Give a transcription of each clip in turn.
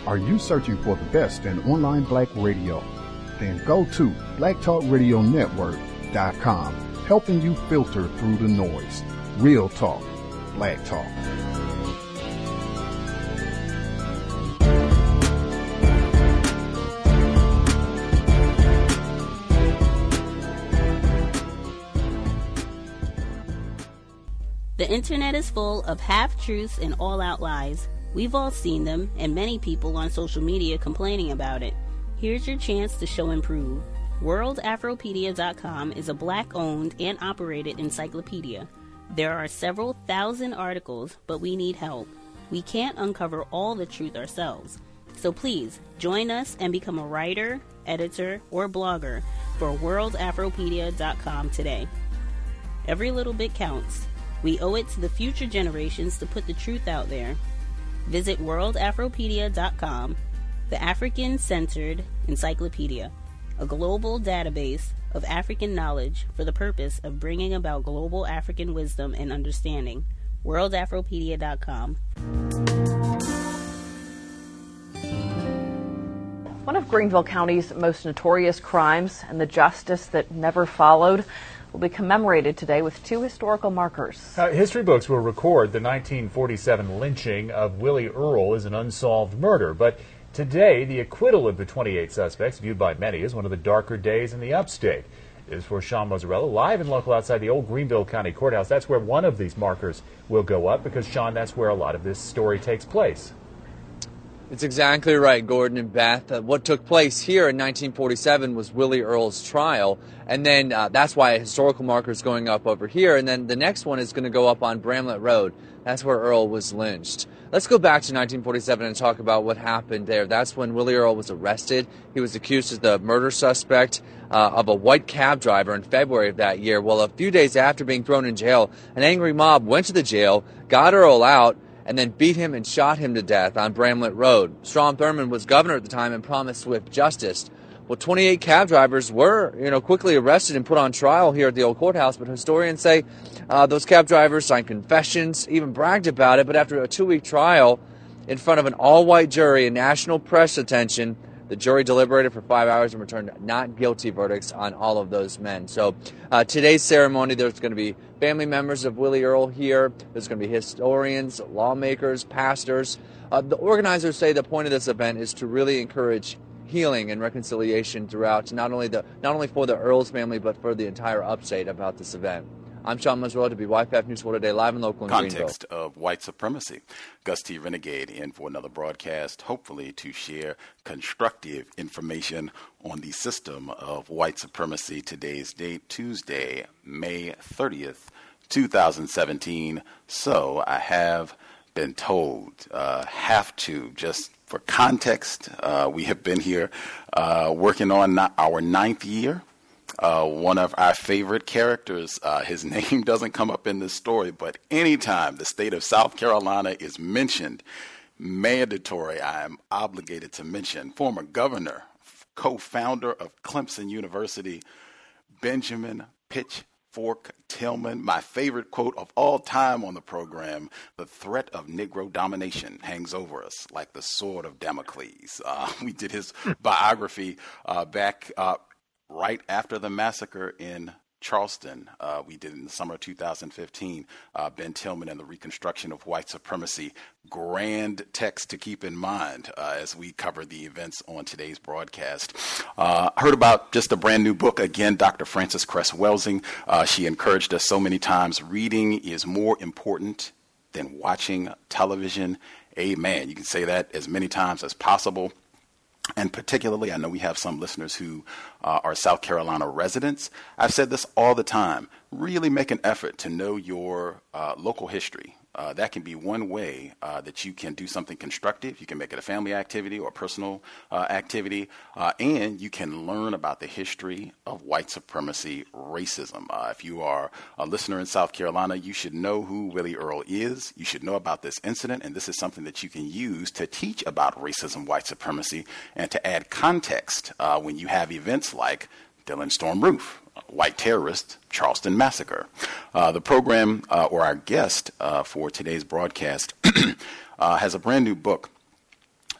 Are you searching for the best in online black radio? Then go to blacktalkradionetwork.com, helping you filter through the noise. Real talk, black talk. The internet is full of half-truths and all-out lies. We've all seen them, and many people on social media complaining about it. Here's your chance to show and prove. WorldAfropedia.com is a black-owned and operated encyclopedia. There are several thousand articles, but we need help. We can't uncover all the truth ourselves. So please, join us and become a writer, editor, or blogger for WorldAfropedia.com today. Every little bit counts. We owe it to the future generations to put the truth out there. Visit WorldAfropedia.com, the African-centered encyclopedia, a global database of African knowledge for the purpose of bringing about global African wisdom and understanding. WorldAfropedia.com. One of Greenville County's most notorious crimes and the justice that never followed will be commemorated today with two historical markers. History books will record the 1947 lynching of Willie Earl as an unsolved murder, but today the acquittal of the 28 suspects, viewed by many as one of the darker days in the upstate. This is for Sean Mozzarella, live and local outside the old Greenville County Courthouse. That's where one of these markers will go up because, Sean, that's where a lot of this story takes place. It's exactly right, Gordon and Beth. What took place here in 1947 was Willie Earl's trial, and then that's why a historical marker is going up over here, and then the next one is going to go up on Bramlett Road. That's where Earl was lynched. Let's go back to 1947 and talk about what happened there. That's when Willie Earl was arrested. He was accused as the murder suspect of a white cab driver in February of that year. Well, a few days after being thrown in jail, an angry mob went to the jail, got Earl out, and then beat him and shot him to death on Bramlett Road. Strom Thurmond was governor at the time and promised swift justice. Well, 28 cab drivers were, quickly arrested and put on trial here at the old courthouse, but historians say those cab drivers signed confessions, even bragged about it, but after a 2-week trial in front of an all-white jury and national press attention, the jury deliberated for 5 hours and returned not guilty verdicts on all of those men. So today's ceremony, there's going to be family members of Willie Earl here. There's going to be historians, lawmakers, pastors. The organizers say the point of this event is to really encourage healing and reconciliation throughout, not only for the Earls family, but for the entire upstate about this event. I'm Sean Mozzarella to be YPF News 4 Today, live and local in Context Greenville. of white supremacy. Gus T. Renegade in for another broadcast, hopefully to share constructive information on the system of white supremacy. Today's date, Tuesday, May 30th, 2017. So I have been told, just for context, we have been here working on our 9th year. One of our favorite characters, his name doesn't come up in this story, but anytime the state of South Carolina is mentioned, mandatory, I am obligated to mention former governor, co-founder of Clemson University, Benjamin Pitchfork Tillman. My favorite quote of all time on the program: "The threat of Negro domination hangs over us like the sword of Damocles." We did his biography back right after the massacre in Charleston. We did in the summer of 2015, Ben Tillman and the Reconstruction of White Supremacy. Grand text to keep in mind as we cover the events on today's broadcast. Heard about just a brand new book. Again, Dr. Frances Cress Welsing. She encouraged us so many times, reading is more important than watching television. Amen. You can say that as many times as possible. And particularly, I know we have some listeners who are South Carolina residents. I've said this all the time. Really make an effort to know your local history. That can be one way that you can do something constructive. You can make it a family activity or a personal activity. And you can learn about the history of white supremacy, racism. If you are a listener in South Carolina, you should know who Willie Earl is. You should know about this incident. And this is something that you can use to teach about racism, white supremacy, and to add context when you have events like Dylan Storm Roof, white terrorist, Charleston massacre. The program, or our guest for today's broadcast, has a brand new book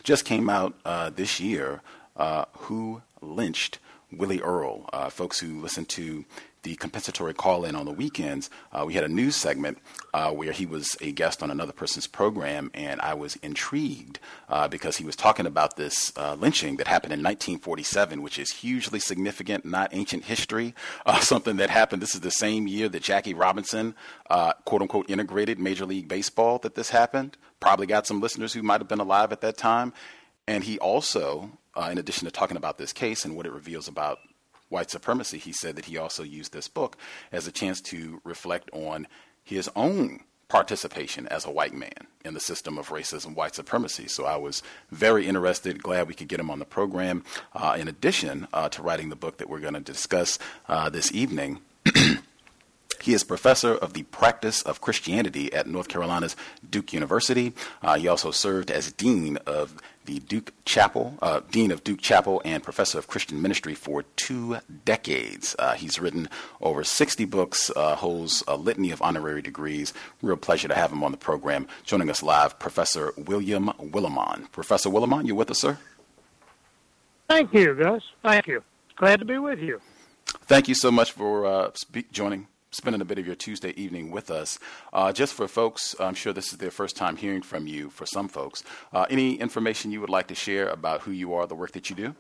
just came out this year, Who Lynched Willie Earl? Folks who listen to the compensatory call-in on the weekends, we had a news segment where he was a guest on another person's program, and I was intrigued because he was talking about this lynching that happened in 1947, which is hugely significant, not ancient history, something that happened. This is the same year that Jackie Robinson, quote-unquote, integrated Major League Baseball, that this happened. Probably got some listeners who might have been alive at that time. And he also, in addition to talking about this case and what it reveals about white supremacy, he said that he also used this book as a chance to reflect on his own participation as a white man in the system of racism, white supremacy. So I was very interested, glad we could get him on the program. In addition to writing the book that we're going to discuss this evening, he is professor of the practice of Christianity at North Carolina's Duke University. He also served as dean of the Duke Chapel, dean of Duke Chapel, and professor of Christian ministry for 2 decades. He's written over 60 books, holds a litany of honorary degrees. Real pleasure to have him on the program. Joining us live, Professor William Willimon. Professor Willimon, you with us, sir? Thank you, Gus. Thank you. Glad to be with you. Thank you so much for spending a bit of your Tuesday evening with us. Just for folks, I'm sure this is their first time hearing from you for some folks. Any information you would like to share about who you are, the work that you do?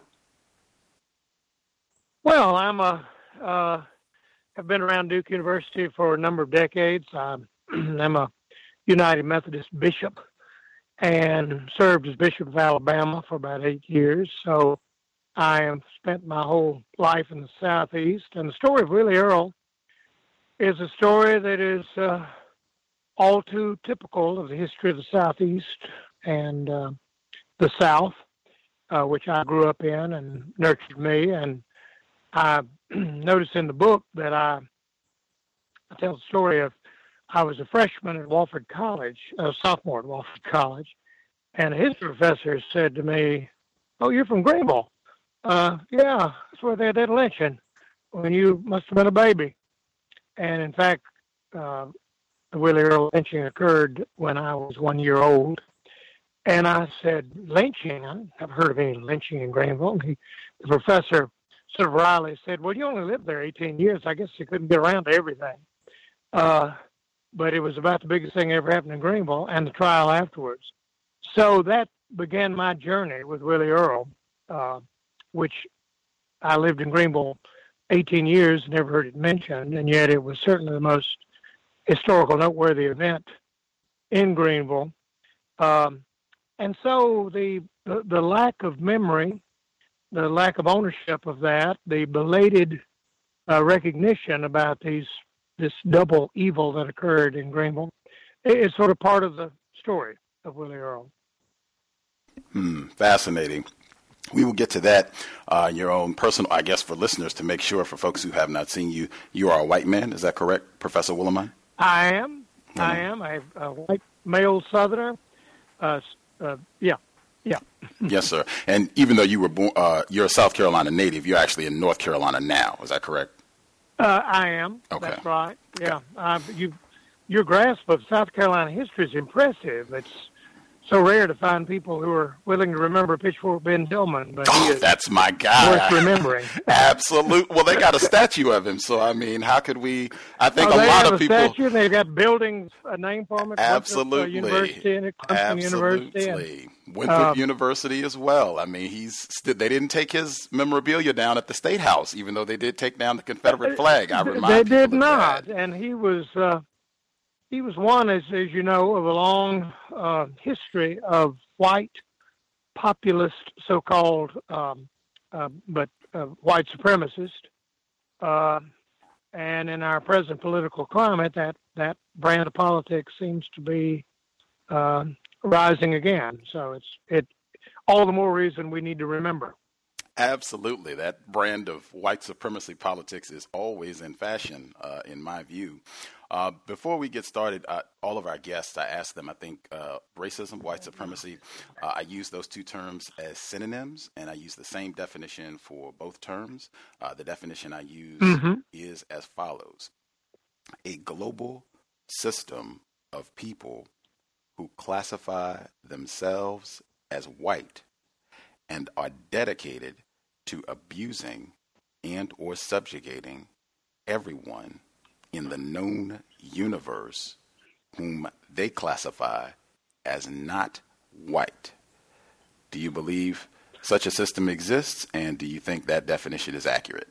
Well, have been around Duke University for a number of decades. I'm a United Methodist bishop and served as Bishop of Alabama for about 8 years. So I have spent my whole life in the Southeast. And the story of Willie Earl is a story that is all too typical of the history of the Southeast and the South, which I grew up in and nurtured me. And I noticed in the book that I tell the story of I was a freshman at Wofford College, a sophomore at Wofford College, and a history professor said to me, "Oh, you're from Greenville?" Yeah, that's where they did a lynching when you must have been a baby. And in fact, the Willie Earl lynching occurred when I was 1 year old. And I said, lynching? I haven't heard of any lynching in Greenville. The professor sort of wryly said, well, you only lived there 18 years. I guess you couldn't get around to everything. But it was about the biggest thing ever happened in Greenville and the trial afterwards. So that began my journey with Willie Earl, which I lived in Greenville 18 years, never heard it mentioned, and yet it was certainly the most historical, noteworthy event in Greenville. And so the lack of memory, the lack of ownership of that, the belated recognition about this double evil that occurred in Greenville is sort of part of the story of Willie Earl. Fascinating. We will get to that, your own personal, I guess, for listeners to make sure, for folks who have not seen you, you are a white man. Is that correct, Professor Willimon? I am. I am. I'm a white male Southerner. Yeah. Yes, sir. And even though you were born, you're a South Carolina native, you're actually in North Carolina now. Is that correct? I am. Okay. That's right. Yeah. Your grasp of South Carolina history is impressive. It's so rare to find people who are willing to remember Pitchfork Ben Tillman, but he is that's my guy. Worth remembering. Absolutely. Well, they got a statue of him, so I mean, how could we? I think a lot of people. They have a statue. They've got buildings, a name for him at Absolutely. University and at Clemson University. Absolutely. Winthrop University as well. I mean, they didn't take his memorabilia down at the State House, even though they did take down the Confederate flag. I remind they people did not, that. and he was one, as you know, of a long history of white populist, so-called, but white supremacist. And in our present political climate, that brand of politics seems to be rising again. So it's all the more reason we need to remember. Absolutely. That brand of white supremacy politics is always in fashion, in my view. Before we get started, all of our guests, I asked them, I think, racism, white supremacy, I use those two terms as synonyms, and I use the same definition for both terms. The definition I use is as follows: a global system of people who classify themselves as white and are dedicated to abusing and or subjugating everyone in the known universe whom they classify as not white. Do you believe such a system exists, and do you think that definition is accurate?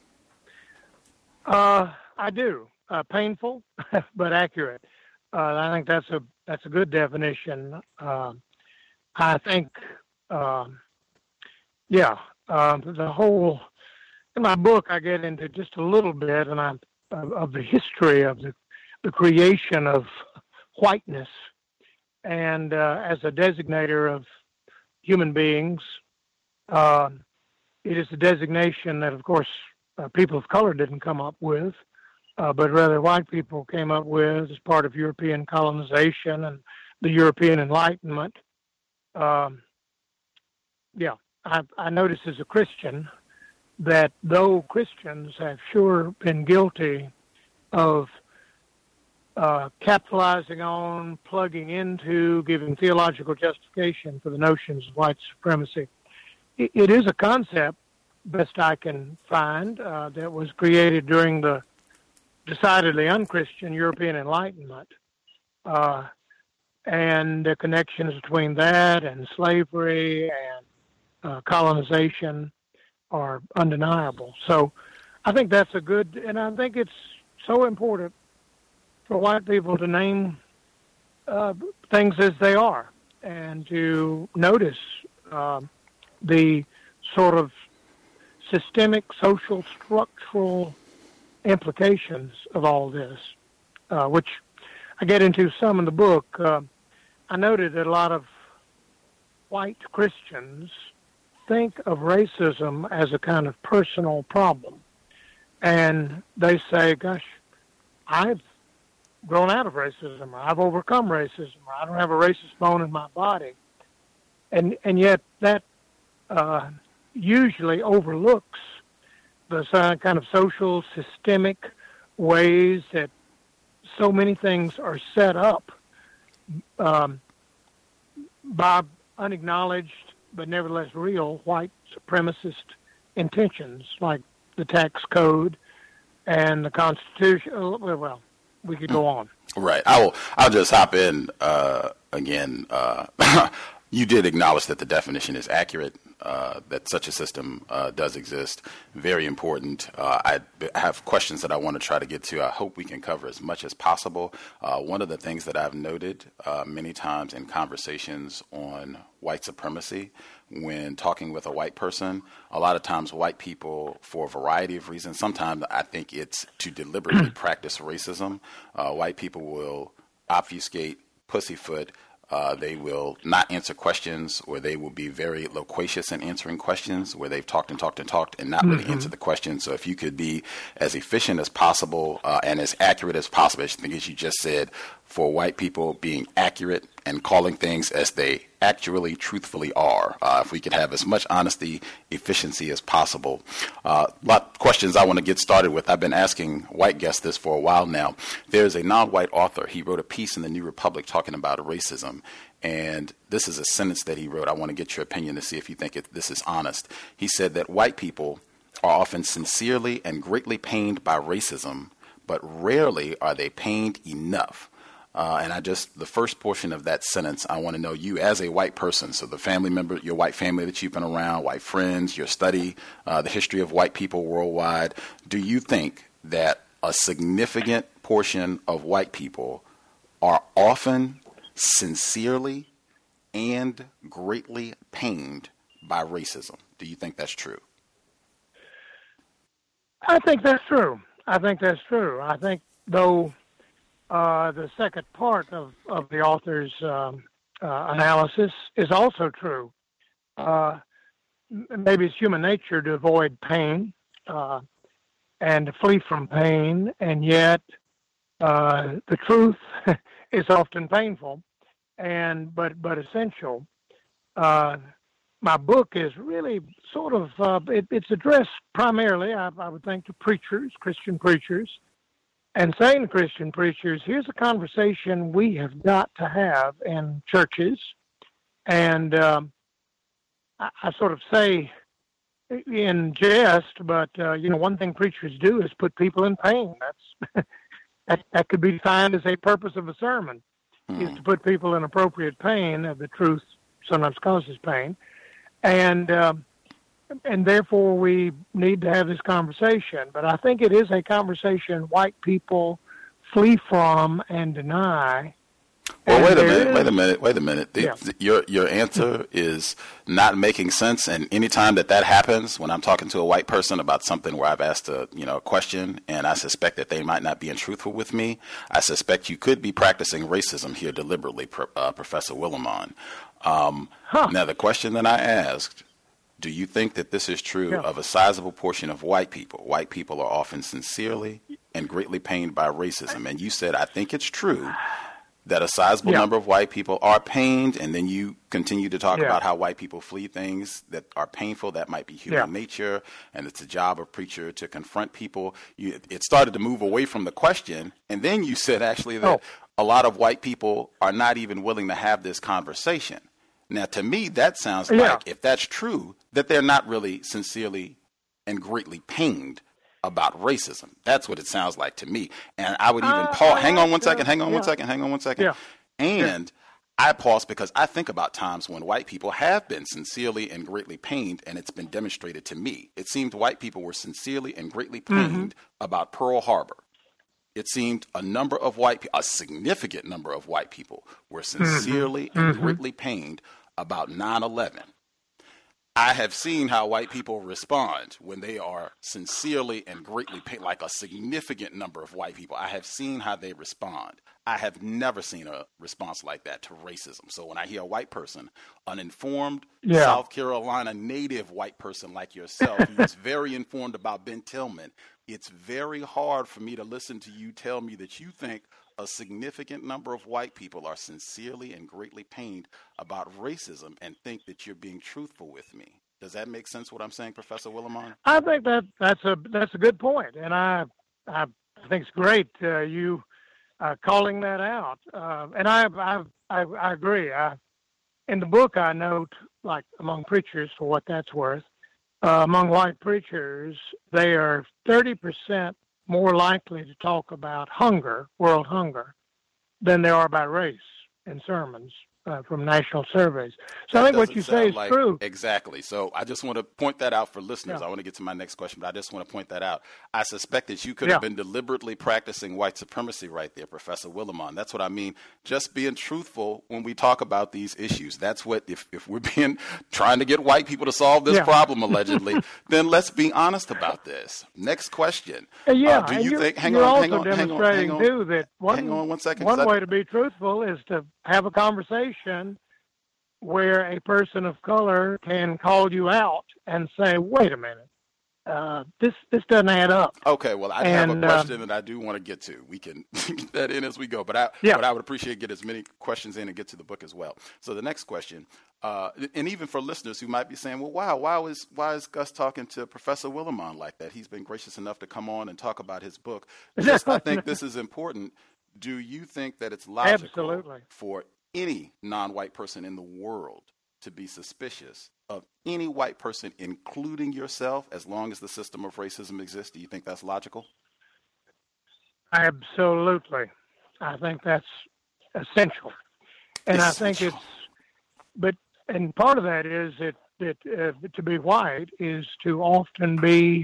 I do. Painful, but accurate. I think that's a good definition. I think, the whole, in my book, I get into just a little bit of the history of the creation of whiteness, and as a designator of human beings, it is a designation that, of course, people of color didn't come up with, but rather white people came up with as part of European colonization and the European Enlightenment. I notice as a Christian that though Christians have sure been guilty of capitalizing on, plugging into, giving theological justification for the notions of white supremacy, it is a concept, best I can find, that was created during the decidedly unchristian European Enlightenment. And the connections between that and slavery and colonization are undeniable. So I think that's a good, and I think it's so important for white people to name things as they are and to notice the sort of systemic, social, structural implications of all this, which I get into some in the book. I noted that a lot of white Christians think of racism as a kind of personal problem. And they say, gosh, I've grown out of racism, or I've overcome racism, or I don't have a racist bone in my body. And yet that usually overlooks the kind of social, systemic ways that so many things are set up by unacknowledged but nevertheless real white supremacist intentions, like the tax code and the Constitution. Well, we could go on. Right. I'll just hop in again. You did acknowledge that the definition is accurate, that such a system does exist. Very important. I have questions that I want to try to get to. I hope we can cover as much as possible. One of the things that I've noted many times in conversations on white supremacy, when talking with a white person, a lot of times white people, for a variety of reasons, sometimes I think it's to deliberately practice racism, white people will obfuscate, pussyfoot. They will not answer questions, or they will be very loquacious in answering questions where they've talked and not really answer the question. So if you could be as efficient as possible and as accurate as possible, I think as you just said, for white people being accurate and calling things as they actually truthfully are. If we could have as much honesty, efficiency as possible. Lot of questions I want to get started with. I've been asking white guests this for a while now. There's a non-white author. He wrote a piece in the New Republic talking about racism. And this is a sentence that he wrote. I want to get your opinion to see if you think this is honest. He said that white people are often sincerely and greatly pained by racism, but rarely are they pained enough. And the first portion of that sentence, I want to know you as a white person, so the family member, your white family that you've been around, white friends, your study, the history of white people worldwide. Do you think that a significant portion of white people are often sincerely and greatly pained by racism? Do you think that's true? I think that's true. I think, though, the second part of the author's analysis is also true. Maybe it's human nature to avoid pain and to flee from pain, and yet the truth is often painful, but essential. My book is really sort of it's addressed primarily, I would think, to preachers, Christian preachers. And saying to Christian preachers, here's a conversation we have got to have in churches And I sort of say in jest, but one thing preachers do is put people in pain. That's that could be defined as a purpose of a sermon, is to put people in appropriate pain. The truth sometimes causes pain, and therefore we need to have this conversation. But I think it is a conversation white people flee from and deny. Well, wait a minute. Your answer is not making sense. And anytime that happens, when I'm talking to a white person about something where I've asked a question and I suspect that they might not be truthful with me, I suspect you could be practicing racism here deliberately, Professor Willimon. Now, the question that I asked, do you think that this is true of a sizable portion of white people? White people are often sincerely and greatly pained by racism. And you said, I think it's true that a sizable number of white people are pained, and then you continue to talk about how white people flee things that are painful. That might be human nature, and it's a job of preacher to confront people. It started to move away from the question, and then you said actually that a lot of white people are not even willing to have this conversation. Now, to me, that sounds like, if that's true, that they're not really sincerely and greatly pained about racism. That's what it sounds like to me. And I would even pause. Hang on one second. Yeah. And I pause because I think about times when white people have been sincerely and greatly pained, and it's been demonstrated to me. It seemed white people were sincerely and greatly pained about Pearl Harbor. It seemed a significant number of white people were sincerely and greatly pained about 9/11. I have seen how white people respond when they are sincerely and greatly pained, like a significant number of white people. I have seen how they respond. I have never seen a response like that to racism. So when I hear a white person, uninformed, South Carolina native white person like yourself, who's very informed about Ben Tillman, it's very hard for me to listen to you tell me that you think a significant number of white people are sincerely and greatly pained about racism and think that you're being truthful with me. Does that make sense what I'm saying, Professor Willimon? I think that's a good point, and I think it's great you calling that out. And I agree. In the book, I note, like among preachers, for what that's worth, among white preachers, they are 30% more likely to talk about hunger, world hunger, than they are about race in sermons from national surveys. So I think what you say is true. Exactly. So I just want to point that out for listeners. I want to get to my next question, but I just want to point that out. I suspect that you could have been deliberately practicing white supremacy right there, Professor Willimon. That's what I mean. Just being truthful when we talk about these issues. That's what, if we're trying to get white people to solve this problem, allegedly, then let's be honest about this. Next question. Do you think, hang on that one second. One way to be truthful is to have a conversation where a person of color can call you out and say, wait a minute, this doesn't add up. Okay, well, I have a question that I do want to get to. We can get that in as we go, but I would appreciate get as many questions in and get to the book as well. So the next question, and even for listeners who might be saying, well, wow, why is Gus talking to Professor Willimon like that? He's been gracious enough to come on and talk about his book. I think this is important. Do you think that it's logical for any non-white person in the world to be suspicious of any white person, including yourself, as long as the system of racism exists? Do you think that's logical? Absolutely. I think that's essential. And I think and part of that is that to be white is to often be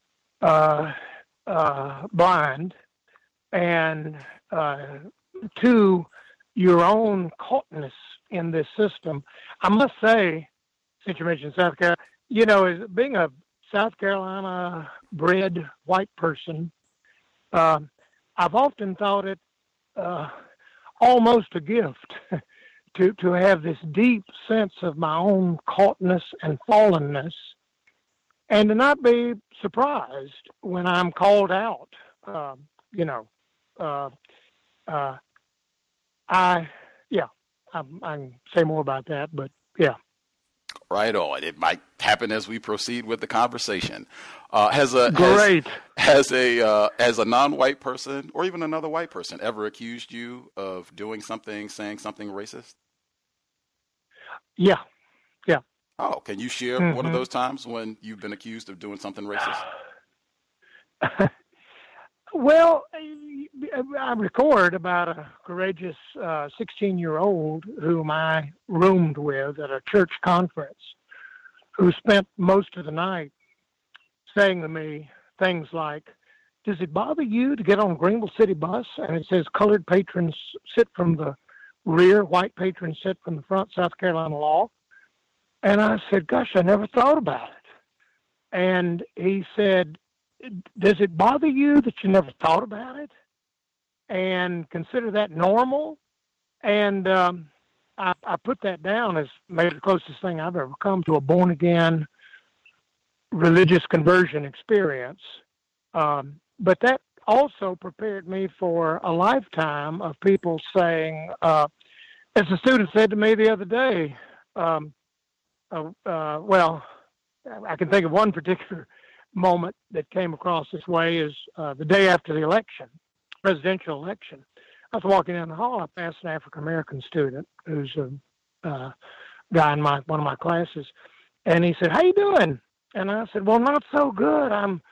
blind and to your own caughtness in this system. I must say, since you mentioned South Carolina, as being a South Carolina bred white person, I've often thought it almost a gift to have this deep sense of my own caughtness and fallenness, and to not be surprised when I'm called out. I can say more about that, but yeah. Right on. It might happen as we proceed with the conversation. Has a non-white person or even another white person ever accused you of doing something, saying something racist? Yeah. Oh, can you share one of those times when you've been accused of doing something racist? Well, I record about a courageous 16-year-old whom I roomed with at a church conference, who spent most of the night saying to me things like, "Does it bother you to get on a Greenville City bus and it says colored patrons sit from the rear, white patrons sit from the front, South Carolina law?" And I said, "Gosh, I never thought about it." And he said, "Does it bother you that you never thought about it and consider that normal?" And I put that down as maybe the closest thing I've ever come to a born-again religious conversion experience. But that also prepared me for a lifetime of people saying, as a student said to me the other day, well, I can think of one particular moment that came across this way is the day after the election, presidential election. I was walking down the hall. I passed an African-American student who's a guy in one of my classes. And he said, "How you doing?" And I said, "Well, not so good. I'm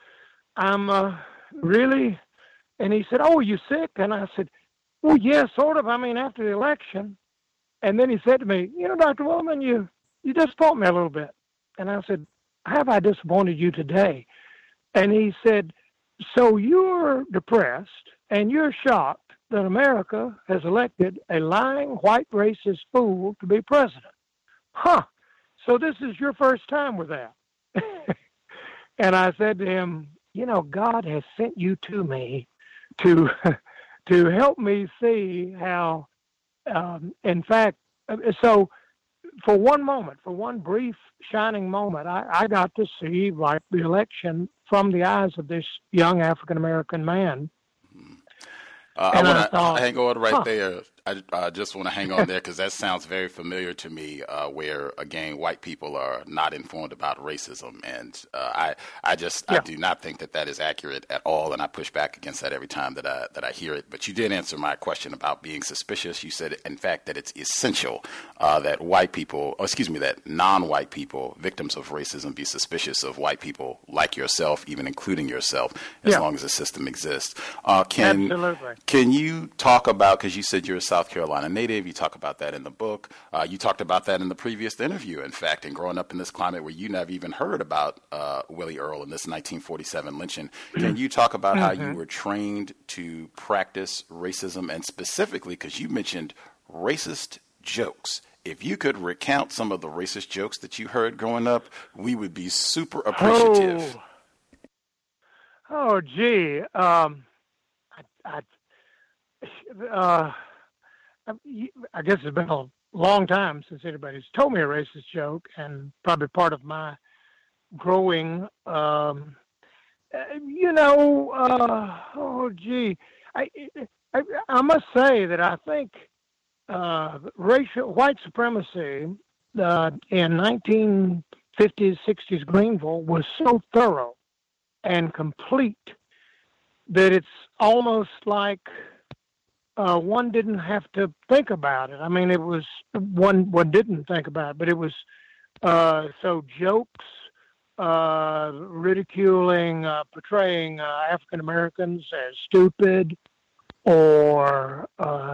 really," and he said, "Oh, are you sick?" And I said, "Well, yeah, sort of. I mean, after the election." And then he said to me, "You know, Dr. Woolman, you disappoint me a little bit." And I said, "Have I disappointed you today?" And he said, "So you're depressed and you're shocked that America has elected a lying white racist fool to be president. Huh. So this is your first time with that." And I said to him, "You know, God has sent you to me to help me see how, in fact," so for one moment, for one brief shining moment, I got to see like the election from the eyes of this young African-American man. I want to hang on right there. I just want to hang on there because that sounds very familiar to me, where, again, white people are not informed about racism. And I do not think that is accurate at all, and I push back against that every time that I hear it. But you did answer my question about being suspicious. You said, in fact, that it's essential that that non-white people, victims of racism, be suspicious of white people like yourself, even including yourself, as long as the system exists. Absolutely. Can you talk about, because you said you're a South Carolina native, you talk about that in the book, you talked about that in the previous interview, in fact, and growing up in this climate where you never even heard about Willie Earl and this 1947 lynching. Can you talk about how you were trained to practice racism, and specifically, because you mentioned racist jokes, if you could recount some of the racist jokes that you heard growing up, we would be super appreciative. Oh gee. I guess it's been a long time since anybody's told me a racist joke, and probably part of my growing, oh gee, I must say that I think white supremacy in 1950s, 60s Greenville was so thorough and complete that it's almost like one didn't have to think about it. I mean, it was one didn't think about it, but it was so jokes, ridiculing, portraying African Americans as stupid or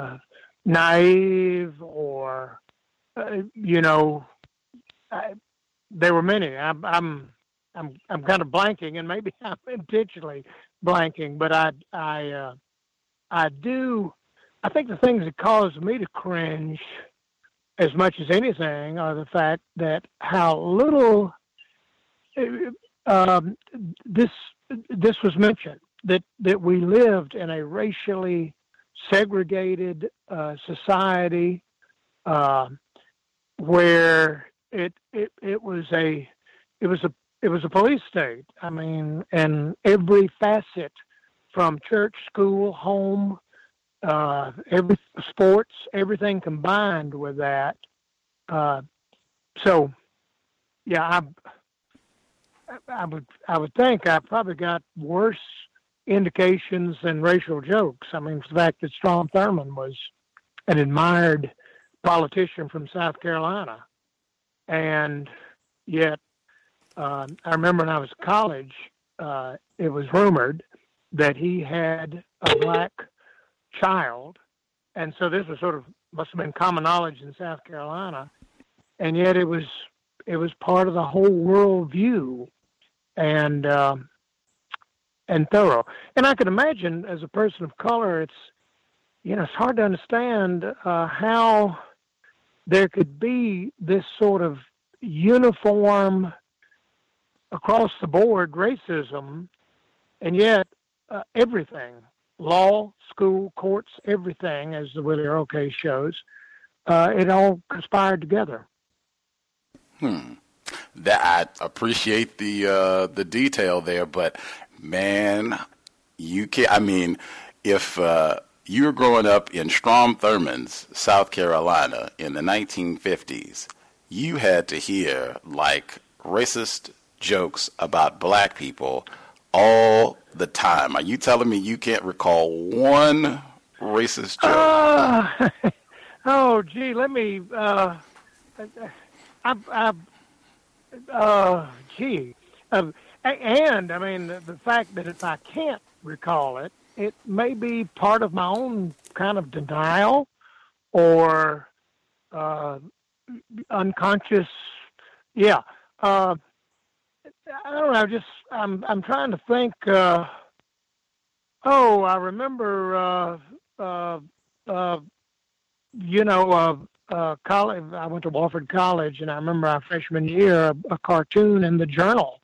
naive, or there were many. I'm kind of blanking, and maybe I'm intentionally blanking, but I think the things that cause me to cringe as much as anything are the fact that how little this was mentioned, that we lived in a racially segregated society where it was a police state. I mean, and every facet, from church, school, home, every sports, everything combined with that. So, yeah, I would think I probably got worse indications than racial jokes. I mean, the fact that Strom Thurmond was an admired politician from South Carolina. And yet, I remember when I was in college, it was rumored that he had a black child. And so this was must have been common knowledge in South Carolina. And yet it was part of the whole world view and thorough. And I can imagine as a person of color, it's hard to understand how there could be this sort of uniform across the board racism, and yet everything, law, school, courts, everything, as the Willie Earl case shows, it all conspired together. That I appreciate the detail there, but man, you can't. I mean, if you're growing up in Strom Thurmond's South Carolina in the 1950s, you had to hear like racist jokes about black people all the time. Are you telling me you can't recall one racist joke? Oh, gee, let me. And I mean, the fact that if I can't recall it, it may be part of my own kind of denial or unconscious. Yeah. I don't know. I'm trying to think. I remember. College. I went to Wofford College, and I remember our freshman year a cartoon in the Journal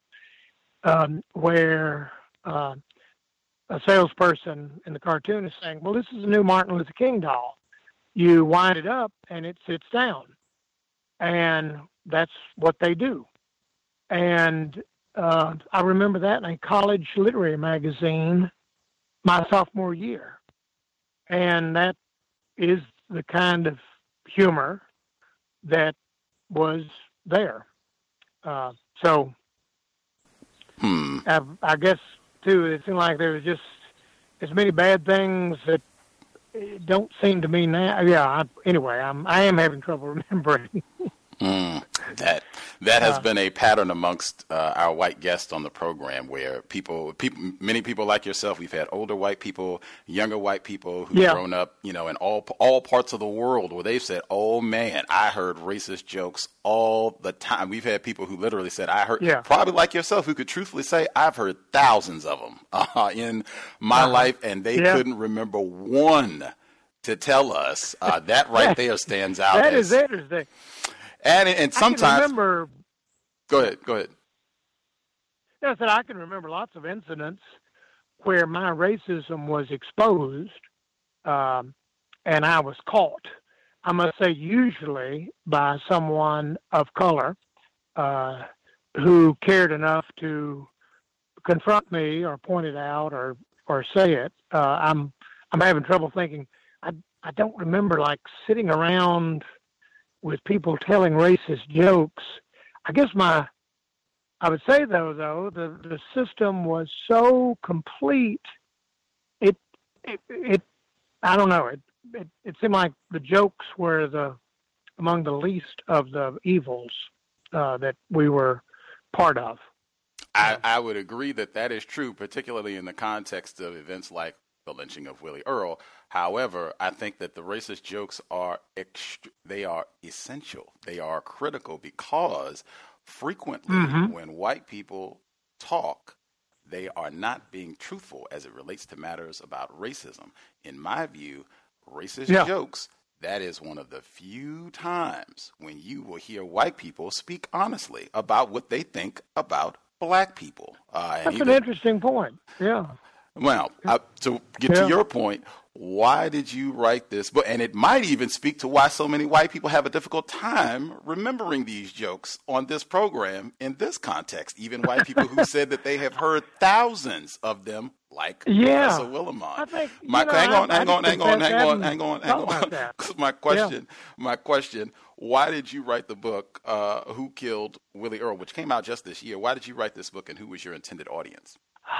where a salesperson in the cartoon is saying, "Well, this is a new Martin Luther King doll. You wind it up, and it sits down," and that's what they do. And I remember that in a college literary magazine my sophomore year, and that is the kind of humor that was there. So I guess too, it seemed like there was just as many bad things that don't seem to me now. Yeah. Anyway, I am having trouble remembering. That has been a pattern amongst our white guests on the program, where many people like yourself, we've had older white people, younger white people who've grown up, in all parts of the world, where they've said, "Oh man, I heard racist jokes all the time." We've had people who literally said, "I heard," probably like yourself, who could truthfully say, "I've heard thousands of them in my life," and they couldn't remember one to tell us. That right there stands out. That is interesting. And sometimes, I can remember. Go ahead. I said I can remember lots of incidents where my racism was exposed, and I was caught. I must say, usually by someone of color who cared enough to confront me or point it out or say it. I'm having trouble thinking. I don't remember like sitting around with people telling racist jokes. I guess I would say though the system was so complete. It I don't know. It seemed like the jokes were among the least of the evils that we were part of. I would agree that is true, particularly in the context of events like the lynching of Willie Earl. However, I think that the racist jokes are essential. They are critical because frequently when white people talk, they are not being truthful as it relates to matters about racism. In my view, racist jokes, that is one of the few times when you will hear white people speak honestly about what they think about black people. That's an interesting point. Yeah. Well, to get to your point, why did you write this book? And it might even speak to why so many white people have a difficult time remembering these jokes on this program in this context. Even white people who said that they have heard thousands of them, like Professor Willimon. Hang on. My question, why did you write the book, Who Killed Willie Earl, which came out just this year? Why did you write this book, and who was your intended audience?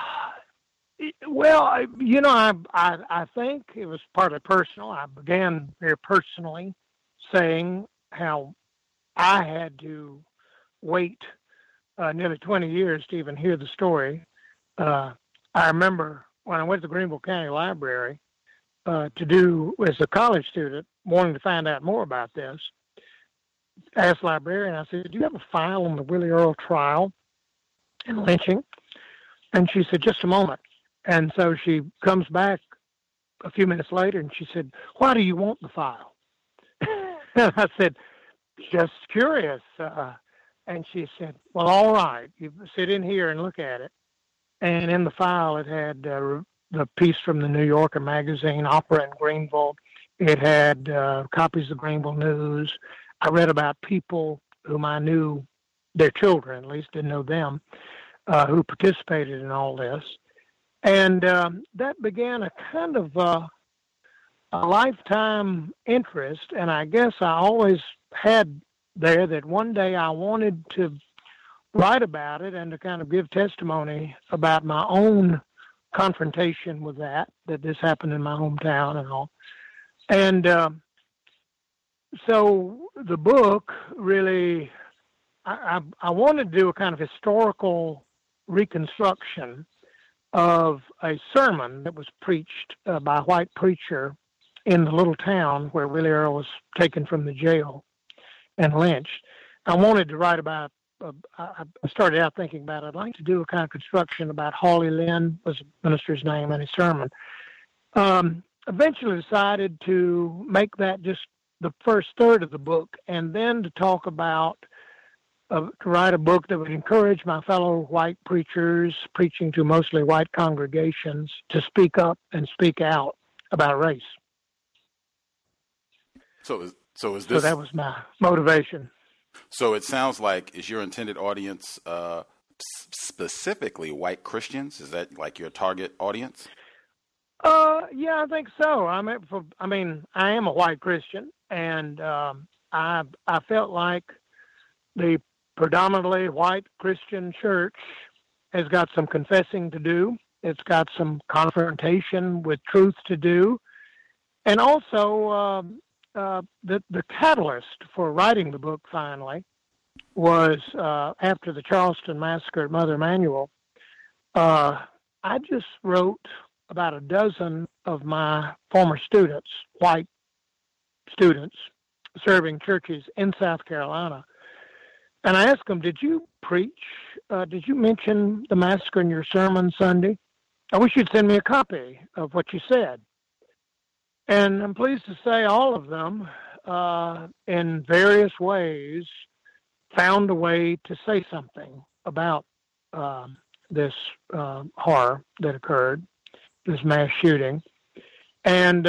Well, I think it was partly personal. I began very personally saying how I had to wait nearly 20 years to even hear the story. I remember when I went to the Greenville County Library to do, as a college student, wanting to find out more about this, asked the librarian, I said, do you have a file on the Willie Earle trial and lynching? And she said, just a moment. And so she comes back a few minutes later and she said, why do you want the file? And I said, just curious. And she said, well, all right, you sit in here and look at it. And in the file, it had the piece from the New Yorker magazine, Opera in Greenville. It had copies of Greenville News. I read about people whom I knew, their children, at least didn't know them, who participated in all this. And that began a kind of a lifetime interest. And I guess I always had there that one day I wanted to write about it and to kind of give testimony about my own confrontation with that this happened in my hometown and all. And so the book really, I wanted to do a kind of historical reconstruction of a sermon that was preached by a white preacher in the little town where Willie Earle was taken from the jail and lynched. I wanted to write about, I started out thinking about, I'd like to do a kind of construction about Hawley Lynn, was the minister's name, and his sermon. Eventually decided to make that just the first third of the book, and then to talk about, to write a book that would encourage my fellow white preachers preaching to mostly white congregations to speak up and speak out about race. So is this? So that was my motivation. So it sounds like, is your intended audience specifically white Christians? Is that like your target audience? Yeah, I think so. I mean, I am a white Christian, and I felt like the predominantly white Christian church has got some confessing to do. It's got some confrontation with truth to do, and also the catalyst for writing the book finally was after the Charleston massacre at Mother Emanuel. I just wrote about a dozen of my former students, white students, serving churches in South Carolina. And I asked them, did you mention the massacre in your sermon Sunday? I wish you'd send me a copy of what you said. And I'm pleased to say all of them, in various ways, found a way to say something about this horror that occurred, this mass shooting. And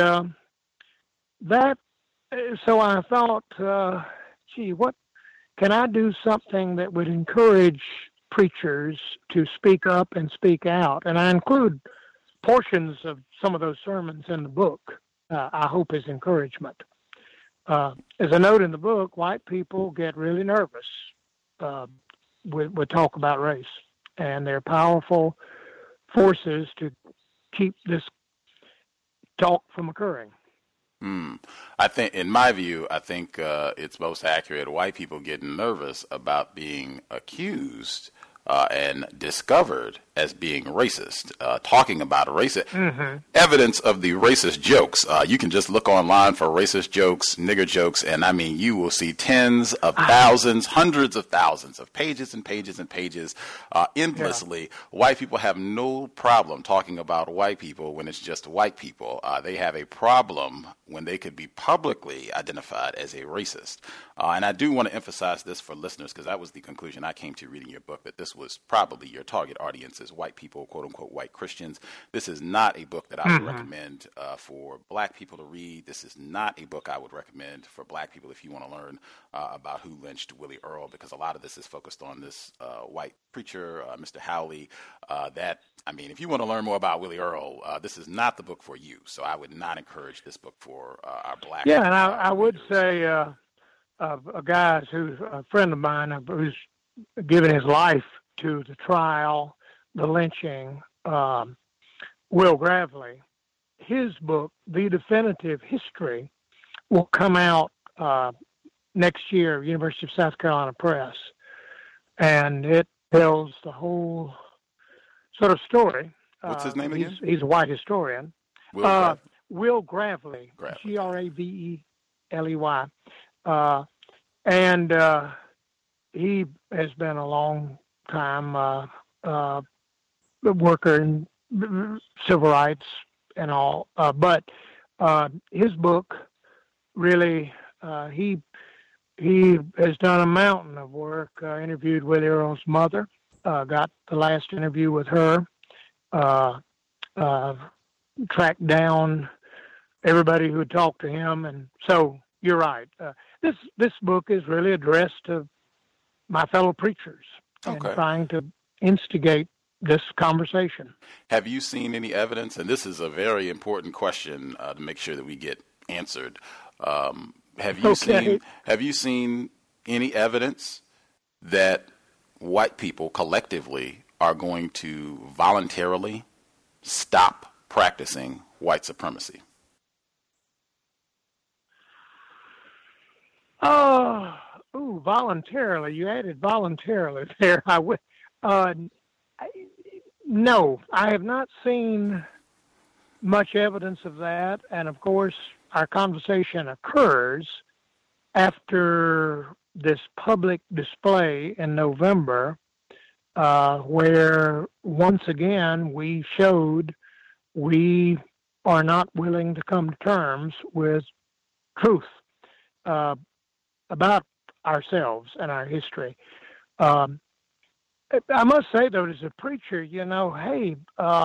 so I thought, what can I do something that would encourage preachers to speak up and speak out? And I include portions of some of those sermons in the book, I hope as encouragement. As a note in the book, white people get really nervous with talk about race, and they're powerful forces to keep this talk from occurring. I think, in my view, it's most accurate. White people get nervous about being accused and discovered as being racist, talking about racist evidence of the racist jokes. You can just look online for racist jokes, nigger jokes, and I mean, you will see tens of thousands, hundreds of thousands of pages and pages and pages endlessly. Yeah. White people have no problem talking about white people when it's just white people. They have a problem when they could be publicly identified as a racist. And I do want to emphasize this for listeners, because that was the conclusion I came to reading your book, that this was probably your target audience is white people, quote unquote, white Christians. This is not a book that I would recommend for black people to read. This is not a book I would recommend for black people if you want to learn about who lynched Willie Earle, because a lot of this is focused on this white preacher, Mr. Howley. If you want to learn more about Willie Earle, this is not the book for you. So I would not encourage this book for our black. Yeah, and I would say a guy who's a friend of mine who's given his life to the trial, the lynching, Will Gravely. His book, The Definitive History, will come out next year, University of South Carolina Press. And it tells the whole sort of story. What's his name again? He's a white historian. Will Gravely, Gravely. And he has been a long time worker in civil rights and all. But his book really, he has done a mountain of work. Interviewed Willie Earle's mother, got the last interview with her, tracked down everybody who talked to him. And so you're right. This book is really addressed to my fellow preachers and trying to instigate this conversation. Have you seen any evidence? And this is a very important question to make sure that we get answered. Have you seen any evidence that white people collectively are going to voluntarily stop practicing white supremacy? Voluntarily. You added voluntarily there. No, I have not seen much evidence of that. And of course, our conversation occurs after this public display in November, where once again we showed we are not willing to come to terms with truth about ourselves and our history. I must say, though, as a preacher, if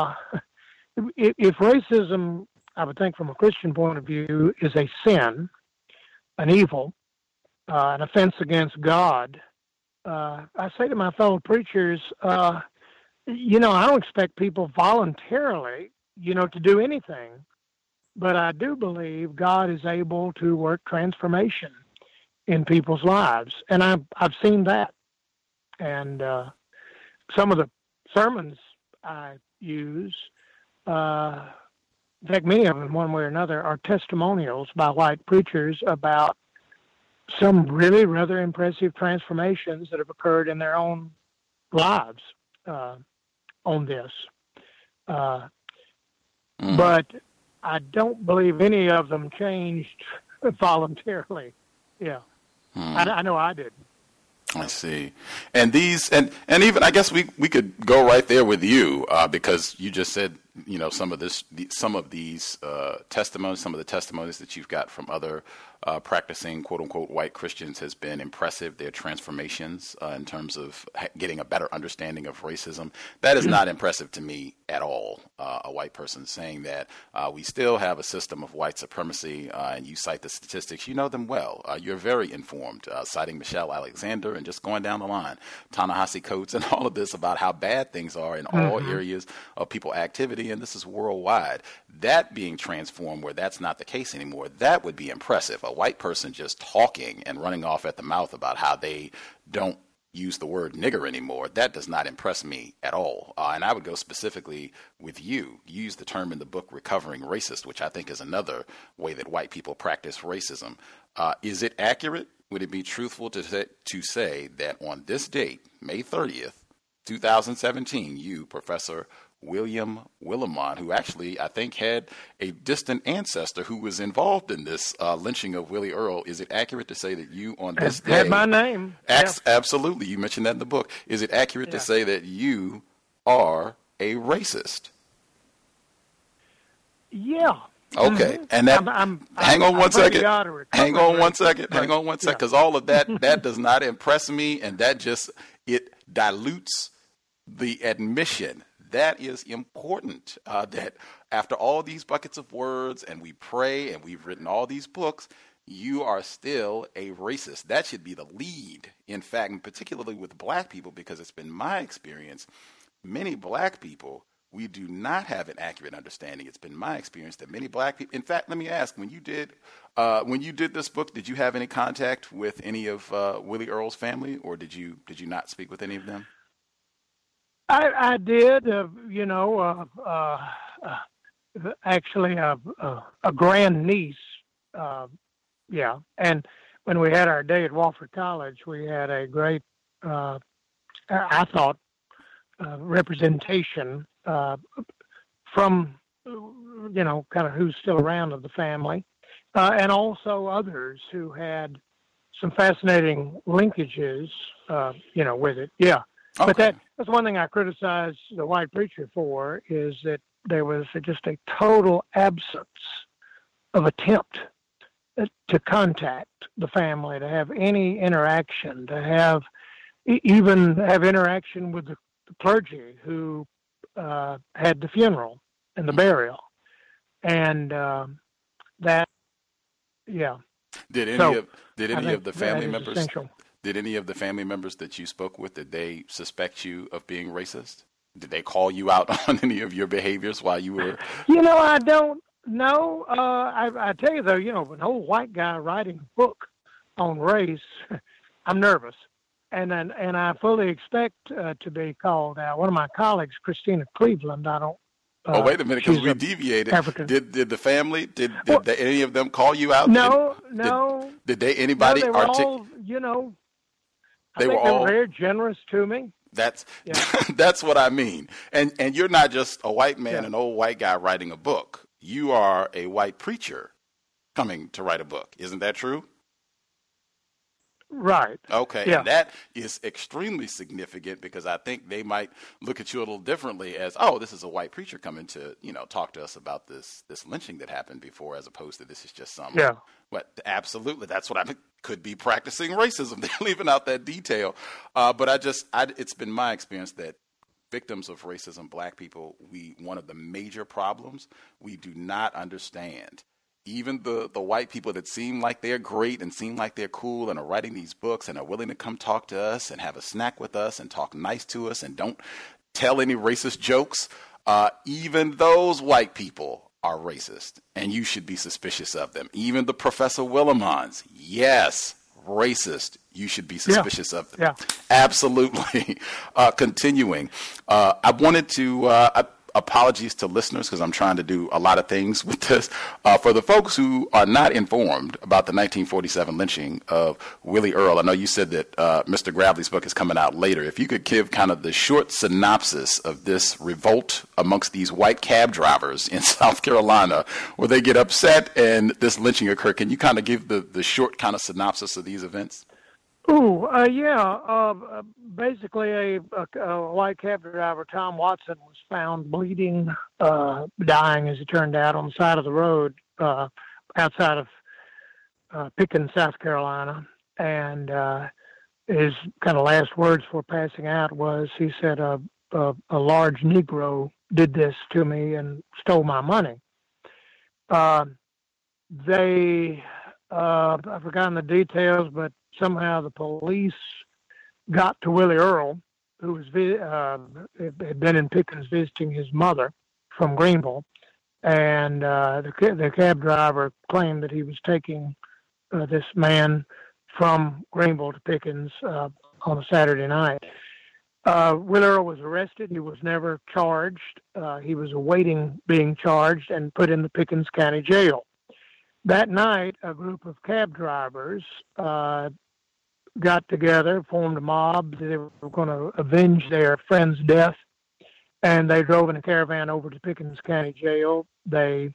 racism, I would think from a Christian point of view, is a sin, an evil, an offense against God, I say to my fellow preachers, I don't expect people voluntarily, to do anything, but I do believe God is able to work transformation in people's lives, and I've seen that. And some of the sermons I use, in fact, many of them, one way or another, are testimonials by white preachers about some really rather impressive transformations that have occurred in their own lives on this. But I don't believe any of them changed voluntarily. Yeah. I know I did. I see. And these, and even, I guess we could go right there with you, because you just said, some of these testimonies, some of the testimonies that you've got from other practicing quote unquote white Christians has been impressive. Their transformations in terms of getting a better understanding of racism. That is not impressive to me at all. A white person saying that we still have a system of white supremacy, and you cite the statistics. You know them well. You're very informed, citing Michelle Alexander and just going down the line, Ta-Nehisi Coates and all of this about how bad things are in all areas of people activity, and this is worldwide. That being transformed where that's not the case anymore, that would be impressive. A white person just talking and running off at the mouth about how they don't use the word nigger anymore, that does not impress me at all. And I would go specifically with you. You use the term in the book, recovering racist, which I think is another way that white people practice racism. Is it accurate? Would it be truthful to say that on this date, May 30th, 2017, you, Professor William Willimon, who actually I think had a distant ancestor who was involved in this lynching of Willie Earle, is it accurate to say that you on this day... Had my name. Absolutely. You mentioned that in the book. Is it accurate to say that you are a racist? Yeah. Okay, and that. Hang on one second. Hang on one second, because all of that does not impress me, and that just it dilutes the admission. That is important. That after all these buckets of words, and we pray, and we've written all these books, you are still a racist. That should be the lead. In fact, and particularly with black people, because it's been my experience, many black people, we do not have an accurate understanding. It's been my experience that many black people, in fact, let me ask, when you did this book, did you have any contact with any of Willie Earle's family, or did you not speak with any of them? I did, actually a grandniece, and when we had our day at Wofford College, we had a great, I thought, representation from, kind of who's still around of the family, and also others who had some fascinating linkages, with it. Yeah. Okay. But that's one thing I criticize the white preacher for, is that there was just a total absence of attempt to contact the family, to have any interaction, to even have interaction with the clergy who had the funeral and the burial. And that, yeah. Did any of the family members? Essential. Did any of the family members that you spoke with, did they suspect you of being racist? Did they call you out on any of your behaviors while you were? I don't know. I tell you though, an old white guy writing a book on race, I'm nervous, and I fully expect to be called out. One of my colleagues, Christina Cleveland, I don't. Wait a minute, because we deviated. African. Did the family? Did any of them call you out? No. Did they? Anybody? No, they were all, I think they were very generous to me. That's what I mean. And you're not just a white man, an old white guy writing a book. You are a white preacher coming to write a book. Isn't that true? Right. Okay. Yeah. And that is extremely significant, because I think they might look at you a little differently as, oh, this is a white preacher coming to, talk to us about this lynching that happened before, as opposed to this is just some. Yeah. But absolutely, that's what I could be practicing racism. They're leaving out that detail. But it's been my experience that victims of racism, black people, one of the major problems, we do not understand. Even the white people that seem like they're great and seem like they're cool and are writing these books and are willing to come talk to us and have a snack with us and talk nice to us and don't tell any racist jokes, even those white people are racist, and you should be suspicious of them. Even the Professor Willimons, yes, racist. You should be suspicious of them. Yeah. Absolutely. Continuing, I wanted to... apologies to listeners, because I'm trying to do a lot of things with this. For the folks who are not informed about the 1947 lynching of Willie Earl, I know you said that Mr. Gravely's book is coming out later. If you could give kind of the short synopsis of this revolt amongst these white cab drivers in South Carolina, where they get upset and this lynching occurred. Can you kind of give the short kind of synopsis of these events? Basically, a white cab driver, Tom Watson, was found bleeding, dying, as it turned out, on the side of the road outside of Pickens, South Carolina. And his kind of last words before passing out was, he said, a large Negro did this to me and stole my money. I've forgotten the details, but somehow the police got to Willie Earl, who was had been in Pickens visiting his mother from Greenville, and the cab driver claimed that he was taking this man from Greenville to Pickens on a Saturday night. Willie Earl was arrested. He was never charged. He was awaiting being charged and put in the Pickens County Jail. That night, a group of cab drivers got together, formed a mob. They were going to avenge their friend's death, and they drove in a caravan over to Pickens County Jail. They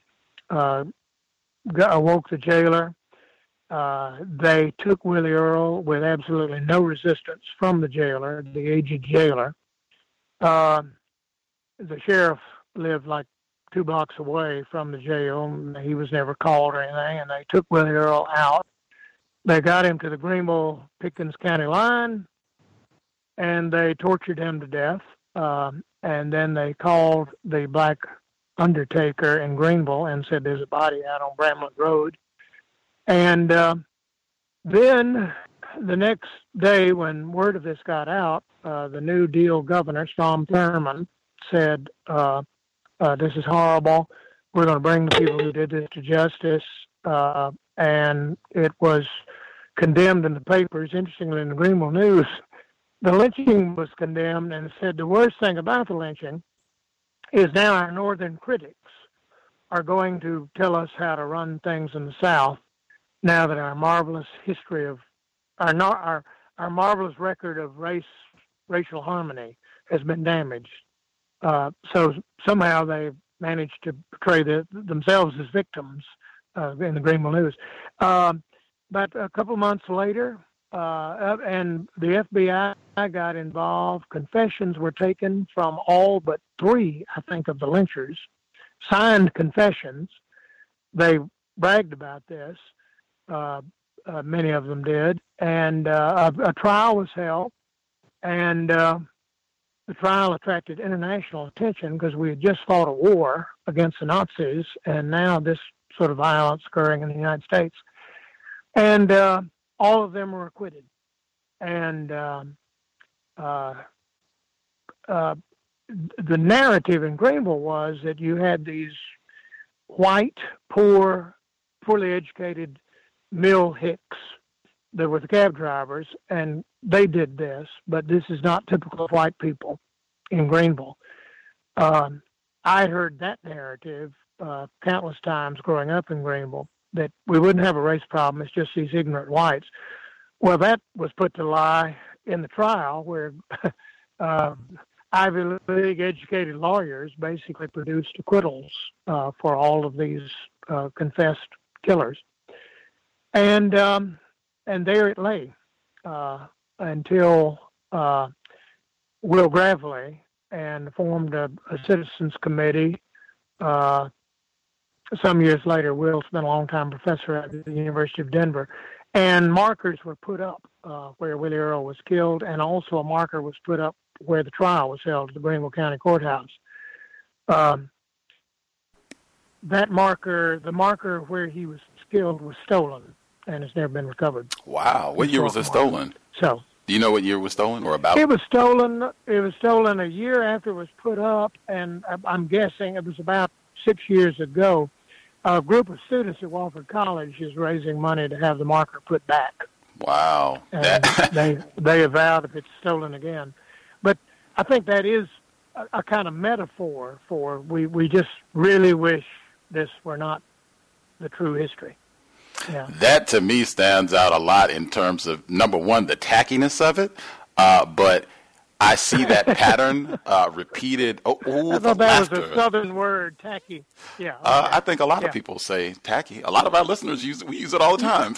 awoke the jailer. They took Willie Earl with absolutely no resistance from the jailer, the aged jailer. The sheriff lived like 2 blocks away from the jail. He was never called or anything, and they took Willie Earl out. They got him to the Greenville-Pickens County line, and they tortured him to death. And then they called the black undertaker in Greenville and said there's a body out on Bramlett Road. And then the next day, when word of this got out, the New Deal governor, Strom Thurmond, said, this is horrible. We're going to bring the people who did this to justice. And it was condemned in the papers. Interestingly, in the Greenville News, the lynching was condemned, and said the worst thing about the lynching is now our northern critics are going to tell us how to run things in the South. now that our marvelous history of our marvelous record of racial harmony has been damaged. So somehow they managed to portray themselves as victims in the Greenville News. But a couple months later, and the FBI got involved. Confessions were taken from all but 3, I think, of the lynchers, signed confessions. They bragged about this. Many of them did. And a trial was held. And the trial attracted international attention because we had just fought a war against the Nazis, and now this sort of violence occurring in the United States. And all of them were acquitted. And the narrative in Greenville was that you had these white, poor, poorly educated mill hicks that were the cab drivers, and they did this, but this is not typical of white people in Greenville. I heard that narrative countless times growing up in Greenville, that we wouldn't have a race problem, it's just these ignorant whites. Well, that was put to lie in the trial where Ivy League educated lawyers basically produced acquittals for all of these confessed killers. And there it lay until Will Gravely and formed a citizens committee. Some years later, Will's been a long-time professor at the University of Denver, and markers were put up where Willie Earl was killed, and also a marker was put up where the trial was held at the Greenville County Courthouse. That marker, the marker where he was killed, was stolen and has never been recovered. Wow. What year was it stolen? So, do you know what year it was stolen or about? It was stolen a year after it was put up, and I'm guessing it was about 6 years ago. A group of students at Wofford College is raising money to have the marker put back. Wow. And they avowed if it's stolen again. But I think that is a kind of metaphor for we just really wish this were not the true history. Yeah. That to me stands out a lot in terms of, number one, the tackiness of it, but I see that pattern repeated. I thought that was a Southern word, tacky. Yeah. Okay. I think a lot of people say tacky. A lot of our listeners use it all the time.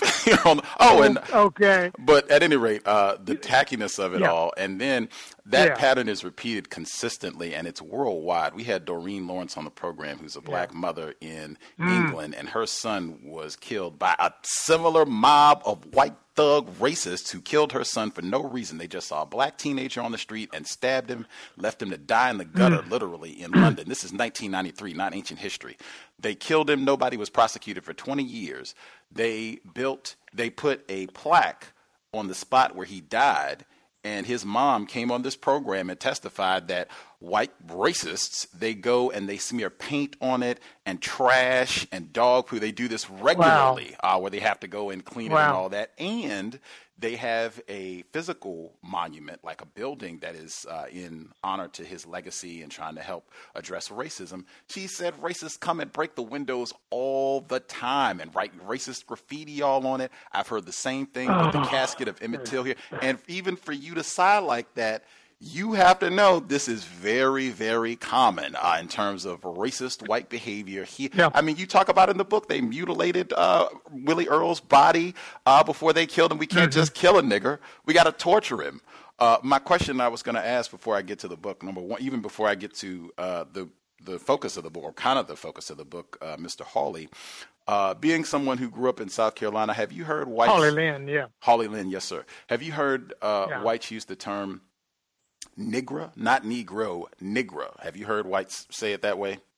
Okay. But at any rate, the tackiness of it all, and then that pattern is repeated consistently, and it's worldwide. We had Doreen Lawrence on the program, who's a black mother in England, and her son was killed by a similar mob of white thug racists who killed her son for no reason. They just saw a black teenager on the street and stabbed him, left him to die in the gutter, literally, in London. This is 1993, not ancient history. They killed him. Nobody was prosecuted for 20 years. They put a plaque on the spot where he died, and his mom came on this program and testified that white racists, they go and they smear paint on it and trash and dog poo. They do this regularly, where they have to go and clean it and all that. And they have a physical monument, like a building that is in honor to his legacy and trying to help address racism. She said racists come and break the windows all the time and write racist graffiti all on it. I've heard the same thing with the casket of Emmett Till here. And even for you to sigh like that, you have to know this is very, very common in terms of racist white behavior. I mean, you talk about in the book, they mutilated Willie Earl's body before they killed him. We can't just kill a nigger. We got to torture him. My question I was going to ask before I get to the book, number one, even before I get to the focus of the book, or kind of the focus of the book, Mr. Hawley, being someone who grew up in South Carolina, have you heard whites... Hawley Lynn, yeah. Hawley Lynn, yes, sir. Have you heard whites use the term Nigra, not Negro, Nigra? Have you heard whites say it that way?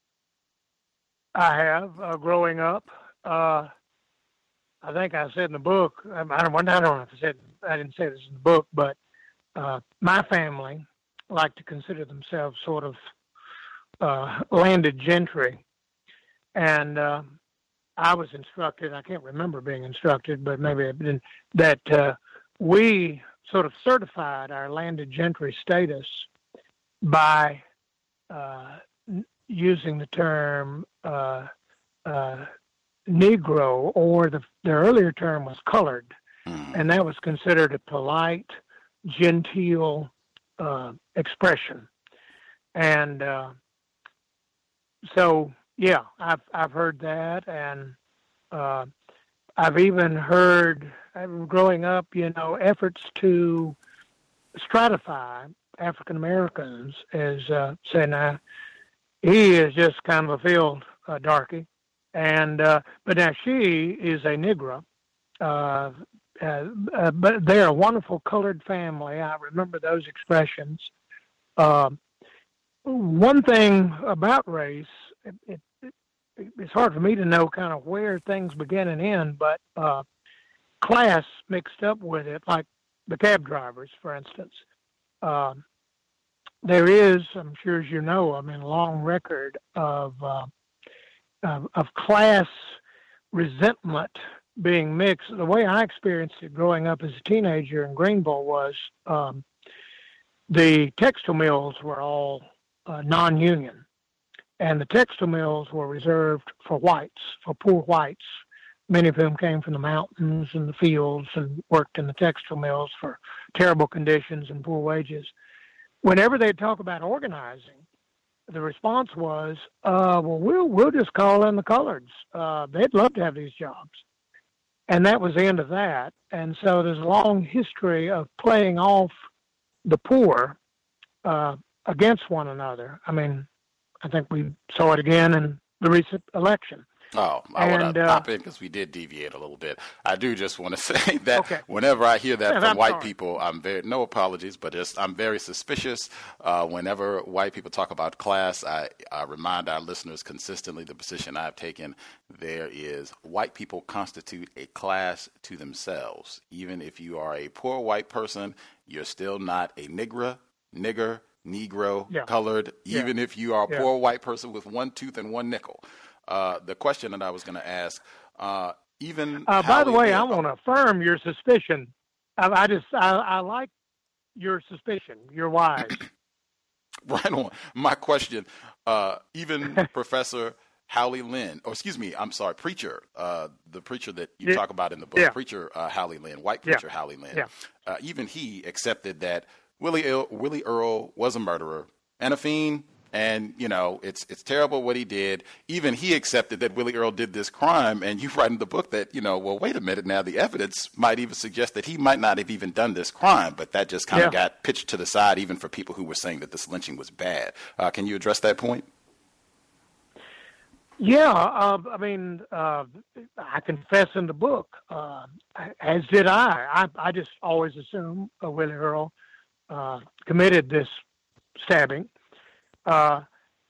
I have, growing up. I think I said in the book, I don't know if I didn't say this in the book, but my family like to consider themselves sort of landed gentry. And I was instructed, I can't remember being instructed, but maybe I didn't, that we sort of certified our landed gentry status by using the term Negro, or the earlier term was colored, and that was considered a polite, genteel expression. And so, yeah, I've heard that, and I've even heard, growing up, efforts to stratify African Americans as saying, he is just kind of a field darky, and but now she is a Negra, but they're a wonderful colored family. I remember those expressions. One thing about race, it's hard for me to know kind of where things begin and end, but class mixed up with it, like the cab drivers, for instance. There is, I'm sure as you know, a long record of class resentment being mixed. The way I experienced it growing up as a teenager in Greenville was the textile mills were all non-union, and the textile mills were reserved for whites, for poor whites, many of whom came from the mountains and the fields and worked in the textile mills for terrible conditions and poor wages. Whenever they'd talk about organizing, the response was, we'll just call in the coloreds. They'd love to have these jobs. And that was the end of that. And so there's a long history of playing off the poor against one another. I think we saw it again in the recent election. Oh, I want to pop in because we did deviate a little bit. I do just want to say that whenever I hear that from white people, no apologies, but I'm very suspicious. Whenever white people talk about class, I remind our listeners consistently the position I've taken. There is white people constitute a class to themselves. Even if you are a poor white person, you're still not a nigger, Negro, colored, even if you are a poor white person with one tooth and one nickel. The question that I was going to ask, even by the way, I want to affirm your suspicion. I like your suspicion. You're wise. Right on. My question, even Professor Howley Lynn, preacher, the preacher that you talk about in the book, preacher Howley Lynn, white preacher Howley Lynn, even he accepted that Willie Earl was a murderer and a fiend. And, it's terrible what he did. Even he accepted that Willie Earl did this crime. And you write in the book that, wait a minute now, the evidence might even suggest that he might not have even done this crime. But that just kind of got pitched to the side, even for people who were saying that this lynching was bad. Can you address that point? Yeah. I confess in the book, as did I. I just always assumed Willie Earl committed this stabbing. But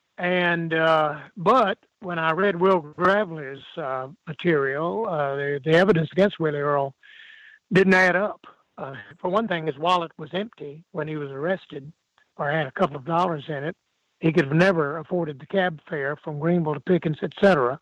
when I read Will Gravely's material, the evidence against Willie Earl didn't add up. For one thing, his wallet was empty when he was arrested, or had a couple of dollars in it. He could have never afforded the cab fare from Greenville to Pickens, etc.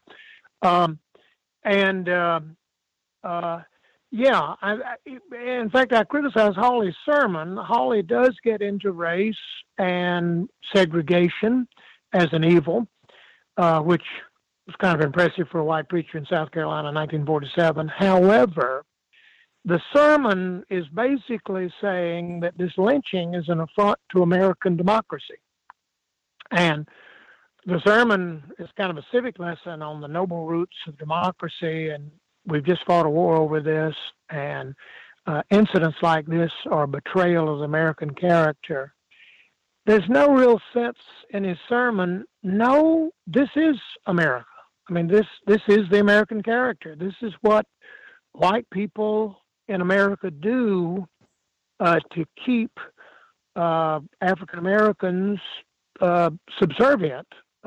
In fact, I criticize Hawley's sermon. Hawley does get into race and segregation as an evil, which was kind of impressive for a white preacher in South Carolina in 1947. However, the sermon is basically saying that this lynching is an affront to American democracy. And the sermon is kind of a civic lesson on the noble roots of democracy, and we've just fought a war over this, and incidents like this are betrayal of the American character. There's no real sense in his sermon, no, this is America. This is the American character. This is what white people in America do to keep African Americans subservient.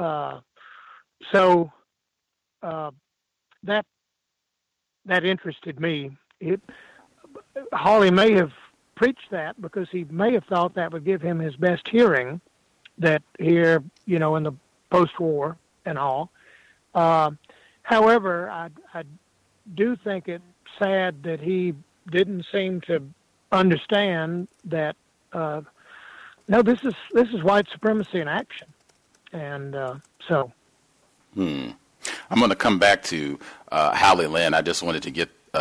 That interested me. Hawley may have preached that because he may have thought that would give him his best hearing, that here, in the post-war and all. However, I do think it's sad that he didn't seem to understand that, no, this is white supremacy in action. And I'm going to come back to Holly Lynn. I just wanted to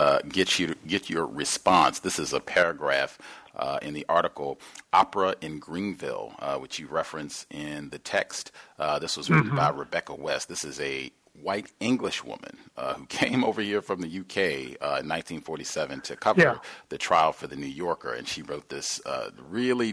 get your response. This is a paragraph in the article, Opera in Greenville, which you reference in the text. This was written by Rebecca West. This is a white English woman who came over here from the UK in 1947 to cover the trial for the New Yorker, and she wrote this really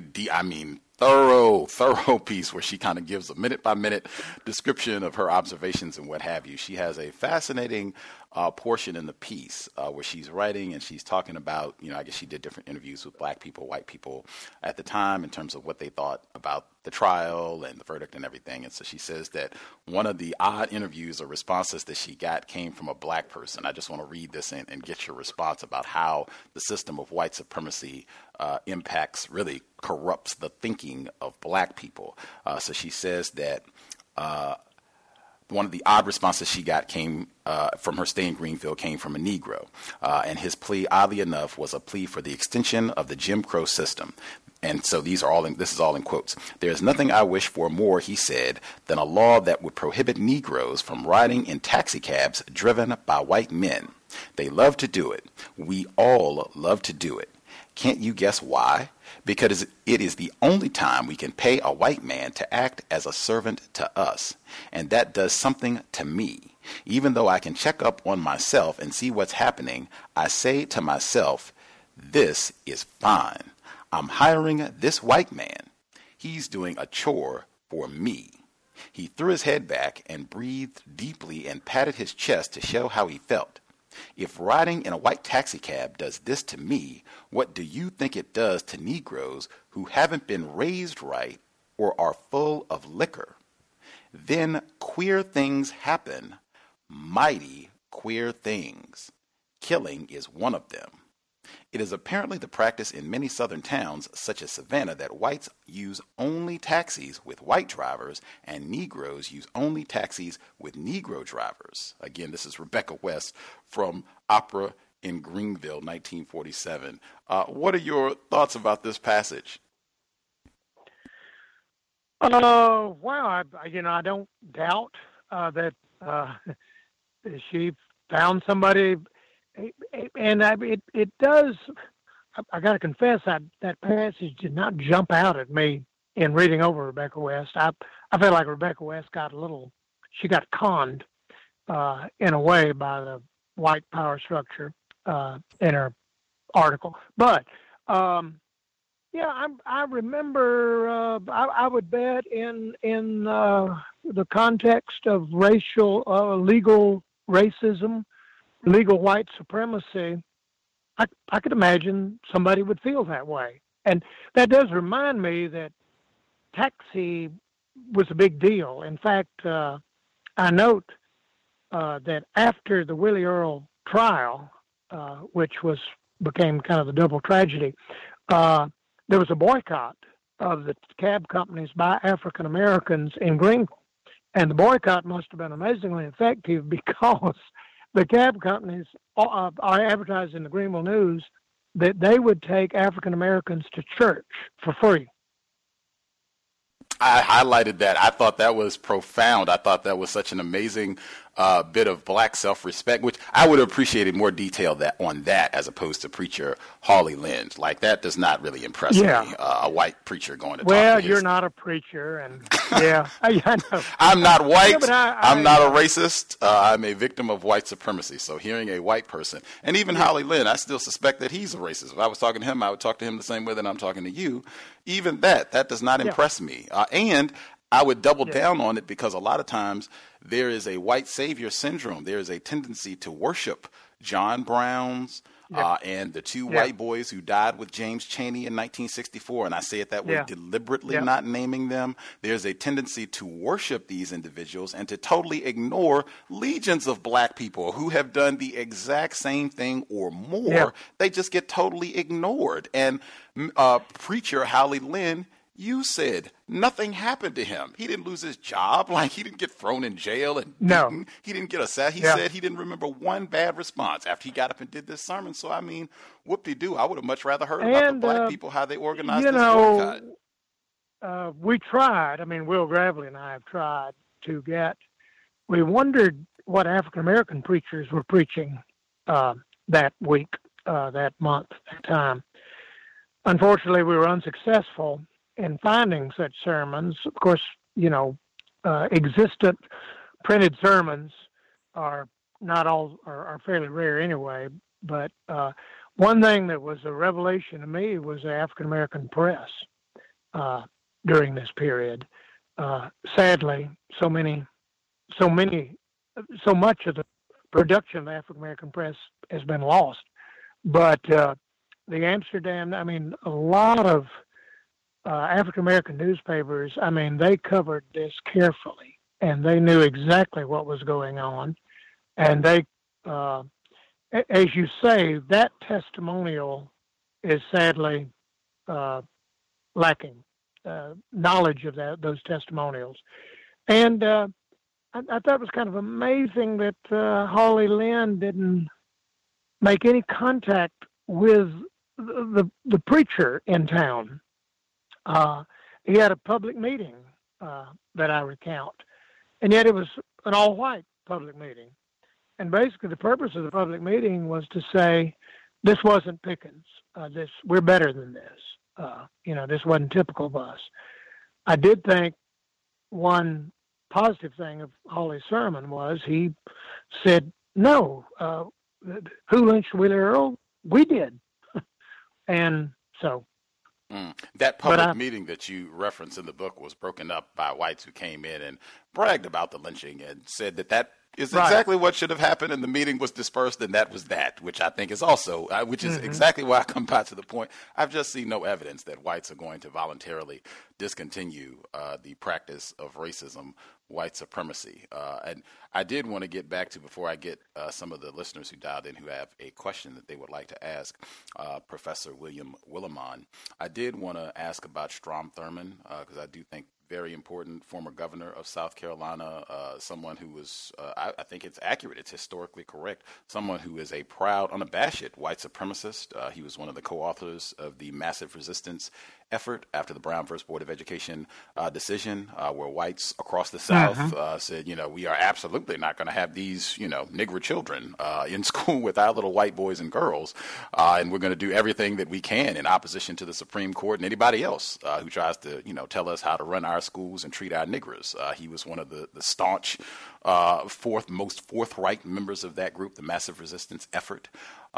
thorough piece where she kind of gives a minute-by-minute description of her observations and what have you. She has a fascinating portion in the piece where she's writing and she's talking about, I guess she did different interviews with black people, white people at the time in terms of what they thought about the trial and the verdict and everything. And so she says that one of the odd interviews or responses that she got came from a black person. I just want to read this and get your response about how the system of white supremacy really corrupts the thinking of black people. So she says that one of the odd responses she got came from her stay in Greenville came from a Negro. And his plea, oddly enough, was a plea for the extension of the Jim Crow system. And so this is all in quotes. "There is nothing I wish for more," he said, "than a law that would prohibit Negroes from riding in taxicabs driven by white men. They love to do it. We all love to do it. Can't you guess why? Because it is the only time we can pay a white man to act as a servant to us. And that does something to me. Even though I can check up on myself and see what's happening, I say to myself, this is fine. I'm hiring this white man. He's doing a chore for me." He threw his head back and breathed deeply and patted his chest to show how he felt. "If riding in a white taxicab does this to me, what do you think it does to Negroes who haven't been raised right or are full of liquor? Then queer things happen, mighty queer things. Killing is one of them. It is apparently the practice in many southern towns, such as Savannah, that whites use only taxis with white drivers and Negroes use only taxis with Negro drivers." Again, this is Rebecca West from Opera in Greenville, 1947. What are your thoughts about this passage? Wow, I don't doubt that she found somebody. And it does. I got to confess that passage did not jump out at me in reading over Rebecca West. I feel like Rebecca West got conned in a way by the white power structure in her article. But I remember. I would bet in the context of legal racism, legal white supremacy, I could imagine somebody would feel that way. And that does remind me that taxi was a big deal. In fact, I note that after the Willie Earl trial, which became kind of the double tragedy, there was a boycott of the cab companies by African Americans in Greenville. And the boycott must have been amazingly effective because the cab companies are advertised in the Greenville News that they would take African Americans to church for free. I highlighted that. I thought that was profound. I thought that was such an amazing bit of black self-respect, which I would have appreciated more detail on that as opposed to preacher Holly Lynn. Like, that does not really impress me. A white preacher going to talk to Well, you're not a preacher, and I know. I'm not white. I'm not a racist. I'm a victim of white supremacy. So hearing a white person, and even Holly Lynn, I still suspect that he's a racist. If I was talking to him, I would talk to him the same way that I'm talking to you. Even that does not impress me. And I would double down on it because a lot of times there is a white savior syndrome. There is a tendency to worship John Brown's and the two white boys who died with James Chaney in 1964. And I say it that way deliberately, not naming them. There's a tendency to worship these individuals and to totally ignore legions of black people who have done the exact same thing or more. Yeah. They just get totally ignored. And preacher Holly Lynn, you said nothing happened to him. He didn't lose his job. Like, he didn't get thrown in jail and beaten. He didn't get said he didn't remember one bad response after he got up and did this sermon. So, I mean, whoop-de-doo. I would have much rather heard about the black people, how they organized this boycott. We tried. I mean, Will Gravely and I have tried to get. We wondered what African American preachers were preaching that week, that month, that time. Unfortunately, we were unsuccessful in finding such sermons. Of course, existent printed sermons are not all are fairly rare anyway. But one thing that was a revelation to me was the African American press during this period. Sadly, so much of the production of the African American press has been lost. But the Amsterdam, a lot of African American newspapers, they covered this carefully, and they knew exactly what was going on. And they, as you say, that testimonial is sadly lacking. Knowledge of those testimonials. And I thought it was kind of amazing that Holly Lynn didn't make any contact with the preacher in town. He had a public meeting that I recount, and yet it was an all-white public meeting. And basically the purpose of the public meeting was to say, this wasn't Pickens. We're better than this. This wasn't typical of us. I did think one positive thing of Hawley's sermon was he said, no, who lynched Willie Earl? We did. And so. That public meeting that you reference in the book was broken up by whites who came in and bragged about the lynching and said that is exactly what should have happened, and the meeting was dispersed, and that was that, which I think is also, exactly why I come back to the point. I've just seen no evidence that whites are going to voluntarily discontinue the practice of racism, white supremacy. And I did want to get back to, before I get some of the listeners who dialed in who have a question that they would like to ask Professor William Willimon, I did want to ask about Strom Thurmond, because I do think very important, former governor of South Carolina, someone who was, I think it's accurate, it's historically correct, someone who is a proud, unabashed white supremacist. He was one of the co-authors of the massive resistance effort after the Brown versus Board of Education decision, where whites across the South said, we are absolutely not going to have these, Negro children in school with our little white boys and girls, and we're going to do everything that we can in opposition to the Supreme Court and anybody else who tries to, tell us how to run our schools and treat our niggers. He was one of the staunch, most forthright members of that group, the Massive Resistance Effort.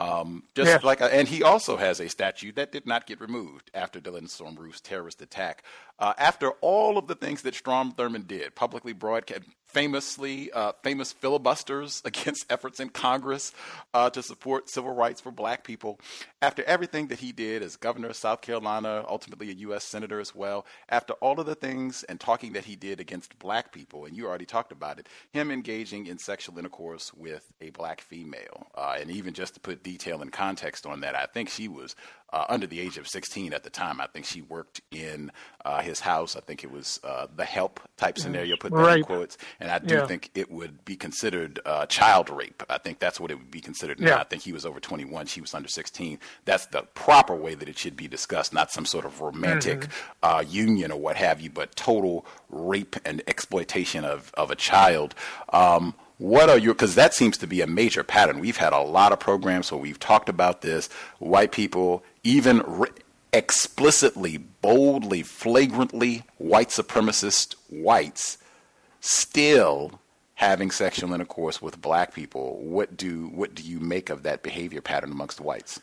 And he also has a statue that did not get removed after Dylan Stormroof's terrorist attack. After all of the things that Strom Thurmond did, publicly broadcast, famous filibusters against efforts in Congress to support civil rights for black people, after everything that he did as governor of South Carolina, ultimately a U.S. senator as well, after all of the things and talking that he did against black people, and you already talked about it, him engaging in sexual intercourse with a black female, and even just to put detail and context on that, I think she was under the age of 16 at the time. I think she worked in his house. I think it was the help type scenario, put that in quotes. And I do think it would be considered child rape. I think that's what it would be considered now. I think he was over 21. She was under 16. That's the proper way that it should be discussed, not some sort of romantic union or what have you, but total rape and exploitation of a child. What are your, because that seems to be a major pattern. We've had a lot of programs where we've talked about this. White people, even explicitly, boldly, flagrantly white supremacist whites, still having sexual intercourse with black people. What do you make of that behavior pattern amongst whites?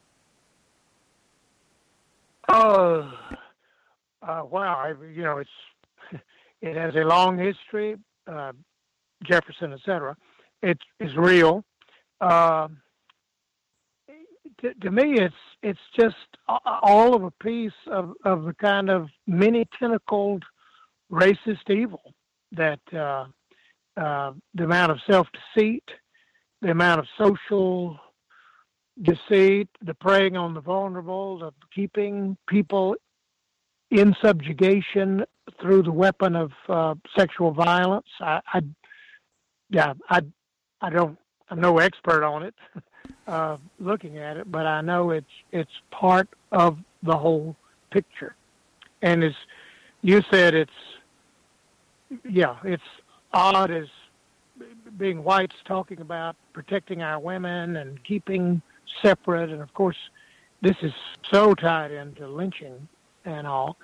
Wow, it has a long history. Jefferson, etc. It's real. To me, it's just all of a piece of the kind of many tentacled racist evil that the amount of self-deceit, the amount of social deceit, the preying on the vulnerable, the keeping people in subjugation through the weapon of sexual violence. I'm no expert on it, looking at it, but I know it's part of the whole picture. And as you said, it's odd as being whites, talking about protecting our women and keeping separate, and of course, this is so tied into lynching and all.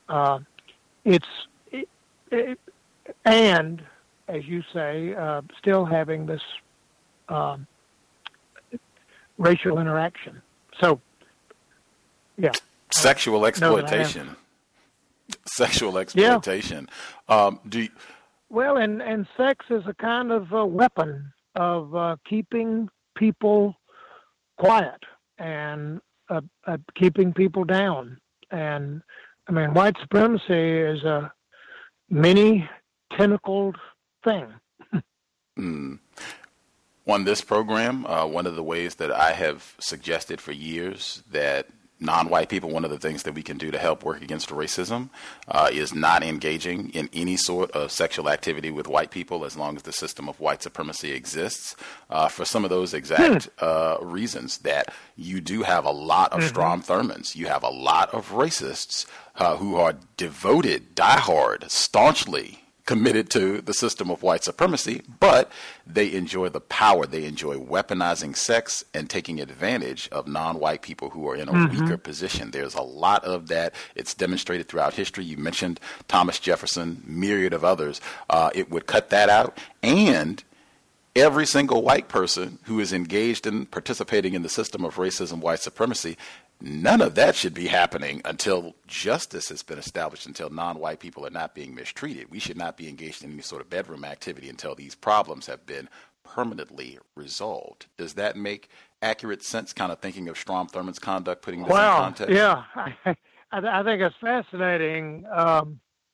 And as you say, still having this racial interaction. So, yeah. Sexual exploitation. Sexual exploitation. Yeah. Well, and sex is a kind of a weapon of keeping people quiet and keeping people down. And, I mean, white supremacy is a many-tentacled thing. On this program, one of the ways that I have suggested for years that non-white people, one of the things that we can do to help work against racism is not engaging in any sort of sexual activity with white people as long as the system of white supremacy exists, for some of those exact reasons that you do have a lot of Strom Thurmonds. You have a lot of racists who are devoted, diehard, staunchly committed to the system of white supremacy, but they enjoy the power. They enjoy weaponizing sex and taking advantage of non-white people who are in a weaker position. There's a lot of that. It's demonstrated throughout history. You mentioned Thomas Jefferson, myriad of others. It would cut that out. And every single white person who is engaged in participating in the system of racism, white supremacy, none of that should be happening until justice has been established, until non-white people are not being mistreated. We should not be engaged in any sort of bedroom activity until these problems have been permanently resolved. Does that make accurate sense, kind of thinking of Strom Thurmond's conduct, putting this in context? Yeah. I think it's fascinating. I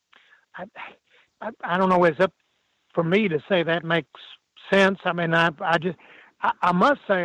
don't know, it's up for me to say that makes sense. I mean, I must say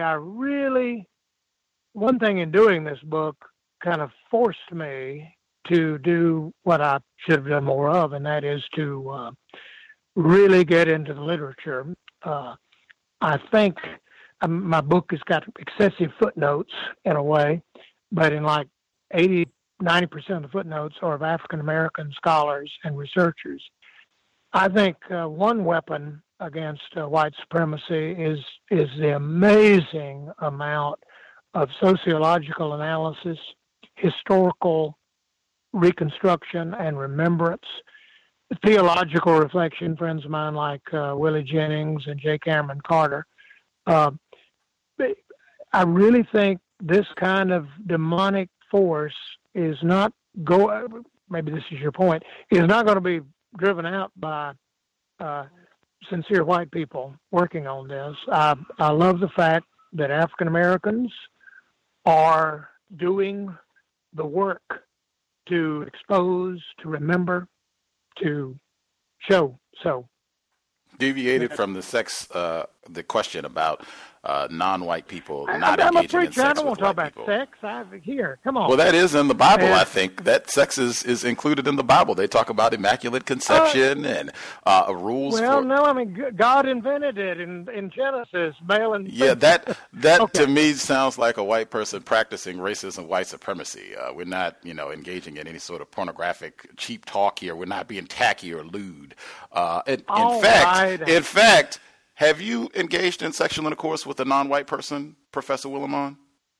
one thing in doing this book kind of forced me to do what I should have done more of, and that is to really get into the literature. I think my book has got excessive footnotes in a way, but in like 80, 90% of the footnotes are of African-American scholars and researchers. I think one weapon against white supremacy is the amazing amount of sociological analysis, historical reconstruction and remembrance, theological reflection. Friends of mine like Willie Jennings and J. Cameron Carter. I really think this kind of demonic force is not maybe this is your point, is not going to be driven out by sincere white people working on this. I love the fact that African Americans are doing the work to expose, to remember, to show. So, deviated from the the question about non-white people not engaging in sex with white people. I don't want to talk about sex. Here, come on. Well, that is in the Bible, I think. That sex is included in the Bible. They talk about immaculate conception and rules. Well, no, I mean, God invented it in Genesis, male and female. Yeah, that okay. To me sounds like a white person practicing racism, white supremacy. We're not, engaging in any sort of pornographic, cheap talk here. We're not being tacky or lewd. In fact, have you engaged in sexual intercourse with a non-white person, Professor Willimon?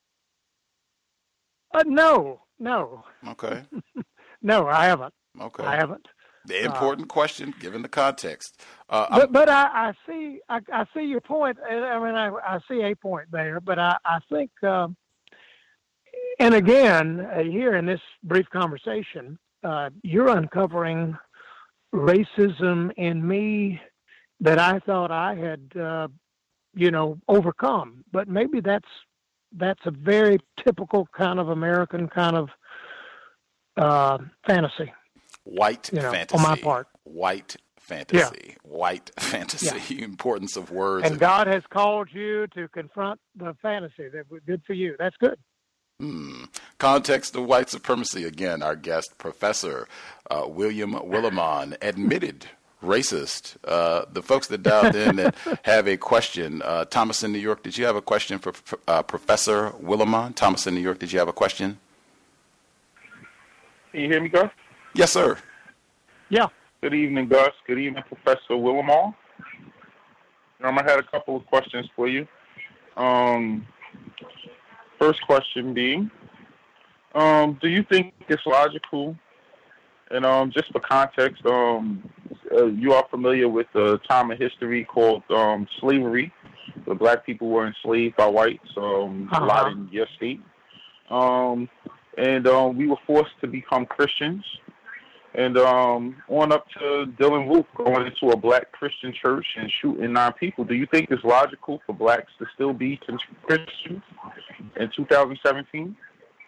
No. Okay. No, I haven't. Okay. I haven't. The important question, given the context. But I see your point. I mean, I see a point there. But I think, and again, here in this brief conversation, you're uncovering racism in me that I thought I had, overcome. But maybe that's a very typical kind of American kind of fantasy. White fantasy. On my part. White fantasy. Yeah. White fantasy. Yeah. Importance of words. And God has called you to confront the fantasy. That's good for you. That's good. Context of white supremacy. Again, our guest, Professor William Willimon, admitted racist. The folks that dialed in that have a question. Thomas in New York, did you have a question for Professor Willimon? Thomas in New York, did you have a question? Can you hear me, Gus? Yes, sir. Yeah. Good evening, Gus. Good evening, Professor Willimon. I had a couple of questions for you. First question being, do you think it's logical? And just for context, you are familiar with a time in history called slavery. The black people were enslaved by whites, a lot in your state. And we were forced to become Christians. And on up to Dylan Roof going into a black Christian church and shooting 9 people. Do you think it's logical for blacks to still be Christians in 2017?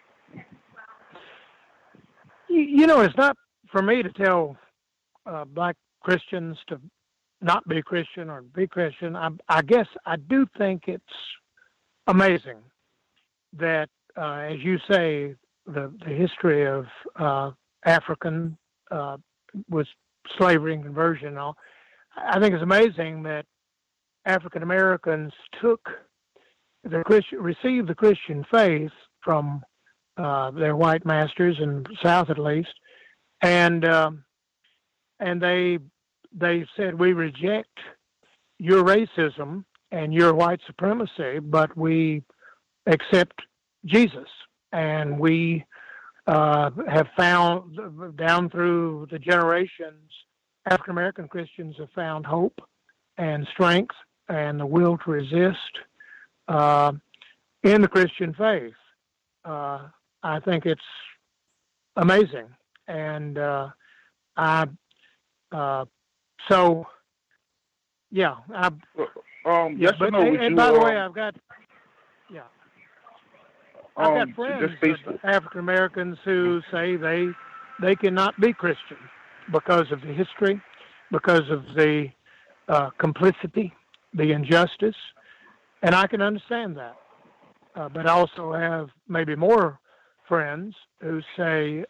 It's not for me to tell black Christians to not be Christian or be Christian. I guess I do think it's amazing that, as you say, the history of African with slavery and conversion and all. I think it's amazing that African Americans received the Christian faith from their white masters in the South, at least, and they said, we reject your racism and your white supremacy, but we accept Jesus, and we have found, down through the generations, African American Christians have found hope and strength and the will to resist in the Christian faith. I think it's amazing, and yes, and by the way, I've got friends, African Americans, who say they cannot be Christian because of the history, because of the complicity, the injustice, and I can understand that. But I also have maybe more friends who say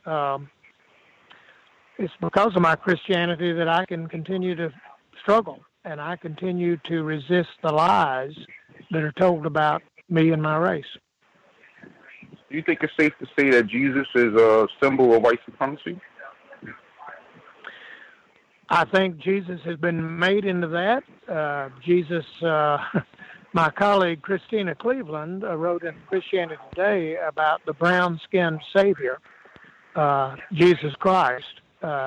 it's because of my Christianity that I can continue to struggle and I continue to resist the lies that are told about me and my race. Do you think it's safe to say that Jesus is a symbol of white supremacy? I think Jesus has been made into that. My colleague Christina Cleveland wrote in Christianity Today about the brown-skinned Savior, Jesus Christ.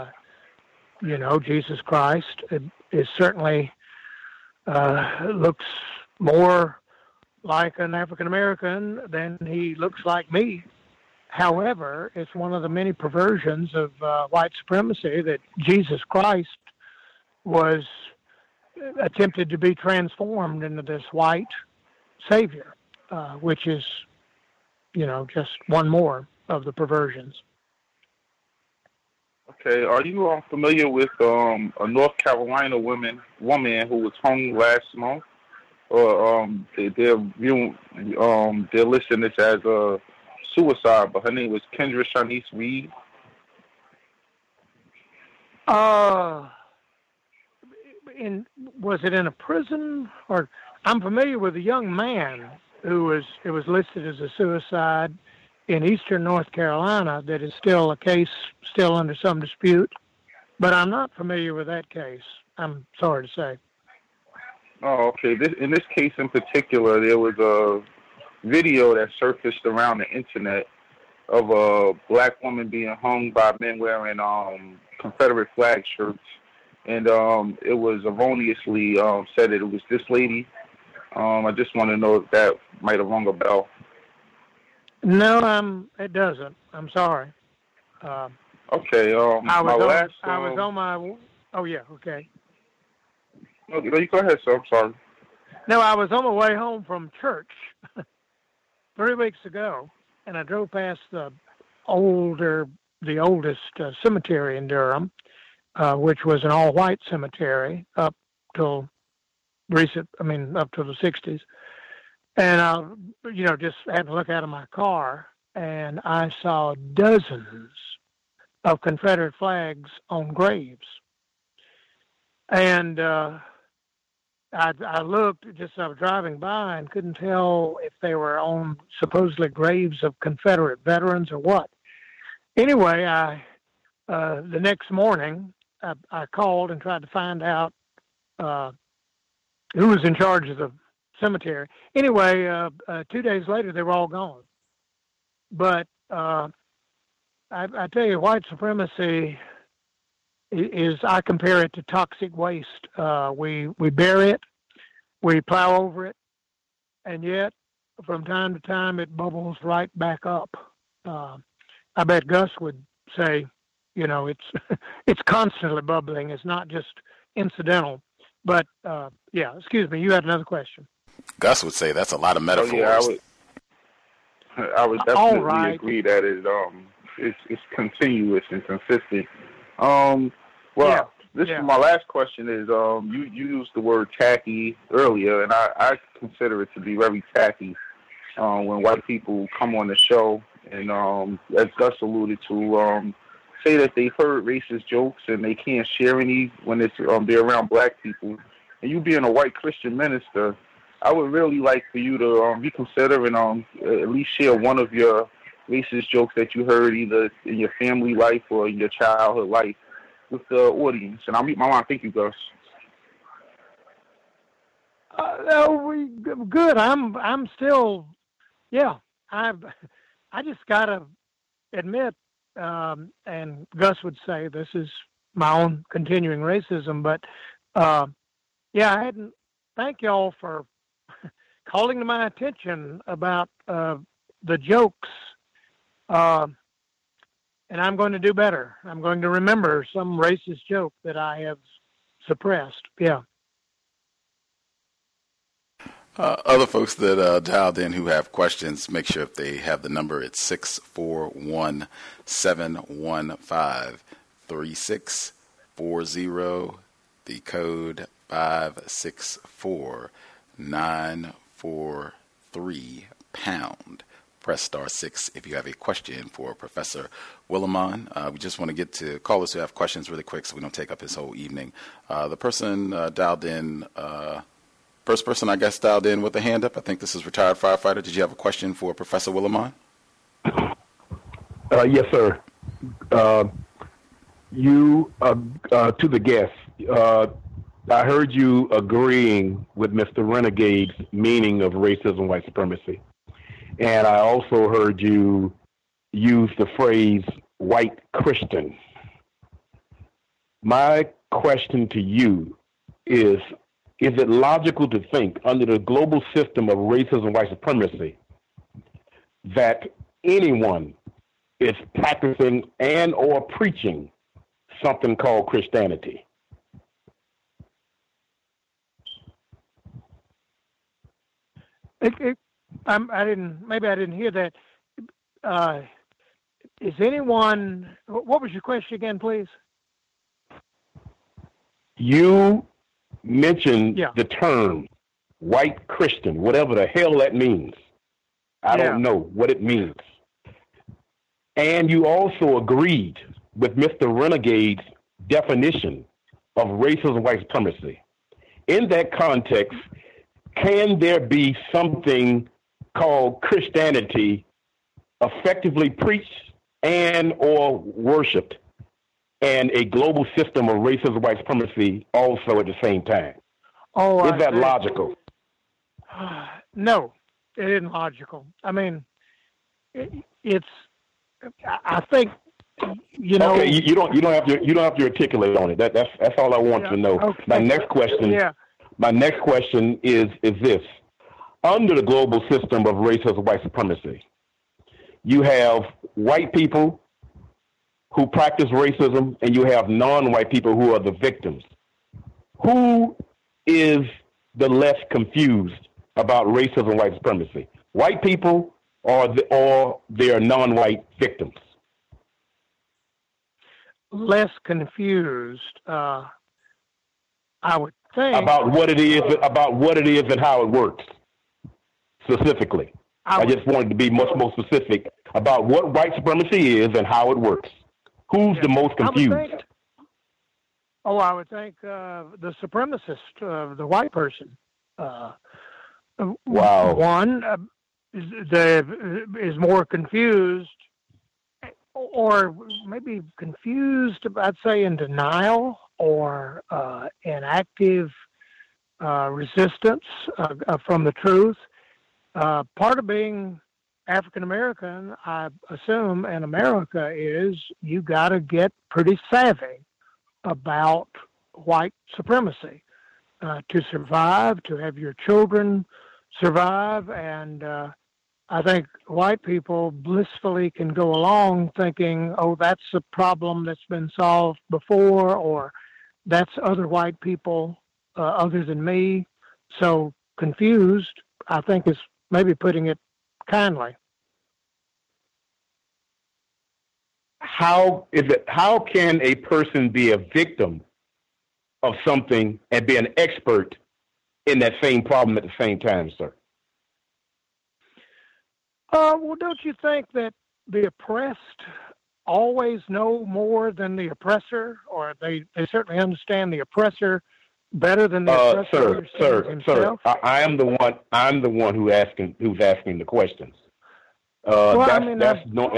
Jesus Christ is certainly looks more like an African American than he looks like me. However, it's one of the many perversions of white supremacy that Jesus Christ was attempted to be transformed into this white Savior, which is, just one more of the perversions. Okay, are you familiar with a North Carolina woman who was hung last month? Or they're listing this as a suicide, but her name was Kendra Shanice Reed. Was it in a prison? Or I'm familiar with a young man who was listed as a suicide in eastern North Carolina. That is still a case, still under some dispute, but I'm not familiar with that case. I'm sorry to say. Oh, okay. In this case in particular, there was a video that surfaced around the internet of a black woman being hung by men wearing Confederate flag shirts, and it was erroneously said that it was this lady. I just want to know if that might have rung a bell. No, it doesn't. I'm sorry. Okay. I was on my. Oh yeah. Okay. No, you go ahead, sir. I'm sorry. No, I was on my way home from church 3 weeks ago, and I drove past the oldest cemetery in Durham, which was an all-white cemetery up till the 60s. And I, just had to look out of my car, and I saw dozens of Confederate flags on graves. And I looked, I was driving by and couldn't tell if they were on supposedly graves of Confederate veterans or what. Anyway, the next morning, I called and tried to find out who was in charge of the cemetery. Anyway, 2 days later, they were all gone. But I tell you, white supremacy is, I compare it to toxic waste. We bury it, we plow over it, and yet from time to time it bubbles right back up. I bet Gus would say, it's constantly bubbling. It's not just incidental. But yeah, excuse me, you had another question. Gus would say that's a lot of metaphors. Oh, yeah, I would definitely agree that it's continuous and consistent. This is my last question. Is you used the word tacky earlier, and I consider it to be very tacky when white people come on the show and as Gus alluded to, say that they've heard racist jokes and they can't share any when it's they're around black people. And you being a white Christian minister, I would really like for you to reconsider and at least share one of your racist jokes that you heard either in your family life or in your childhood life with the audience. And I'll mute my line. Thank you, Gus. Good. I'm still, I just gotta admit, and Gus would say this is my own continuing racism, but thank y'all for calling to my attention about the jokes, and I'm going to do better. I'm going to remember some racist joke that I have suppressed. Yeah. Other folks that dialed in who have questions, make sure if they have the number, it's 641-715-3640, the code 564-943#. Press *6 if you have a question for Professor Willimon. We just want to get to callers who have questions really quick so we don't take up his whole evening. The person dialed in, first person I guess dialed in with a hand up. I think this is retired firefighter. Did you have a question for Professor Willimon? Yes, sir. You, to the guest, I heard you agreeing with Mr. Renegade's meaning of racism, white supremacy. And I also heard you use the phrase white Christian. My question to you is it logical to think under the global system of racism and white supremacy that anyone is practicing and or preaching something called Christianity? I didn't hear that. Is anyone? What was your question again, please? You mentioned the term white Christian, whatever the hell that means. I don't know what it means. And you also agreed with Mr. Renegade's definition of racism and white supremacy. In that context, can there be something called Christianity effectively preached and or worshipped and a global system of racism and white supremacy also at the same time? Is that logical? No, it isn't logical. I mean, it's. I think you know. Okay, you don't have to articulate on it. That's all I want to know. Okay. My next question. My next question is this: under the global system of racism and white supremacy, you have white people who practice racism, and you have non-white people who are the victims. Who is the less confused about racism and white supremacy? White people or their non-white victims? Less confused, I would think, about what it is and how it works. Specifically, I just wanted to be much more specific about what white supremacy is and how it works. Who's the most confused? I would think the supremacist, the white person. Wow. One is more confused, or maybe confused, I'd say in denial, or an active resistance from the truth. Part of being African American, I assume, in America is you got to get pretty savvy about white supremacy to survive, to have your children survive, and I think white people blissfully can go along thinking, oh, that's a problem that's been solved before, or that's other white people other than me. So confused, I think, is maybe putting it kindly. How can a person be a victim of something and be an expert in that same problem at the same time, sir? Well, don't you think that the oppressed always know more than the oppressor, or they certainly understand the oppressor better than the oppressor himself? Sir, I'm the one who's asking the questions. I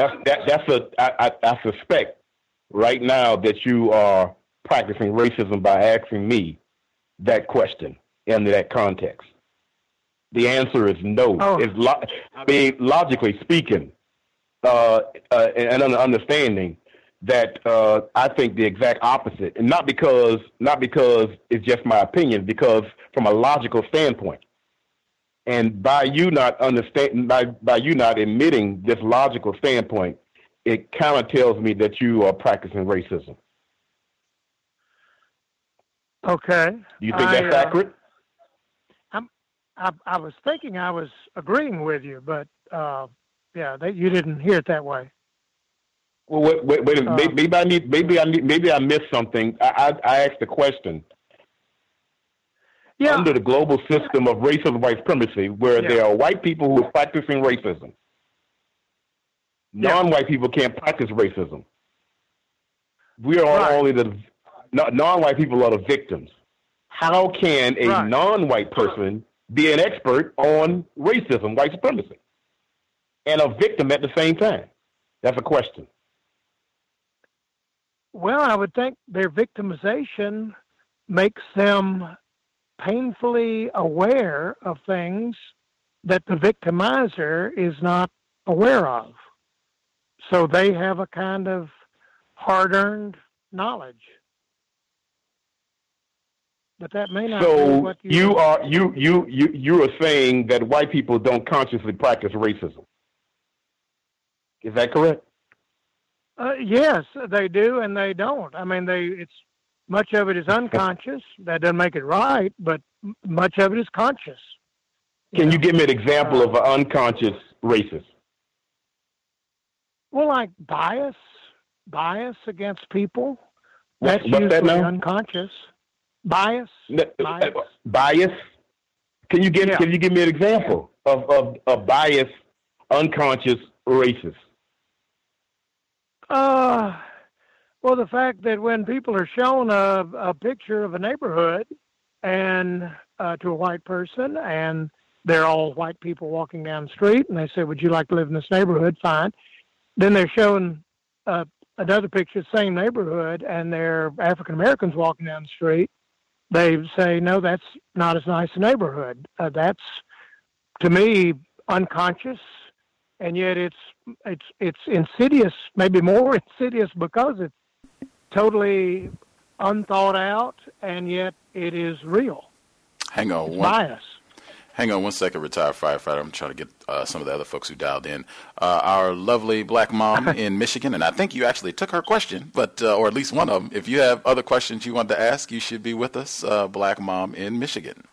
suspect right now that you are practicing racism by asking me that question in that context. The answer is no. Logically speaking, and understanding that I think the exact opposite, and not because it's just my opinion, because from a logical standpoint, and by you not admitting this logical standpoint, it kind of tells me that you are practicing racism. Okay. Do you think that's accurate? I was thinking I was agreeing with you, but you didn't hear it that way. Well, wait a minute. Maybe I missed something. I asked a question. Yeah. Under the global system of racial white supremacy, where there are white people who are practicing racism, non-white people can't practice racism. We are all either non-white people are the victims. How can a non-white person be an expert on racism, white supremacy, and a victim at the same time? That's a question. Well, I would think their victimization makes them painfully aware of things that the victimizer is not aware of. So they have a kind of hard-earned knowledge. But that may not be what you are saying that white people don't consciously practice racism. Is that correct? Yes, they do, and they don't. I mean, it's much of it is unconscious. That doesn't make it right, but much of it is conscious. Can you give me an example of an unconscious racist? Well, like bias against people. That's usually unconscious. Bias. Bias. Can you give me an example of a bias, unconscious racist? Well, the fact that when people are shown a picture of a neighborhood and to a white person, and they're all white people walking down the street, and they say, "Would you like to live in this neighborhood?" Fine. Then they're shown another picture of the same neighborhood, and they're African Americans walking down the street. They say, "No, that's not as nice a neighborhood." That's, to me, unconscious. And yet it's insidious, maybe more insidious because it's totally unthought out, and yet it is real. Hang on one second, retired firefighter. I'm trying to get some of the other folks who dialed in. Our lovely black mom in Michigan, and I think you actually took her question, but or at least one of them. If you have other questions you want to ask, you should be with us, black mom in Michigan.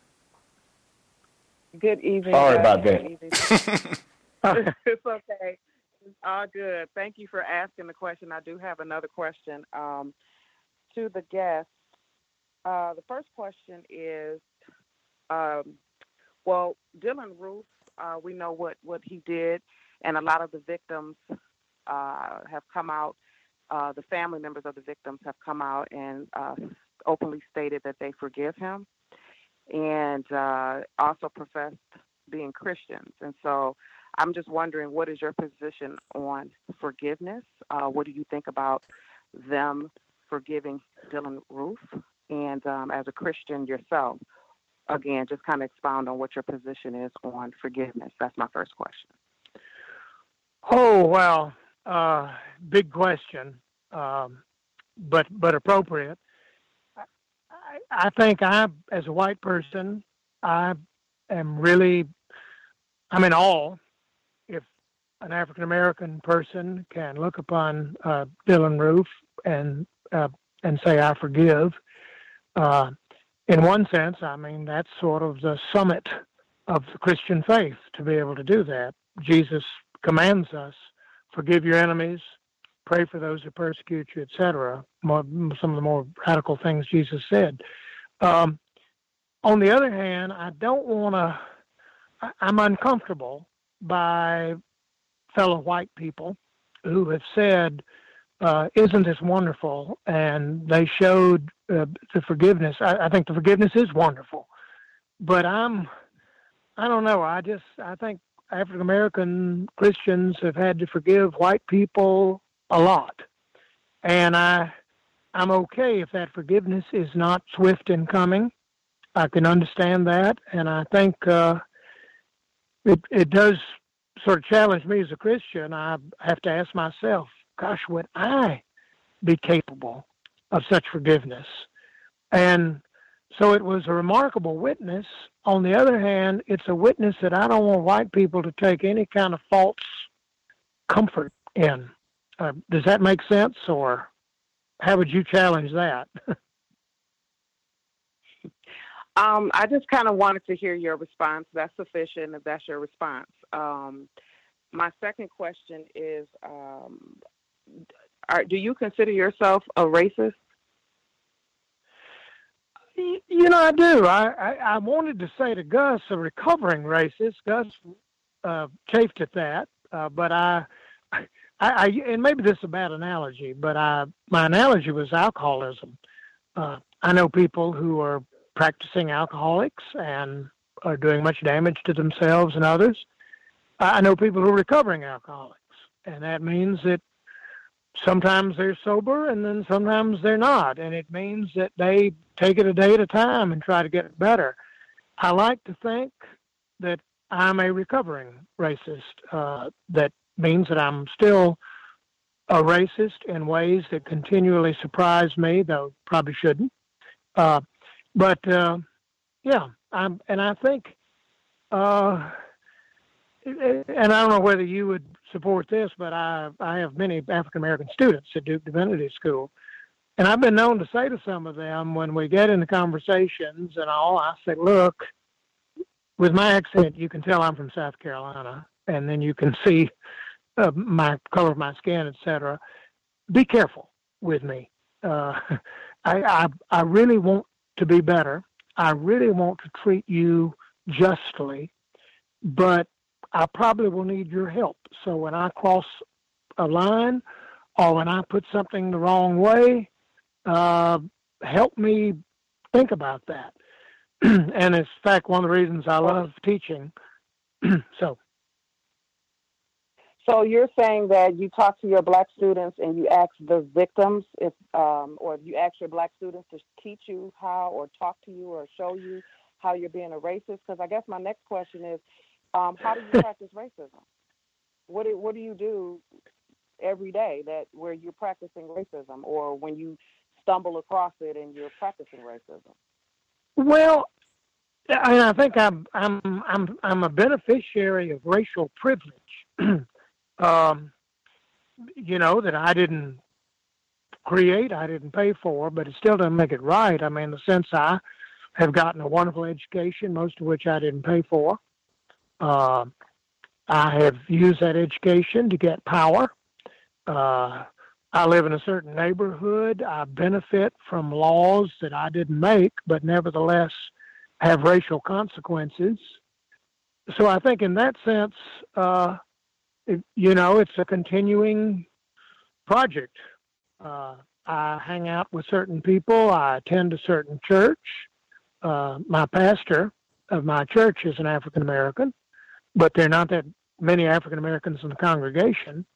Good evening. Sorry about that. It's okay. It's all good. Thank you for asking the question. I do have another question to the guest. The first question is, well, Dylann Roof, we know what he did, and a lot of the victims have come out. The family members of the victims have come out and openly stated that they forgive him, and also professed being Christians. And so I'm just wondering, what is your position on forgiveness? What do you think about them forgiving Dylann Roof? And as a Christian yourself, again, just kind of expound on what your position is on forgiveness. That's my first question. Oh, well, big question, but appropriate. I think as a white person, I'm in awe if an African American person can look upon Dylann Roof and say, I forgive. In one sense, I mean, that's sort of the summit of the Christian faith to be able to do that. Jesus commands us, forgive your enemies, pray for those who persecute you, etc. Some of the more radical things Jesus said. On the other hand, I'm uncomfortable by fellow white people who have said, isn't this wonderful? And they showed the forgiveness. I think the forgiveness is wonderful, but I don't know. I think African American Christians have had to forgive white people a lot, and I'm okay if that forgiveness is not swift in coming. I can understand that, and I think it does sort of challenge me as a Christian. I have to ask myself, gosh, would I be capable of such forgiveness? And so it was a remarkable witness. On the other hand, it's a witness that I don't want white people to take any kind of false comfort in. Does that make sense, or how would you challenge that? I just kind of wanted to hear your response. That's sufficient if that's your response. My second question is, do you consider yourself a racist? I do. I wanted to say to Gus, a recovering racist. Gus chafed at that, but I and maybe this is a bad analogy, but my analogy was alcoholism. I know people who are practicing alcoholics and are doing much damage to themselves and others. I know people who are recovering alcoholics, and that means that sometimes they're sober and then sometimes they're not, and it means that they take it a day at a time and try to get better. I like to think that I'm a recovering racist. That means that I'm still a racist in ways that continually surprise me, though probably shouldn't. But I think, and I don't know whether you would support this, but I have many African American students at Duke Divinity School, and I've been known to say to some of them when we get into conversations and all, I say, look, with my accent, you can tell I'm from South Carolina, and then you can see my color of my skin, etc. Be careful with me. I really want to be better. I really want to treat you justly, but I probably will need your help. So when I cross a line or when I put something the wrong way, help me think about that. And it's, in fact, one of the reasons I love teaching. So you're saying that you talk to your black students and you ask the victims or you ask your black students to teach you how or talk to you or show you how you're being a racist? Because I guess my next question is, how do you practice racism? What do you do every day where you're practicing racism, or when you stumble across it and you're practicing racism? Well, I think I'm a beneficiary of racial privilege. That I didn't create, I didn't pay for, but it still doesn't make it right. I mean, in the sense I have gotten a wonderful education, most of which I didn't pay for. I have used that education to get power. I live in a certain neighborhood. I benefit from laws that I didn't make, but nevertheless have racial consequences. So I think in that sense, it's a continuing project. I hang out with certain people. I attend a certain church. My pastor of my church is an African American, but there are not that many African Americans in the congregation.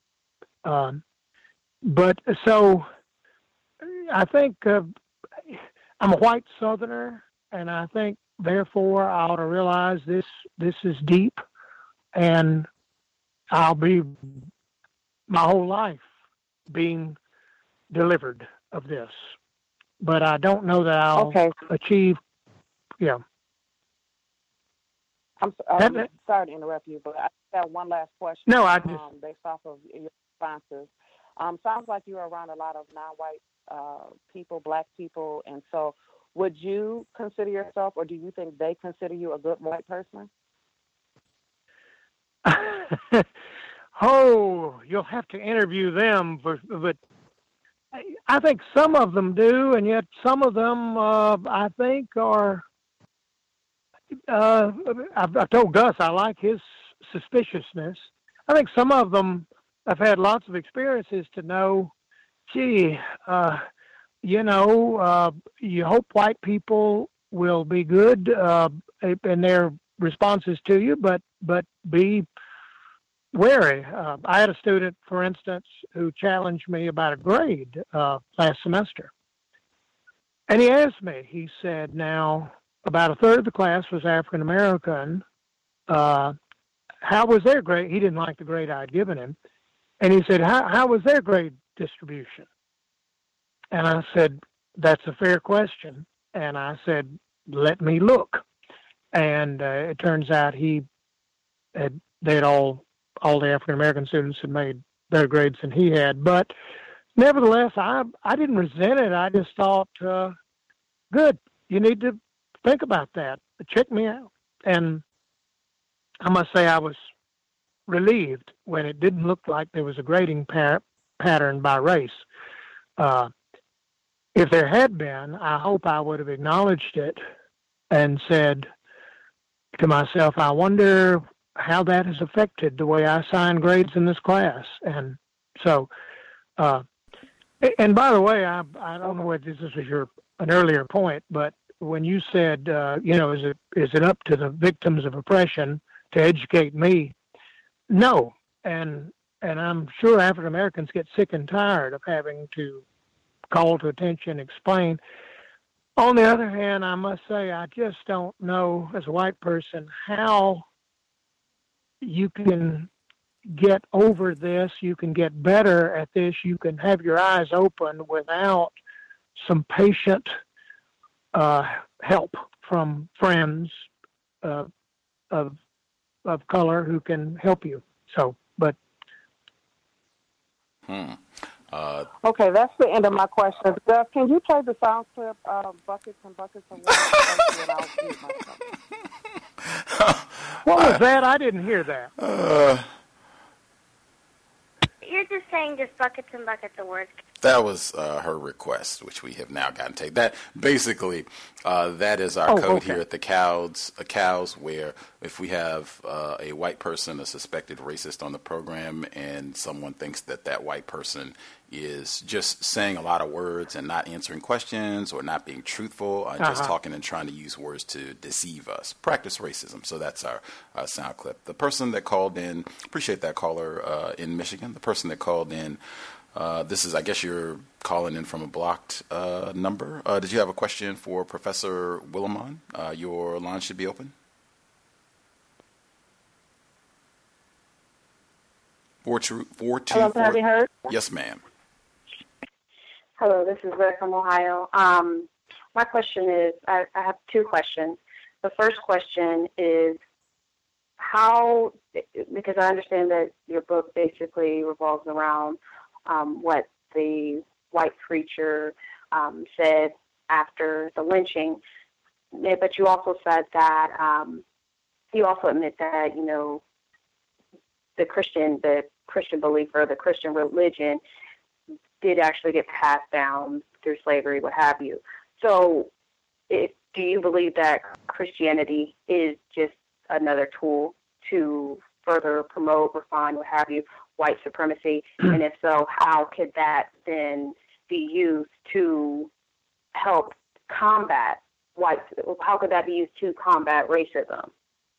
But so I think I'm a white Southerner, and I think therefore, I ought to realize this is deep, and I'll be my whole life being delivered of this. But I don't know that I'll achieve. Yeah. I'm sorry to interrupt you, but I have one last question. No, I just based off of your responses. Sounds like you're around a lot of non-white people, black people, and so would you consider yourself, or do you think they consider you a good white person? Oh, you'll have to interview them, but I think some of them do, and yet some of them I think are. I've told Gus I like his suspiciousness. I think some of them have had lots of experiences to know, gee, you hope white people will be good in their responses to you, but be wary. I had a student, for instance, who challenged me about a grade last semester. And he asked me, he said, now, about a third of the class was African American. How was their grade? He didn't like the grade I'd given him. And he said, how was their grade distribution? And I said, that's a fair question. And I said, let me look. And it turns out they had all the African American students had made better grades than he had. But nevertheless, I didn't resent it. I just thought, good, you need to think about that. Check me out. And I must say I was relieved when it didn't look like there was a grading pattern by race. If there had been, I hope I would have acknowledged it and said to myself, I wonder how that has affected the way I assign grades in this class. And so, and by the way, I don't know whether this was an earlier point, but when you said, is it up to the victims of oppression to educate me? No. And I'm sure African Americans get sick and tired of having to call to attention, explain. On the other hand, I must say, I just don't know as a white person how you can get over this, you can get better at this, you can have your eyes open without some patient help from friends of color who can help you. So, but. Okay, that's the end of my questions. Gus, can you play the sound clip of Buckets and Buckets of Water? What was that? I didn't hear that. You're just saying just buckets and buckets of words. That was her request, which we have now gotten taken. That basically, that is our code here at the Cows, where if we have a white person, a suspected racist on the program, and someone thinks that white person is just saying a lot of words and not answering questions or not being truthful, just talking and trying to use words to deceive us, practice racism. So that's our sound clip. The person that called in, appreciate that caller in Michigan. The person that called in. This is, I guess you're calling in from a blocked number. Did you have a question for Professor Willimon? Your line should be open. 424. Hello, can I be heard? Yes, ma'am. Hello, this is Rick from Ohio. My question is, I have two questions. The first question is how, because I understand that your book basically revolves around what the white preacher said after the lynching, but you also said that you also admit that the Christian belief or the Christian religion did actually get passed down through slavery, what have you. So, do you believe that Christianity is just another tool to further promote, refine, what have you, white supremacy? And if so, how could that then be used to help combat how could that be used to combat racism?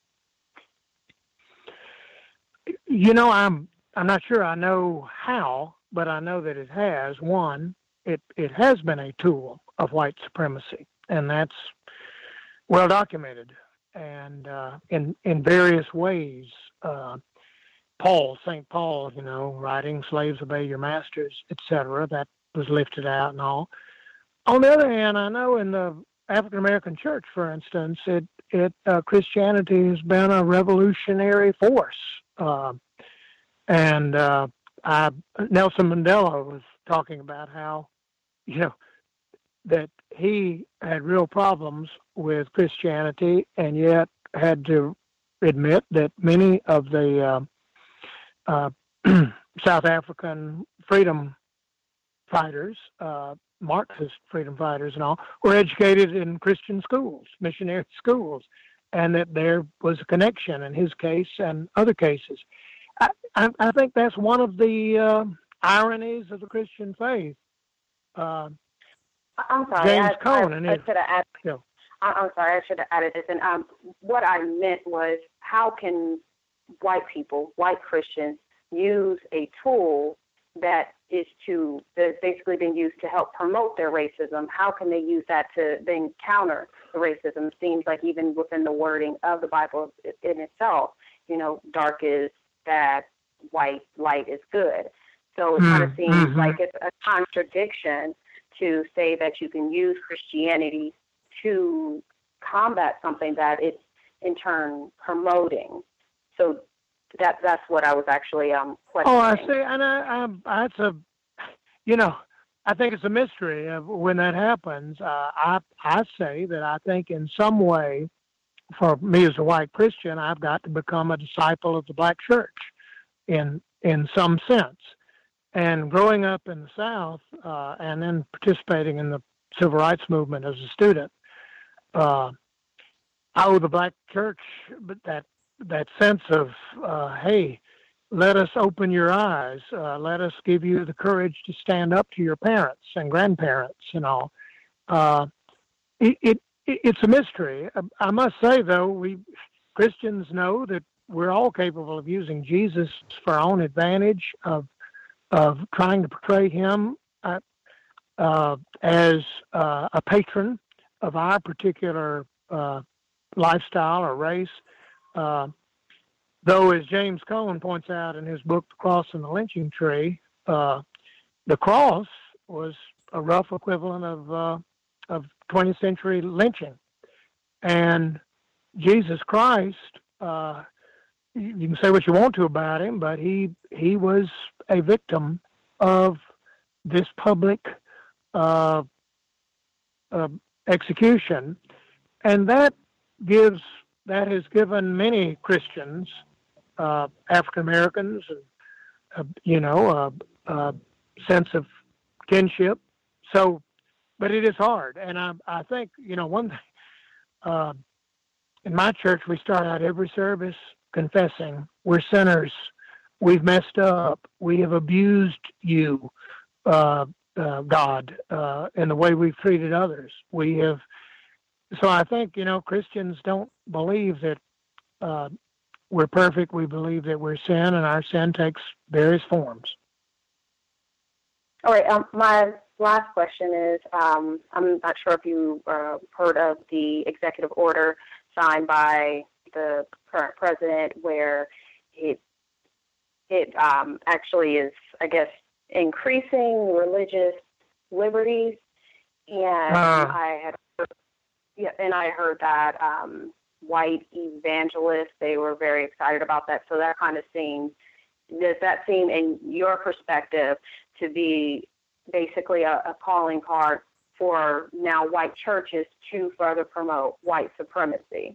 I'm not sure I know how, but I know that it has. One, it has been a tool of white supremacy, and that's well documented, and in various ways. St. Paul, writing "Slaves, obey your masters," etc. That was lifted out and all. On the other hand, I know in the African American church, for instance, Christianity has been a revolutionary force. And Nelson Mandela was talking about how, that he had real problems with Christianity, and yet had to admit that many of the South African freedom fighters, Marxist freedom fighters and all, were educated in Christian schools, missionary schools, and that there was a connection in his case and other cases. I think that's one of the ironies of the Christian faith. I'm sorry, James Cone. I should have added. I'm sorry, I should have added this. And what I meant was, how can white people, white Christians, use a tool that is basically been used to help promote their racism? How can they use that to then counter the racism? It seems like even within the wording of the Bible in itself, dark is bad, light is good. So it kind of seems like it's a contradiction to say that you can use Christianity to combat something that it's in turn promoting. So that's what I was actually questioning. Oh, I see, and I think it's a mystery of when that happens. I say that I think in some way, for me as a white Christian, I've got to become a disciple of the black church in some sense. And growing up in the South, and then participating in the civil rights movement as a student, I owe the black church that sense of, hey, let us open your eyes. Let us give you the courage to stand up to your parents and grandparents and all. It's a mystery. I must say, though, we Christians know that we're all capable of using Jesus for our own advantage, of trying to portray him as a patron of our particular lifestyle or race. Though, as James Cone points out in his book, The Cross and the Lynching Tree, the cross was a rough equivalent of 20th century lynching. And Jesus Christ, you can say what you want to about him, but he was a victim of this public execution. And that has given many Christians, African Americans, a sense of kinship. So, but it is hard. And I think, one thing, in my church, we start out every service confessing we're sinners. We've messed up. We have abused you, God, in the way we've treated others. So I think, Christians don't believe that we're perfect. We believe that we're sin, and our sin takes various forms. All right. My last question is, I'm not sure if you heard of the executive order signed by the current president, where it actually is, I guess, increasing religious liberties. And I heard that white evangelists, they were very excited about that. So that kind of does that seem, in your perspective, to be basically a calling card for now white churches to further promote white supremacy?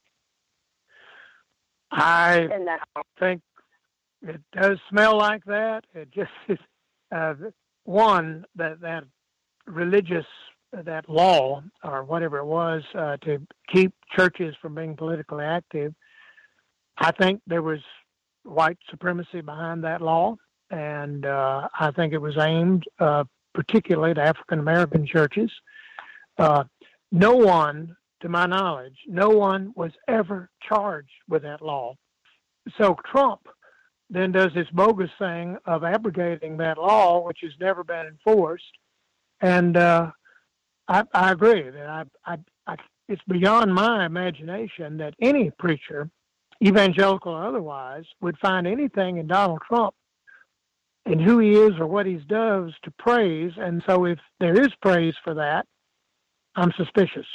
I think it does smell like that. It just is, one, that religious, that law or whatever it was to keep churches from being politically active. I think there was white supremacy behind that law, and I think it was aimed particularly at African American churches. No one, to my knowledge, no one was ever charged with that law. So Trump then does this bogus thing of abrogating that law, which has never been enforced. And I agree that it's beyond my imagination that any preacher, evangelical or otherwise, would find anything in Donald Trump and who he is or what he does to praise. And so if there is praise for that, I'm suspicious.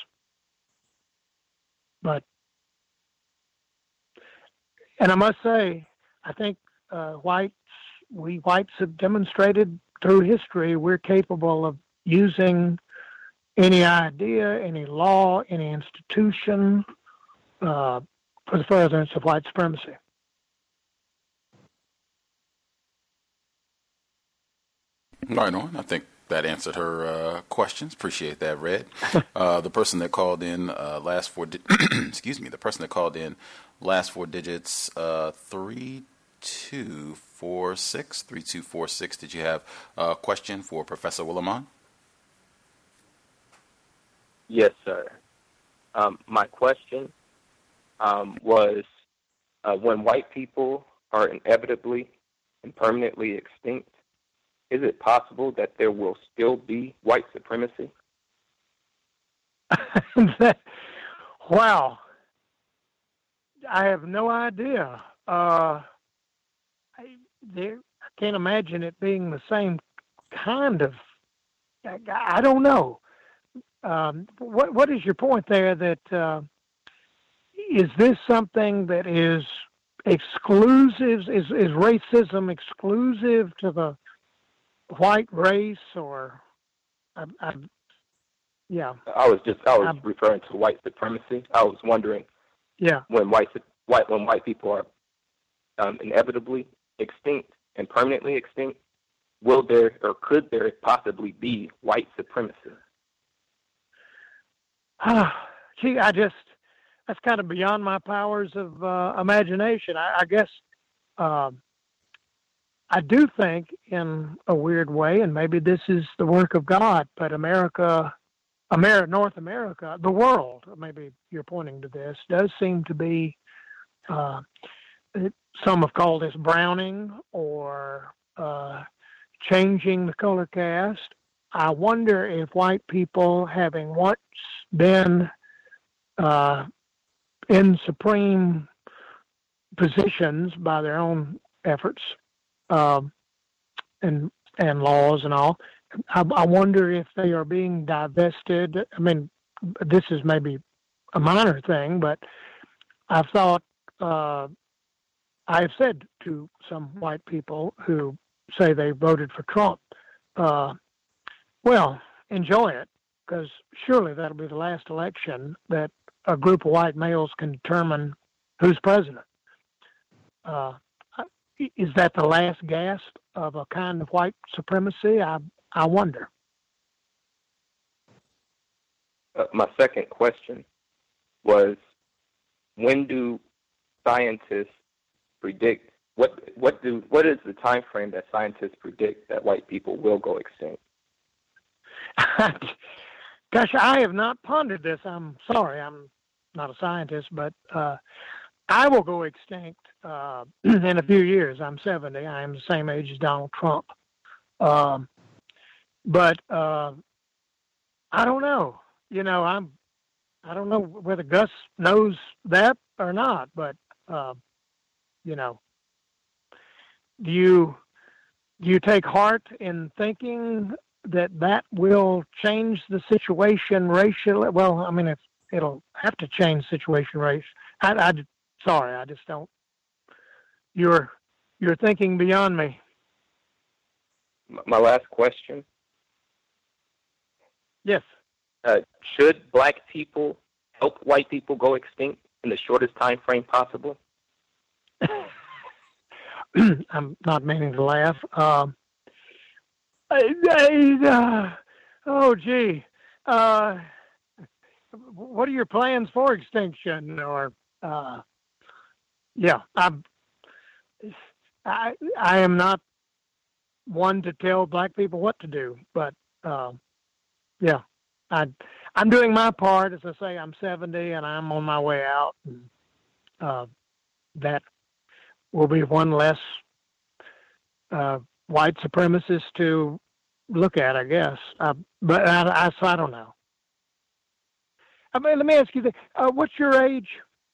And I must say, I think we whites have demonstrated through history we're capable of using any idea, any law, any institution for the furtherance of white supremacy. Right on. I think that answered her questions. Appreciate that, Red. The person that called in last four, excuse me, the person that called in last four digits 3246. 3246. Did you have a question for Professor Willimon? Yes, sir. My question was when white people are inevitably and permanently extinct, is it possible that there will still be white supremacy? Wow. I have no idea. I can't imagine it being the same kind of. I don't know. What is your point there? That is this something that is exclusive? Is racism exclusive to the white race, or yeah? I was referring to white supremacy. I was wondering, when white people are inevitably extinct and permanently extinct, will there or could there possibly be white supremacy? Gee, that's kind of beyond my powers of imagination. I guess I do think, in a weird way, and maybe this is the work of God, but North America, the world, maybe you're pointing to this, does seem to be, some have called this browning or changing the color cast. I wonder if white people, having once been in supreme positions by their own efforts, and laws and all, I wonder if they are being divested. I mean, this is maybe a minor thing, but I've thought, I've said to some white people who say they voted for Trump, well, enjoy it, because surely that'll be the last election that a group of white males can determine who's president. Is that the last gasp of a kind of white supremacy? I wonder. My second question was, when do scientists predict what is the time frame that scientists predict that white people will go extinct? Gosh, I have not pondered this. I'm sorry, I'm not a scientist, but I will go extinct in a few years. I'm 70. I am the same age as Donald Trump. But I don't know. I don't know whether Gus knows that or not. But do you take heart in thinking that will change the situation racially? Well, I mean, it'll have to change the situation race. Sorry, I just don't. You're thinking beyond me. My last question. Yes. Should black people help white people go extinct in the shortest time frame possible? I'm not meaning to laugh. Oh, gee. What are your plans for extinction? Or, yeah, I am not one to tell black people what to do, but yeah, I'm doing my part. As I say, I'm 70 and I'm on my way out. And, that will be one less white supremacist to look at, I guess. But I don't know. let me ask you this. What's your age?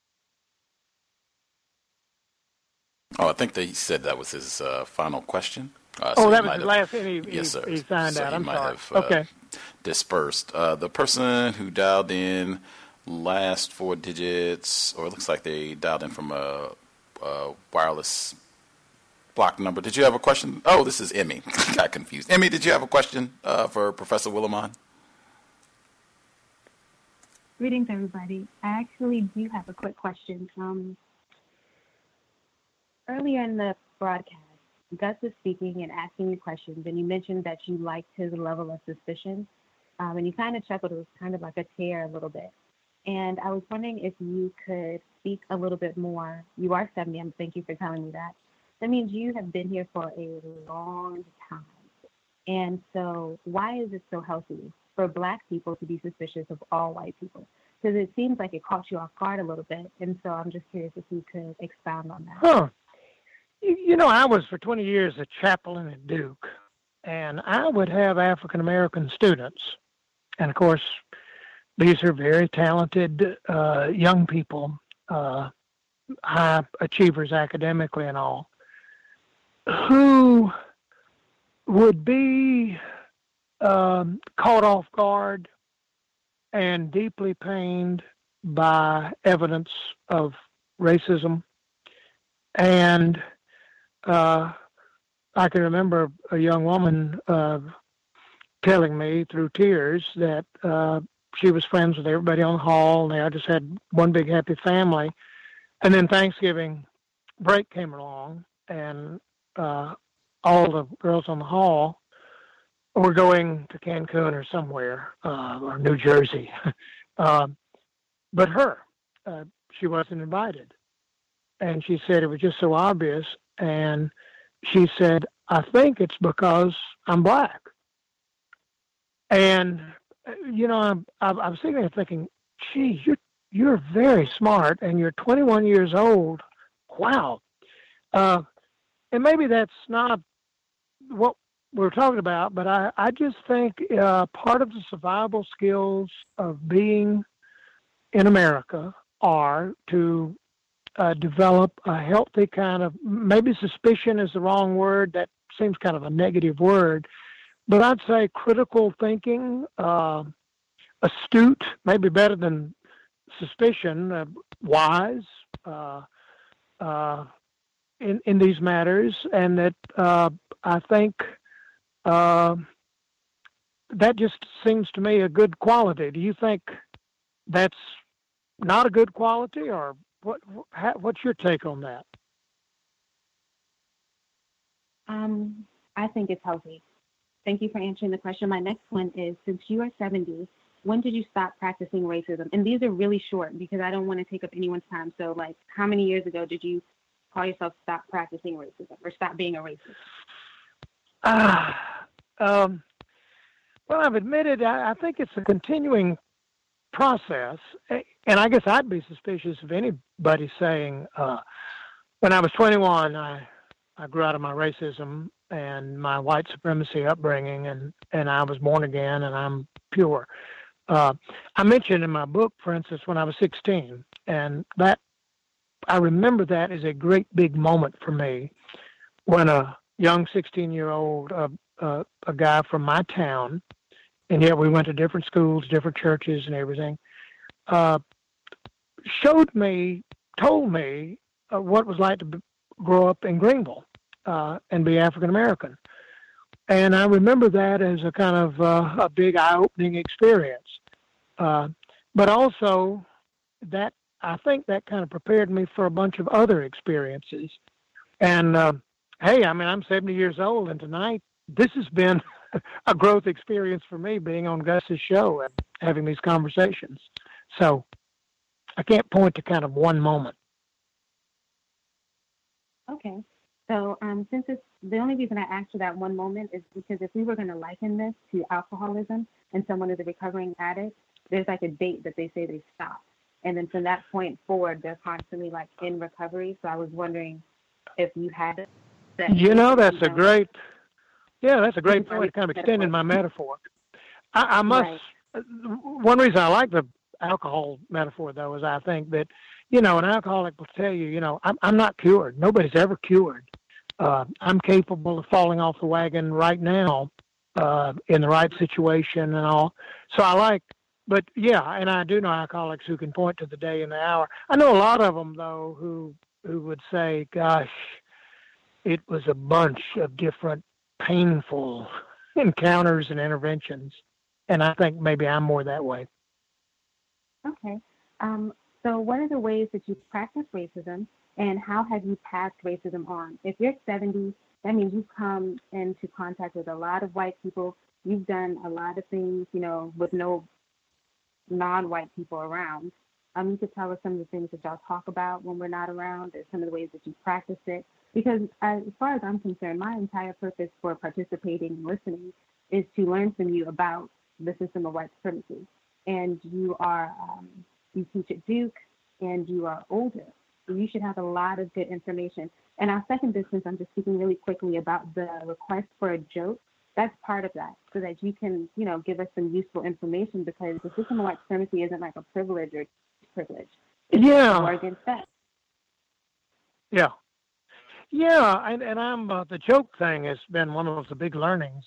Oh, I think that he said that was his final question. So that was the last thing yes, sir. He signed so out. I'm sorry. Have, okay. Dispersed. The person who dialed in last 4 digits, or it looks like they dialed in from a wireless block number. Did you have a question? Oh, this is Emmy. Got confused. Emmy, did you have a question for Professor Willimon? Greetings, everybody. I actually do have a quick question. Earlier in the broadcast, Gus was speaking and asking you questions, and you mentioned that you liked his level of suspicion, and you kind of chuckled. It was kind of like a tear a little bit. And I was wondering if you could speak a little bit more. You are 70, and thank you for telling me that. That means you have been here for a long time. And so why is it so healthy for Black people to be suspicious of all white people? Because it seems like it caught you off guard a little bit. And so I'm just curious if you could expound on that. Huh. You know, I was for 20 years a chaplain at Duke, and I would have African-American students. And, of course, these are very talented young people, high achievers academically and all, who would be caught off guard and deeply pained by evidence of racism. And I can remember a young woman telling me through tears that she was friends with everybody on the hall, and they just had one big happy family. And then Thanksgiving break came along, and all the girls on the hall were going to Cancun or somewhere, or New Jersey. But her, she wasn't invited. And she said it was just so obvious. And she said, I think it's because I'm Black. And, you know, I'm sitting there thinking, gee, you're very smart, and you're 21 years old. Wow. And maybe that's not what we're talking about, but I just think part of the survival skills of being in America are to develop a healthy kind of, maybe suspicion is the wrong word, that seems kind of a negative word, but I'd say critical thinking, astute, maybe better than suspicion, wise in these matters, and that I think that just seems to me a good quality. Do you think that's not a good quality, or what's your take on that? I think it's healthy. Thank you for answering the question. My next one is, since you are 70, when did you stop practicing racism? And these are really short because I don't want to take up anyone's time. So, like, how many years ago did you call yourself stop practicing racism or stop being a racist? Well, I've admitted I think it's a continuing process. And I guess I'd be suspicious of anybody saying, when I was 21, I grew out of my racism and my white supremacy upbringing, and I was born again, and I'm pure. I mentioned in my book, for instance, when I was 16, and that I remember that as a great big moment for me when a young 16-year-old, a guy from my town, and yet we went to different schools, different churches and everything, told me what it was like to grow up in Greenville and be African American. And I remember that as a kind of a big eye-opening experience. But also that I think that kind of prepared me for a bunch of other experiences. And hey, I mean, I'm 70 years old, and tonight this has been a growth experience for me, being on Gus's show and having these conversations. So I can't point to kind of one moment. Okay. So since it's the only reason I asked for that one moment is because if we were going to liken this to alcoholism and someone is a recovering addict, there's like a date that they say they stop. And then from that point forward, they're constantly like in recovery. So I was wondering if you had that. You know, that's a great point, kind of extending my metaphor. I must, right. One reason I like the alcohol metaphor, though, is I think that, an alcoholic will tell you, I'm not cured. Nobody's ever cured. I'm capable of falling off the wagon right now in the right situation and all. So but yeah, and I do know alcoholics who can point to the day and the hour. I know a lot of them, though, who would say, gosh, it was a bunch of different painful encounters and interventions. And I think maybe I'm more that way. Okay. So what are the ways that you practice racism, and how have you passed racism on? If you're 70, that means you've come into contact with a lot of white people. You've done a lot of things, with no non-white people around. You could tell us some of the things that y'all talk about when we're not around, and some of the ways that you practice it. Because as far as I'm concerned, my entire purpose for participating and listening is to learn from you about the system of white supremacy. And you are, you teach at Duke, and you are older. So you should have a lot of good information. And our second business, I'm just speaking really quickly about the request for a joke. That's part of that, so that you can, give us some useful information, because the system of white supremacy isn't like a privilege or privilege. Yeah. Or against that. Yeah. Yeah, and I'm the joke thing has been one of the big learnings.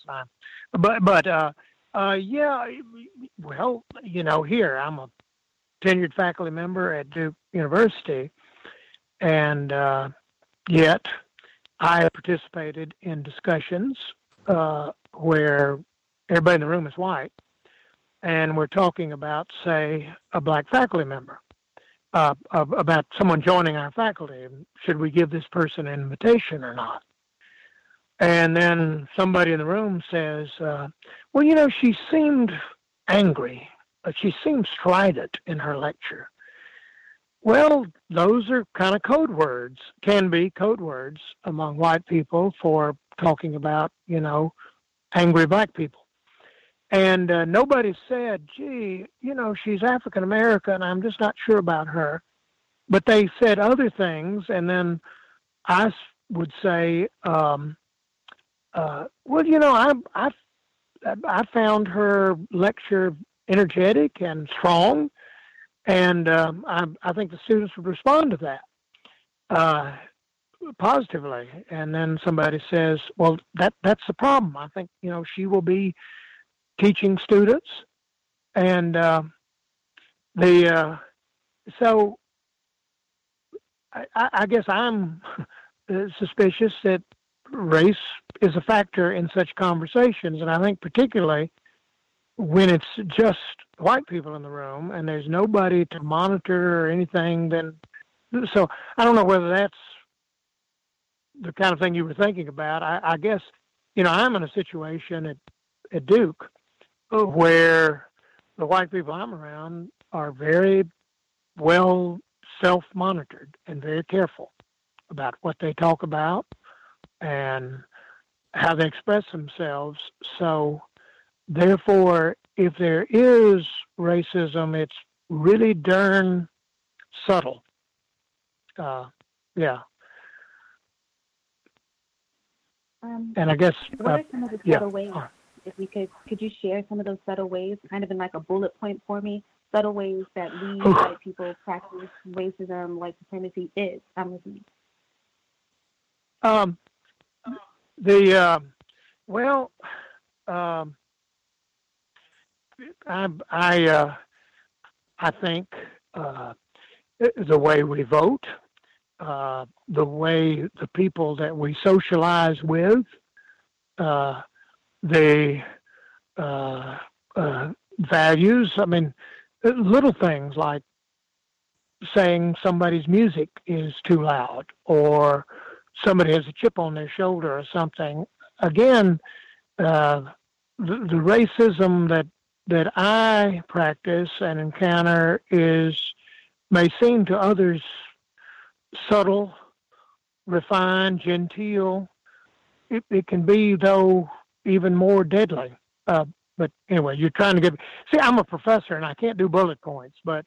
Yeah, well, here I'm a tenured faculty member at Duke University, and yet I have participated in discussions where everybody in the room is white, and we're talking about, say, a black faculty member. About someone joining our faculty. Should we give this person an invitation or not? And then somebody in the room says, well, she seemed angry. She seemed strident in her lecture. Well, those are kind of code words, can be code words among white people for talking about, angry black people. And nobody said, gee, she's African American. I'm just not sure about her. But they said other things. And then I would say, well, I found her lecture energetic and strong. And I think the students would respond to that positively. And then somebody says, well, that's the problem. I think, she will be teaching students, and so I guess I'm suspicious that race is a factor in such conversations, and I think particularly when it's just white people in the room and there's nobody to monitor or anything, then so I don't know whether that's the kind of thing you were thinking about. I guess I'm in a situation at Duke where the white people I'm around are very well self-monitored and very careful about what they talk about and how they express themselves. So, therefore, if there is racism, it's really darn subtle. Yeah. And I guess... what are some of the subtle ways? If we could you share some of those subtle ways, kind of in like a bullet point for me, subtle ways that we white people practice racism, white supremacy is? I'm listening. I think the way we vote, the way the people that we socialize with, the values. I mean, little things like saying somebody's music is too loud or somebody has a chip on their shoulder or something. Again, the racism that I practice and encounter may seem to others subtle, refined, genteel. It can be, though, even more deadly. But anyway, you're trying to see, I'm a professor and I can't do bullet points, but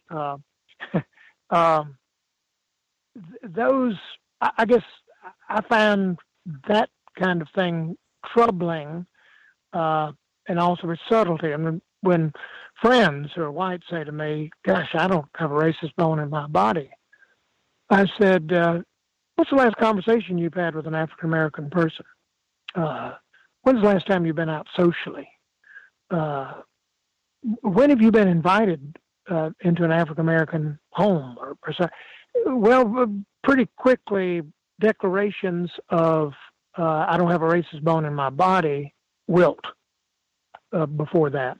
those, I guess I find that kind of thing troubling, and also with subtlety. I mean, when friends who are white say to me, "Gosh, I don't have a racist bone in my body." I said, "What's the last conversation you've had with an African American person? When's the last time you've been out socially? When have you been invited into an African American home or so?" Well, pretty quickly, declarations of "I don't have a racist bone in my body" wilt before that.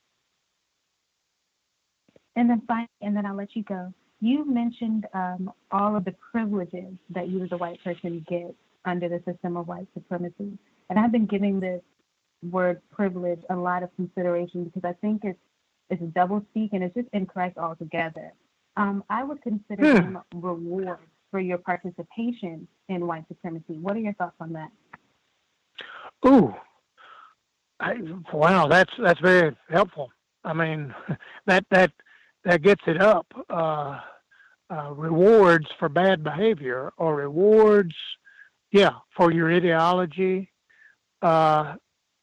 And then I'll let you go. You mentioned all of the privileges that you as a white person get under the system of white supremacy. And I've been giving this word privilege a lot of consideration because I think it's doublespeak and it's just incorrect altogether. I would consider them rewards for your participation in white supremacy. What are your thoughts on that? Ooh, wow, that's very helpful. I mean, that gets it up. Rewards for bad behavior or rewards, for your ideology. I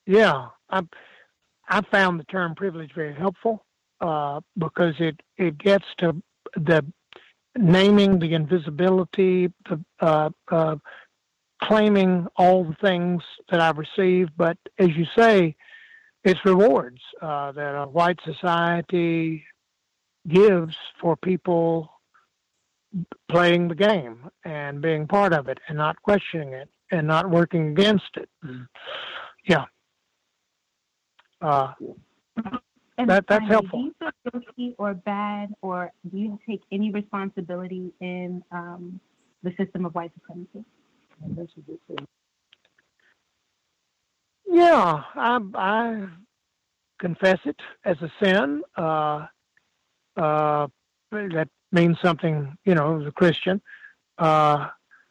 found the term privilege very helpful because it gets to the naming the invisibility, the claiming all the things that I've received. But as you say, it's rewards that a white society gives for people playing the game and being part of it and not questioning it and not working against it. That's helpful. Do you feel guilty or bad, or do you take any responsibility in the system of white supremacy? Yeah, I confess it as a sin. That means something, as a Christian. And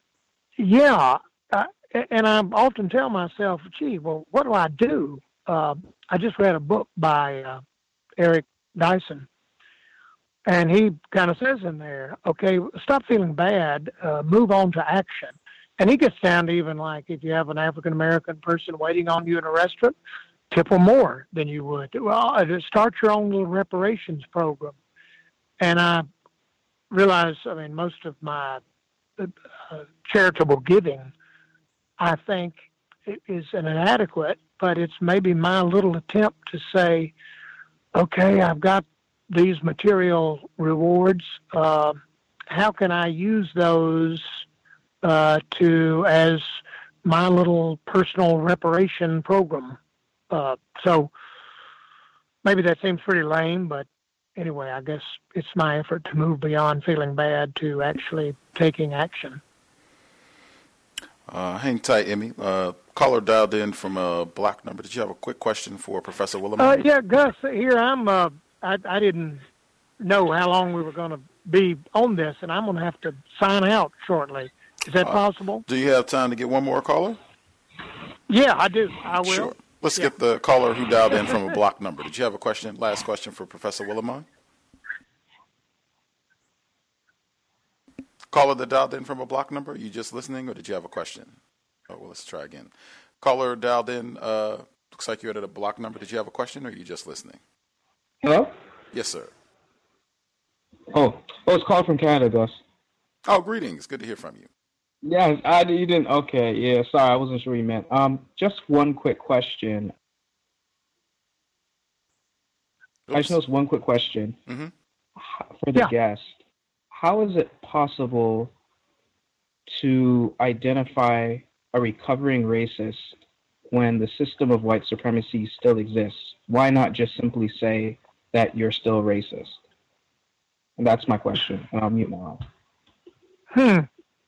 I often tell myself, gee, well, what do I do? I just read a book by Eric Dyson, and he kind of says in there, okay, stop feeling bad, move on to action. And he gets down to even like if you have an African-American person waiting on you in a restaurant, tip them more than you would. Well, just start your own little reparations program. And I realize, most of my charitable giving, I think, is inadequate, but it's maybe my little attempt to say, okay, I've got these material rewards. How can I use those as my little personal reparation program? So maybe that seems pretty lame, but anyway, I guess it's my effort to move beyond feeling bad to actually taking action. Hang tight, Emmy. Caller dialed in from a block number. Did you have a quick question for Professor Willimon? Yeah, Gus, here I'm. I didn't know how long we were going to be on this, and I'm going to have to sign out shortly. Is that possible? Do you have time to get one more caller? Yeah, I do. I will. Sure. Let's get the caller who dialed in from a block number. Did you have a question? Last question for Professor Willimon? Caller that dialed in from a block number, you just listening, or did you have a question? Oh, well, let's try again. Caller dialed in, looks like you're at a block number. Did you have a question, or are you just listening? Hello? Yes, sir. Oh, it's called from Canada, Gus. Oh, greetings. Good to hear from you. Yeah, you didn't. Okay, yeah. Sorry, I wasn't sure you meant. Just one quick question. Oops. I just noticed one quick question for the guest. How is it possible to identify a recovering racist when the system of white supremacy still exists? Why not just simply say that you're still racist? And that's my question. And I'll mute my line.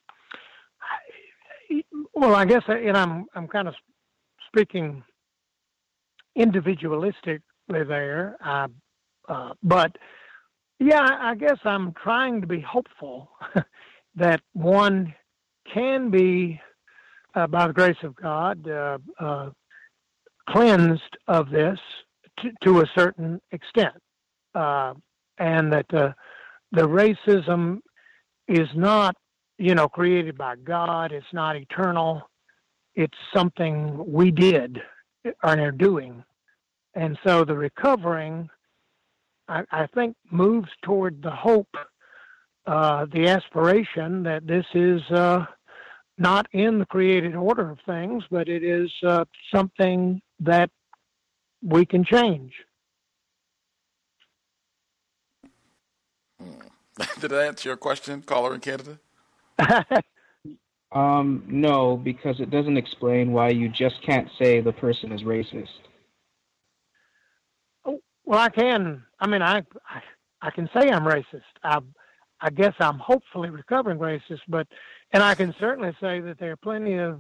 Well, I guess, and I'm kind of speaking individualistically there, but yeah, I guess I'm trying to be hopeful that one can be, by the grace of God, cleansed of this to a certain extent, and that the racism is not, created by God. It's not eternal. It's something we did or are doing. And so the recovering I think, moves toward the hope, the aspiration that this is not in the created order of things, but it is something that we can change. Did that answer your question, caller in Canada? No, because it doesn't explain why you just can't say the person is racist. Oh, well, I can. I mean, I can say I'm racist. I guess I'm hopefully recovering racist, and I can certainly say that there are plenty of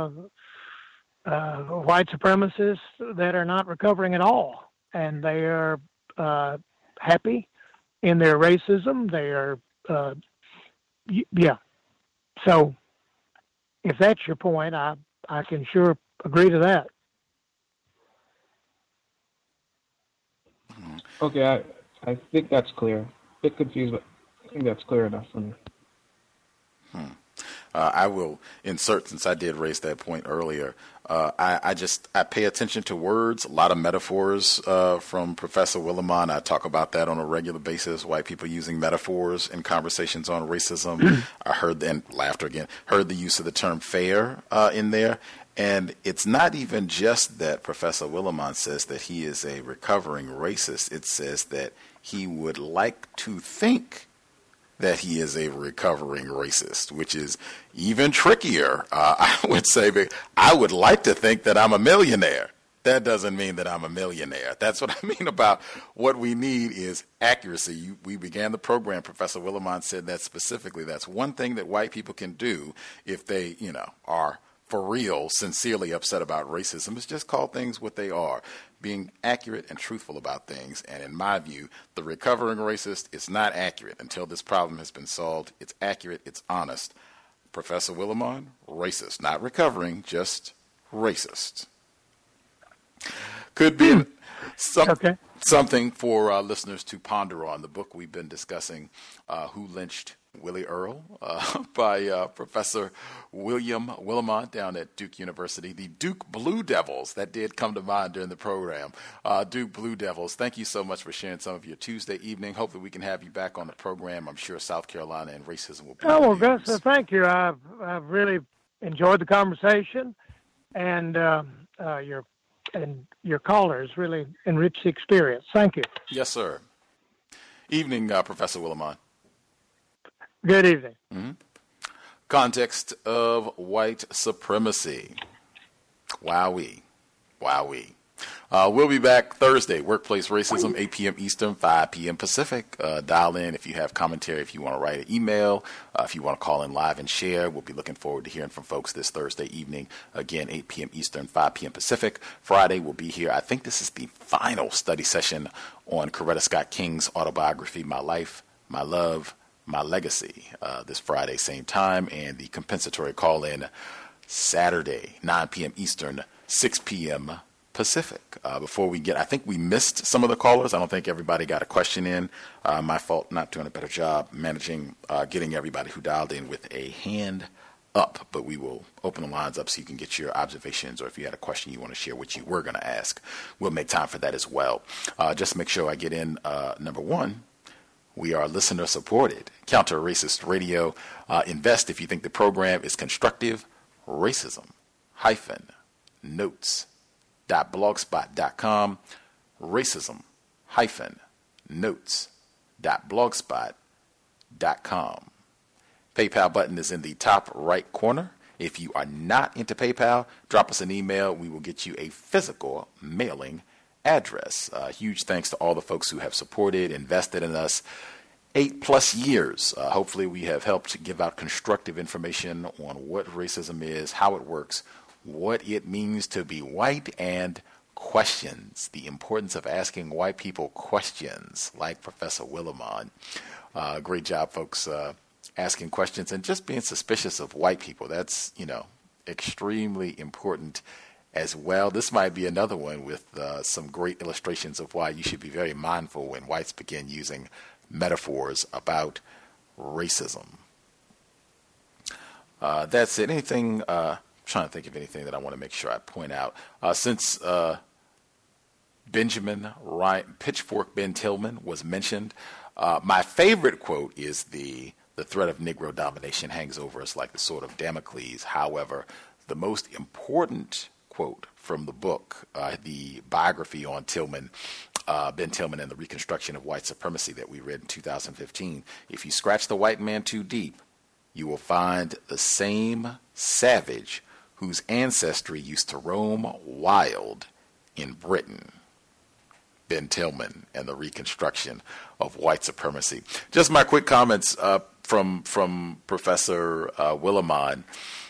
white supremacists that are not recovering at all, and they are happy in their racism. They are, yeah. So, if that's your point, I can sure agree to that. Okay, I think that's clear. A bit confused, but I think that's clear enough for me. I will insert, since I did raise that point earlier, I pay attention to words, a lot of metaphors from Professor Willimon. I talk about that on a regular basis, white people using metaphors in conversations on racism. I heard, and laughter again, heard the use of the term fair in there. And it's not even just that Professor Willimon says that he is a recovering racist. It says that he would like to think that he is a recovering racist, which is even trickier. I would say, I would like to think that I'm a millionaire. That doesn't mean that I'm a millionaire. That's what I mean about what we need is accuracy. We began the program, Professor Willimon said that specifically. That's one thing that white people can do if they, are for real, sincerely upset about racism, is just call things what they are, being accurate and truthful about things. And in my view, the recovering racist is not accurate until this problem has been solved. It's accurate, it's honest. Professor Willimon, racist, not recovering, just racist. Could be something for listeners to ponder on. The book we've been discussing, Who Lynched Willie Earl, by Professor William Willimon down at Duke University. The Duke Blue Devils, that did come to mind during the program. Duke Blue Devils, thank you so much for sharing some of your Tuesday evening. Hopefully we can have you back on the program. I'm sure South Carolina and racism will be. Oh, well, Gus, thank you. I've really enjoyed the conversation, and your callers really enriched the experience. Thank you. Yes, sir. Evening, Professor Willimon. Good evening. Mm-hmm. Context of white supremacy. Wowee. We'll be back Thursday. Workplace Racism, 8 p.m. Eastern, 5 p.m. Pacific. Dial in if you have commentary, if you want to write an email, if you want to call in live and share. We'll be looking forward to hearing from folks this Thursday evening. Again, 8 p.m. Eastern, 5 p.m. Pacific. Friday, we'll be here. I think this is the final study session on Coretta Scott King's autobiography, My Life, My Love, My Legacy, this Friday, same time, and the compensatory call-in Saturday, 9 p.m. Eastern, 6 p.m. Pacific. Before we get, I think we missed some of the callers. I don't think everybody got a question in. My fault, not doing a better job managing getting everybody who dialed in with a hand up, but we will open the lines up so you can get your observations, or if you had a question you want to share what you were going to ask, we'll make time for that as well. Just make sure I get in number one. We are listener supported. Counter Racist Radio. Invest if you think the program is constructive. Racism-notes.blogspot.com. Racism-notes.blogspot.com. PayPal button is in the top right corner. If you are not into PayPal, drop us an email. We will get you a physical mailing address. Huge thanks to all the folks who have supported, invested in us 8+ years. Hopefully we have helped give out constructive information on what racism is, how it works, what it means to be white, and questions. The importance of asking white people questions, like Professor Willimon. Great job, folks, asking questions and just being suspicious of white people. That's, extremely important as well. This might be another one with some great illustrations of why you should be very mindful when whites begin using metaphors about racism. That's it. Anything, trying to think of anything that I want to make sure I point out. Since Pitchfork Ben Tillman was mentioned. My favorite quote is the threat of Negro domination hangs over us like the sword of Damocles. However, the most important quote from the book, the biography on Tillman, Ben Tillman and the Reconstruction of White Supremacy that we read in 2015, if you scratch the white man too deep, you will find the same savage whose ancestry used to roam wild in Britain. Ben Tillman and the Reconstruction of White Supremacy. Just my quick comments from Professor Willimon.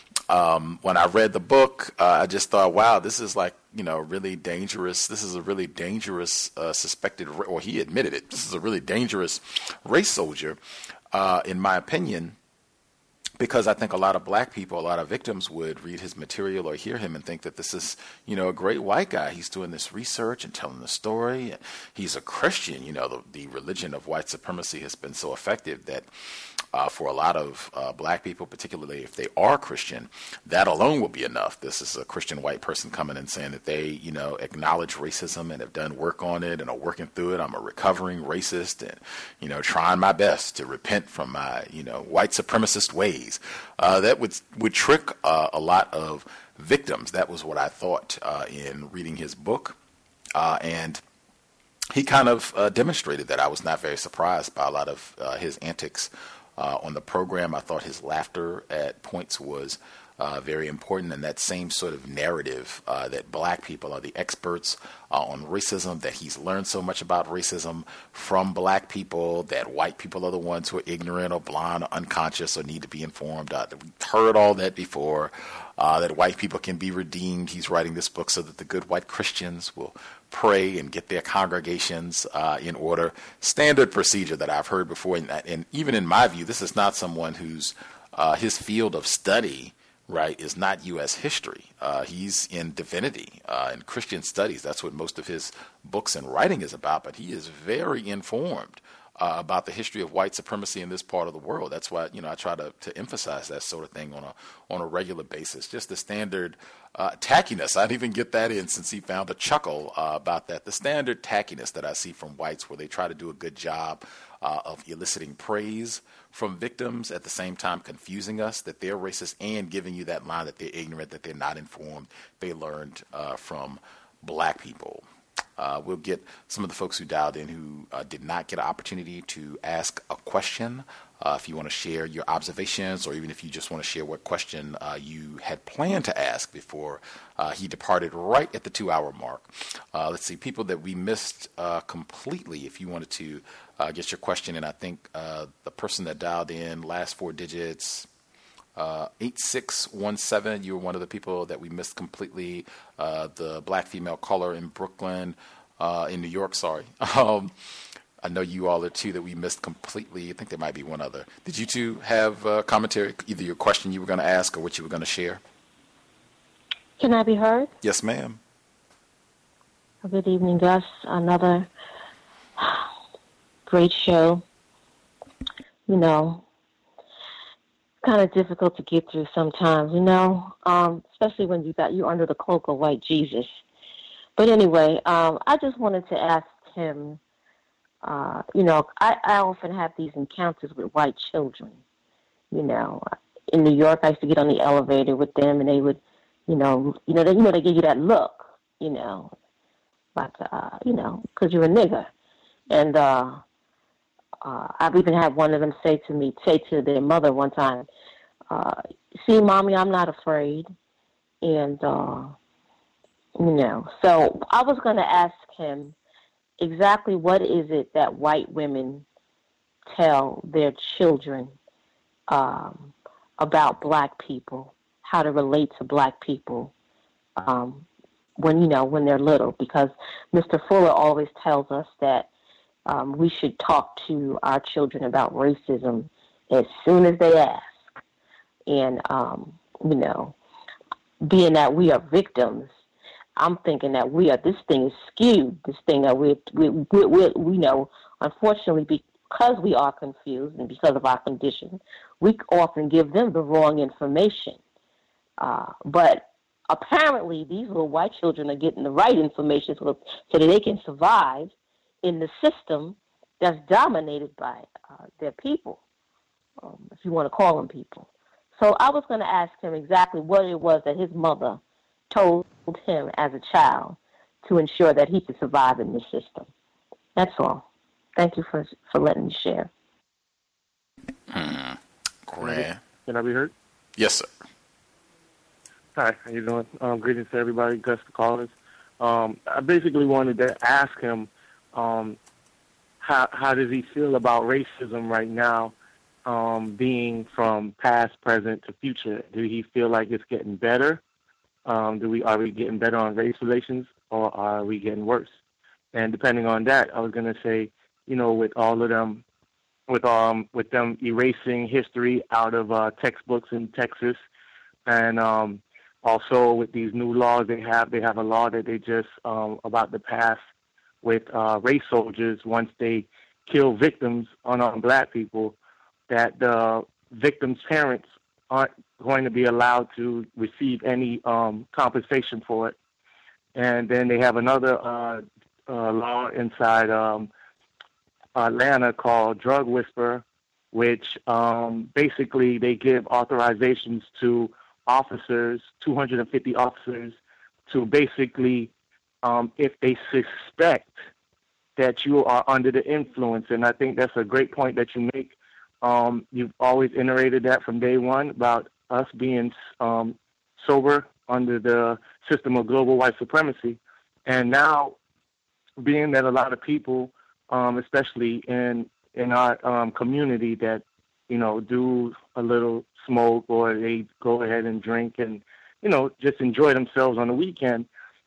When I read the book, I just thought, wow, this is like, really dangerous. This is a really dangerous suspected, or he admitted it, this is a really dangerous race soldier, in my opinion, because I think a lot of black people, a lot of victims would read his material or hear him and think that this is, a great white guy. He's doing this research and telling the story. He's a Christian. The religion of white supremacy has been so effective that for a lot of black people, particularly if they are Christian, that alone will be enough. This is a Christian white person coming and saying that they, acknowledge racism and have done work on it and are working through it. I'm a recovering racist and, trying my best to repent from my, white supremacist ways. That would trick a lot of victims. That was what I thought in reading his book. And he kind of demonstrated that. I was not very surprised by a lot of his antics on the program. I thought his laughter at points was very important, and that same sort of narrative that black people are the experts on racism, that he's learned so much about racism from black people, that white people are the ones who are ignorant or blind or unconscious or need to be informed. We've heard all that before, that white people can be redeemed. He's writing this book so that the good white Christians will pray and get their congregations in order. Standard procedure that I've heard before, and even in my view, this is not someone whose his field of study, right, is not U.S. history. He's in divinity and Christian studies. That's what most of his books and writing is about, but he is very informed about the history of white supremacy in this part of the world. That's why, I try to emphasize that sort of thing on a regular basis. Just the standard tackiness. I didn't even get that in since he found a chuckle about that. The standard tackiness that I see from whites, where they try to do a good job of eliciting praise from victims, at the same time confusing us that they're racist and giving you that line that they're ignorant, that they're not informed, they learned from black people. We'll get some of the folks who dialed in who did not get an opportunity to ask a question. If you want to share your observations, or even if you just want to share what question you had planned to ask before he departed right at the 2-hour mark. Let's see, people that we missed completely, if you wanted to get your question in. I think the person that dialed in, last 4 digits, 8617, you were one of the people that we missed completely. The black female caller in Brooklyn, in New York, sorry. I know you all are two that we missed completely. I think there might be one other. Did you two have commentary, either your question you were going to ask or what you were going to share? Can I be heard? Yes, ma'am. Good evening, Gus. Another great show. Kind of difficult to get through sometimes, especially when you're under the cloak of white Jesus. But anyway, I just wanted to ask him, I often have these encounters with white children. In New York, I used to get on the elevator with them, and they would, they give you that look, like, because you're a nigger. And I've even had one of them say to their mother one time, see, Mommy, I'm not afraid. And, so I was going to ask him, exactly what is it that white women tell their children about black people, how to relate to black people when they're little? Because Mr. Fuller always tells us that we should talk to our children about racism as soon as they ask. And, being that we are victims, I'm thinking that this thing is skewed. This thing that we unfortunately, because we are confused and because of our condition, we often give them the wrong information. But apparently these little white children are getting the right information so that they can survive in the system that's dominated by their people, if you want to call them people. So I was going to ask him exactly what it was that his mother told him as a child to ensure that he could survive in this system. That's all. Thank you for letting me share. Grant. Can I be heard? Yes, sir. Hi, how you doing? Greetings to everybody, Gus the callers. I basically wanted to ask him how does he feel about racism right now, being from past, present to future? Do he feel like it's getting better? Are we getting better on race relations, or are we getting worse? And depending on that, I was going to say, with all of them, with them erasing history out of textbooks in Texas, and also with these new laws they have a law that they just about to pass with race soldiers once they kill victims, unarmed black people, that the victims' parents aren't going to be allowed to receive any compensation for it. And then they have another law inside Atlanta called Drug Whisperer, which basically they give authorizations to officers, 250 officers, to basically, if they suspect that you are under the influence. And I think that's a great point that you make. You've always iterated that from day one about us being sober under the system of global white supremacy. And now, being that a lot of people, especially in our community, that do a little smoke or they go ahead and drink and just enjoy themselves on the weekend,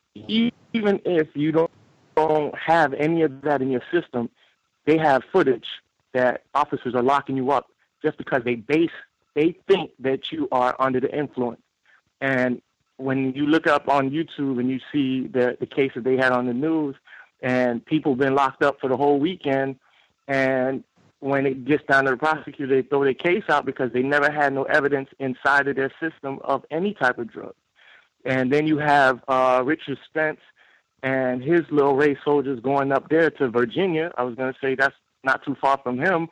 even if you don't have any of that in your system, they have footage that officers are locking you up just because they think that you are under the influence. And when you look up on YouTube and you see the case that they had on the news, and people been locked up for the whole weekend, and when it gets down to the prosecutor, they throw their case out because they never had no evidence inside of their system of any type of drug. And then you have Richard Spence and his little race soldiers going up there to Virginia. I was going to say that's not too far from him,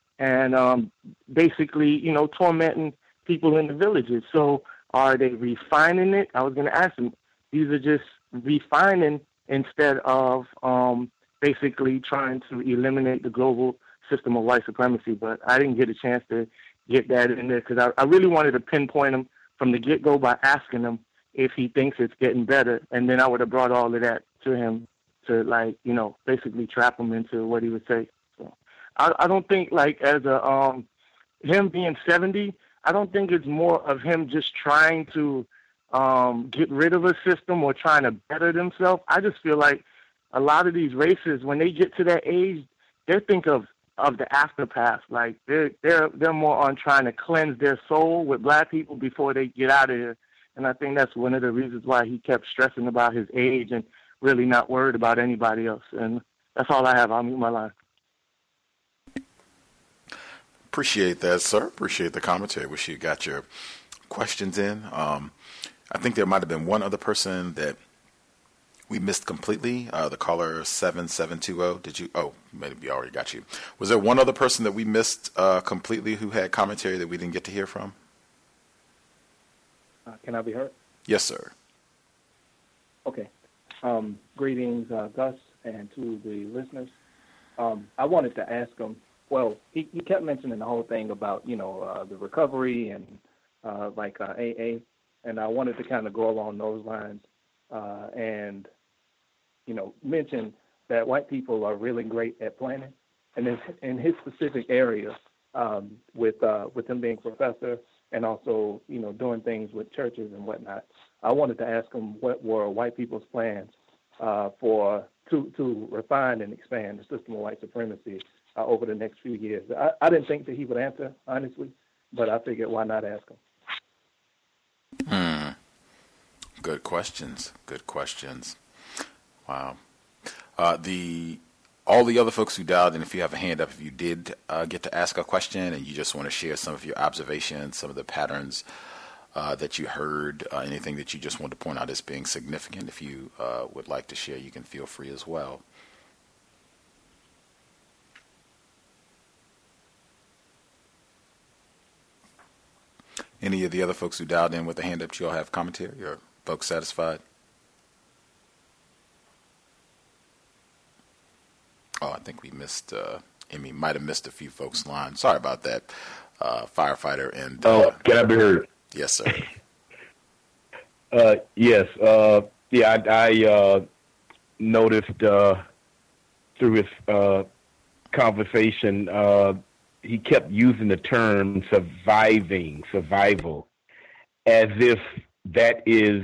and basically, tormenting people in the villages. So are they refining it? I was going to ask them. These are just refining instead of basically trying to eliminate the global system of white supremacy. But I didn't get a chance to get that in there because I really wanted to pinpoint him from the get-go by asking him if he thinks it's getting better, and then I would have brought all of that to him to, basically trap him into what he would say. So I don't think, as him being 70, I don't think it's more of him just trying to get rid of a system or trying to better themselves. I just feel like a lot of these races, when they get to that age, they think of the afterpath. Like they're more on trying to cleanse their soul with black people before they get out of here. And I think that's one of the reasons why he kept stressing about his age and really not worried about anybody else. And that's all I have. I'll mute my line. Appreciate that, sir. Appreciate the commentary. Wish you got your questions in. I think there might have been one other person that we missed completely. The caller 7720. Did you? Oh, maybe already got you. Was there one other person that we missed completely who had commentary that we didn't get to hear from? Can I be heard? Yes, sir. Okay. Greetings, Gus, and to the listeners. I wanted to ask him, well, he kept mentioning the whole thing about, the recovery and AA, and I wanted to kind of go along those lines and, mention that white people are really great at planning. And in his specific area, with him being professor and also, doing things with churches and whatnot, I wanted to ask him what were white people's plans to refine and expand the system of white supremacy over the next few years. I didn't think that he would answer, honestly, but I figured why not ask him? Good questions. Good questions. Wow. All the other folks who dialed in, if you have a hand up, if you did get to ask a question and you just want to share some of your observations, some of the patterns that you heard, anything that you just want to point out as being significant. If you would like to share, you can feel free as well. Any of the other folks who dialed in with a hand up, do you all have commentary, or folks satisfied? Oh, I think we missed, Emmy might have missed a few folks' lines. Sorry about that, firefighter. And can I be heard? Yes, sir. Yes. I noticed through his conversation, he kept using the term survival, as if that is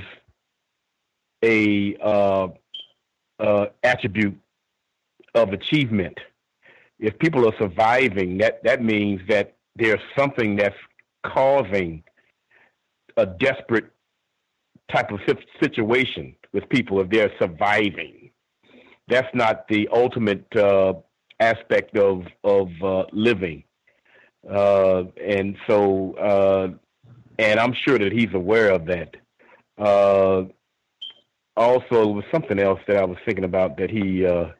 a attribute of achievement. If people are surviving, that means that there's something that's causing a desperate type of situation with people if they're surviving. That's not the ultimate aspect of living. And I'm sure that he's aware of that. Also, there was something else that I was thinking about that he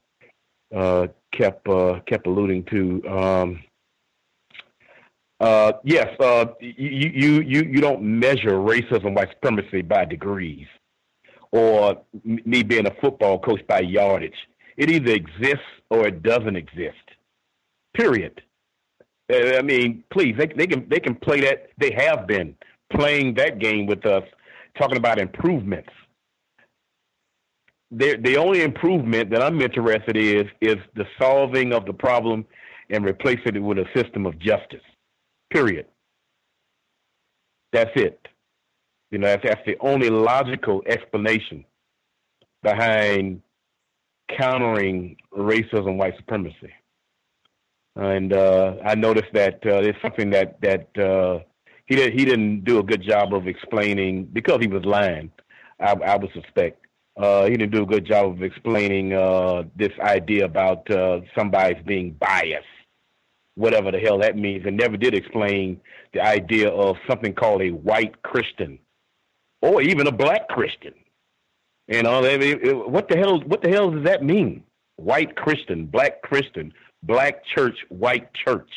kept alluding to. Yes, you don't measure racism, white supremacy by degrees, or me being a football coach by yardage. It either exists or it doesn't exist. Period. I mean, please, they can play that. They have been playing that game with us, talking about improvements. The only improvement that I'm interested in is the solving of the problem and replacing it with a system of justice. Period. That's it. You know, that's the only logical explanation behind countering racism, white supremacy. And I noticed that it's something that he didn't do a good job of explaining, because he was lying, I would suspect. He didn't do a good job of explaining this idea about somebody's being biased, whatever the hell that means, and never did explain the idea of something called a white Christian, or even a black Christian. You know, what the hell does that mean? White Christian, black church, white church.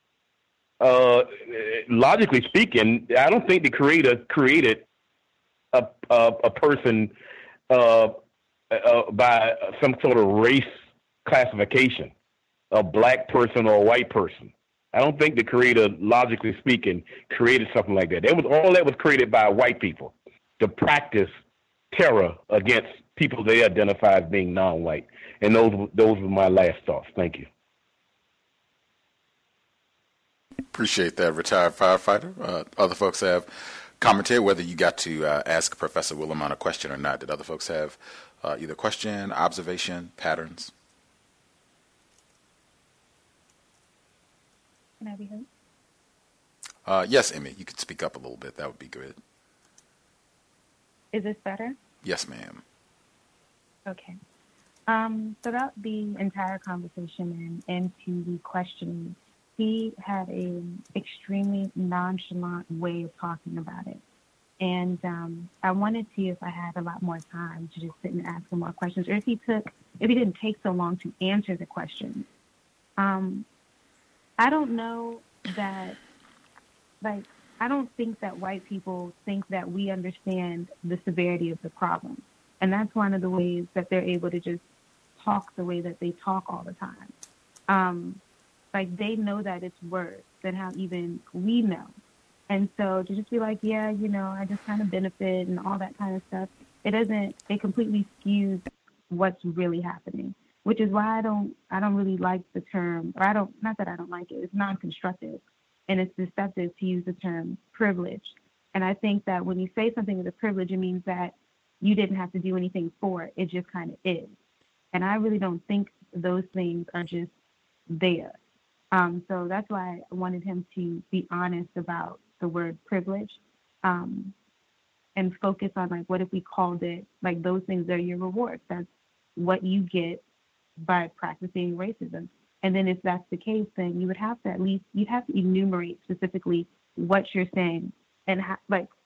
Logically speaking, I don't think the Creator created a person by some sort of race classification, a black person or a white person. I don't think the Creator, logically speaking, created something like that. All that was created by white people to practice terror against people they identify as being non-white. And those were my last thoughts. Thank you. Appreciate that, retired firefighter. Other folks have commentary, whether you got to ask Professor Willimon a question or not. Did other folks have either question, observation, patterns? Can I be heard? Yes, Emmy, you could speak up a little bit. That would be good. Is this better? Yes, ma'am. Okay. Throughout the entire conversation and into the questioning, he had an extremely nonchalant way of talking about it. And I wanted to see if I had a lot more time to just sit and ask him more questions, or if he didn't take so long to answer the questions. I don't know that, I don't think that white people think that we understand the severity of the problem. And that's one of the ways that they're able to just talk the way that they talk all the time. They know that it's worse than how even we know. And so to just be like, yeah, you know, I just kind of benefit and all that kind of stuff, it completely skews what's really happening, which is why I don't really like the term, or not that I don't like it, it's non-constructive and it's deceptive to use the term privilege. And I think that when you say something is a privilege, it means that you didn't have to do anything for it. It just kind of is. And I really don't think those things are just there. So that's why I wanted him to be honest about the word privilege, and focus on what if we called it, those things are your rewards. That's what you get by practicing racism. And then if that's the case, then you would have to you'd have to enumerate specifically what you're saying and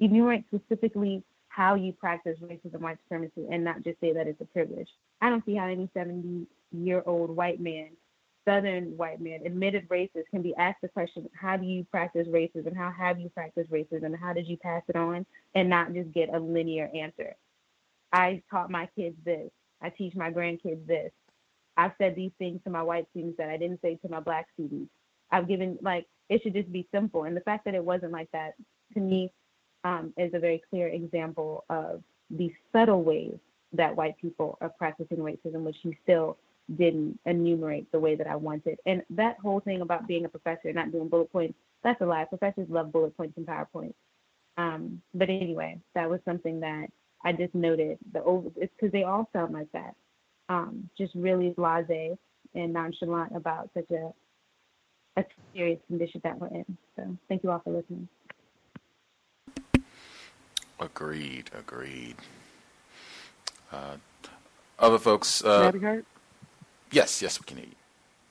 enumerate specifically how you practice racism, white supremacy, and not just say that it's a privilege. I don't see how any 70-year-old white man, Southern white man, admitted racist, can be asked the question, how do you practice racism? How have you practiced racism? How did you pass it on? And not just get a linear answer. I taught my kids this. I teach my grandkids this. I've said these things to my white students that I didn't say to my black students. I've given, it should just be simple. And the fact that it wasn't like that, to me, is a very clear example of the subtle ways that white people are practicing racism, which he still didn't enumerate the way that I wanted. And that whole thing about being a professor and not doing bullet points, that's a lie. Professors love bullet points and PowerPoints. But anyway, that was something that I just noted. It's because they all sound like that. Just really blasé and nonchalant about such a serious condition that we're in. So thank you all for listening. Agreed. Other folks? Can I be heard? Yes, we can hear you.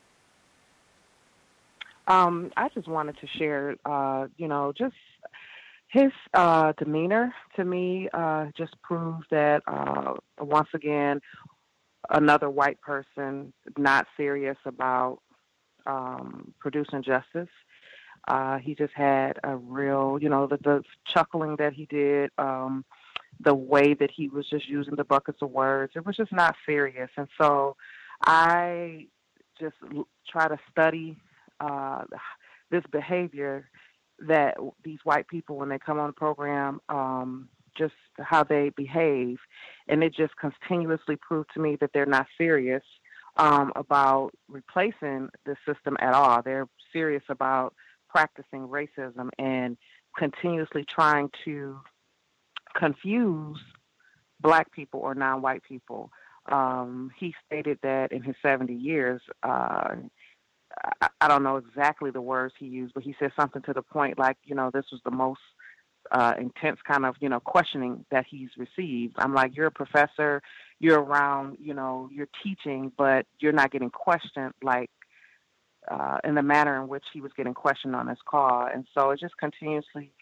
I just wanted to share, just his demeanor to me just proves that, once again, another white person not serious about producing justice. He just had a real, the chuckling that he did, the way that he was just using the buckets of words. It was just not serious. And so I just try to study this behavior that these white people, when they come on the program, just how they behave. And it just continuously proved to me that they're not serious about replacing the system at all. They're serious about practicing racism and continuously trying to confuse black people or non-white people. He stated that in his 70 years, I don't know exactly the words he used, but he said something to the point like, this was the most intense kind of, questioning that he's received. I'm like, you're a professor, you're around, you're teaching, but you're not getting questioned like in the manner in which he was getting questioned on his call. And so it just continuously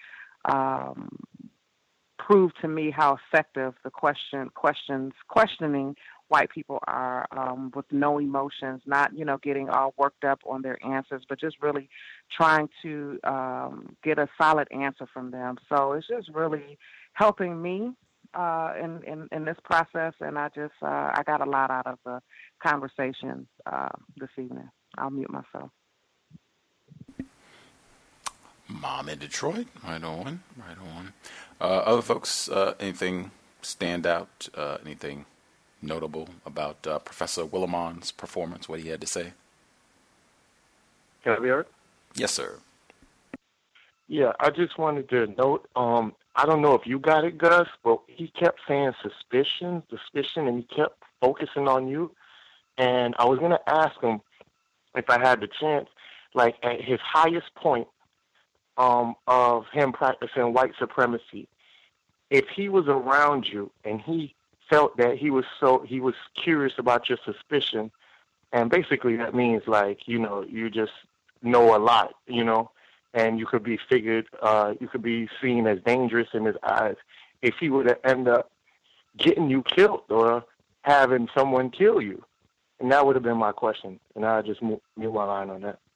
proved to me how effective the questioning white people are, with no emotions, not, getting all worked up on their answers, but just really trying to get a solid answer from them. So it's just really helping me in this process, and I got a lot out of the conversation this evening. I'll mute myself. Mom in Detroit, right on. Other folks, anything stand out? Anything notable about Professor Willimon's performance? What he had to say? Can I be heard? Yes, sir. Yeah, I just wanted to note. I don't know if you got it, Gus, but he kept saying suspicion, and he kept focusing on you. And I was gonna ask him if I had the chance, like at his highest point of him practicing white supremacy, if he was around you and he felt that he was curious about your suspicion, and basically that means like, you just know a lot, and you could be seen as dangerous in his eyes. If he would end up getting you killed or having someone kill you, and that would have been my question, and I just mute my line on that.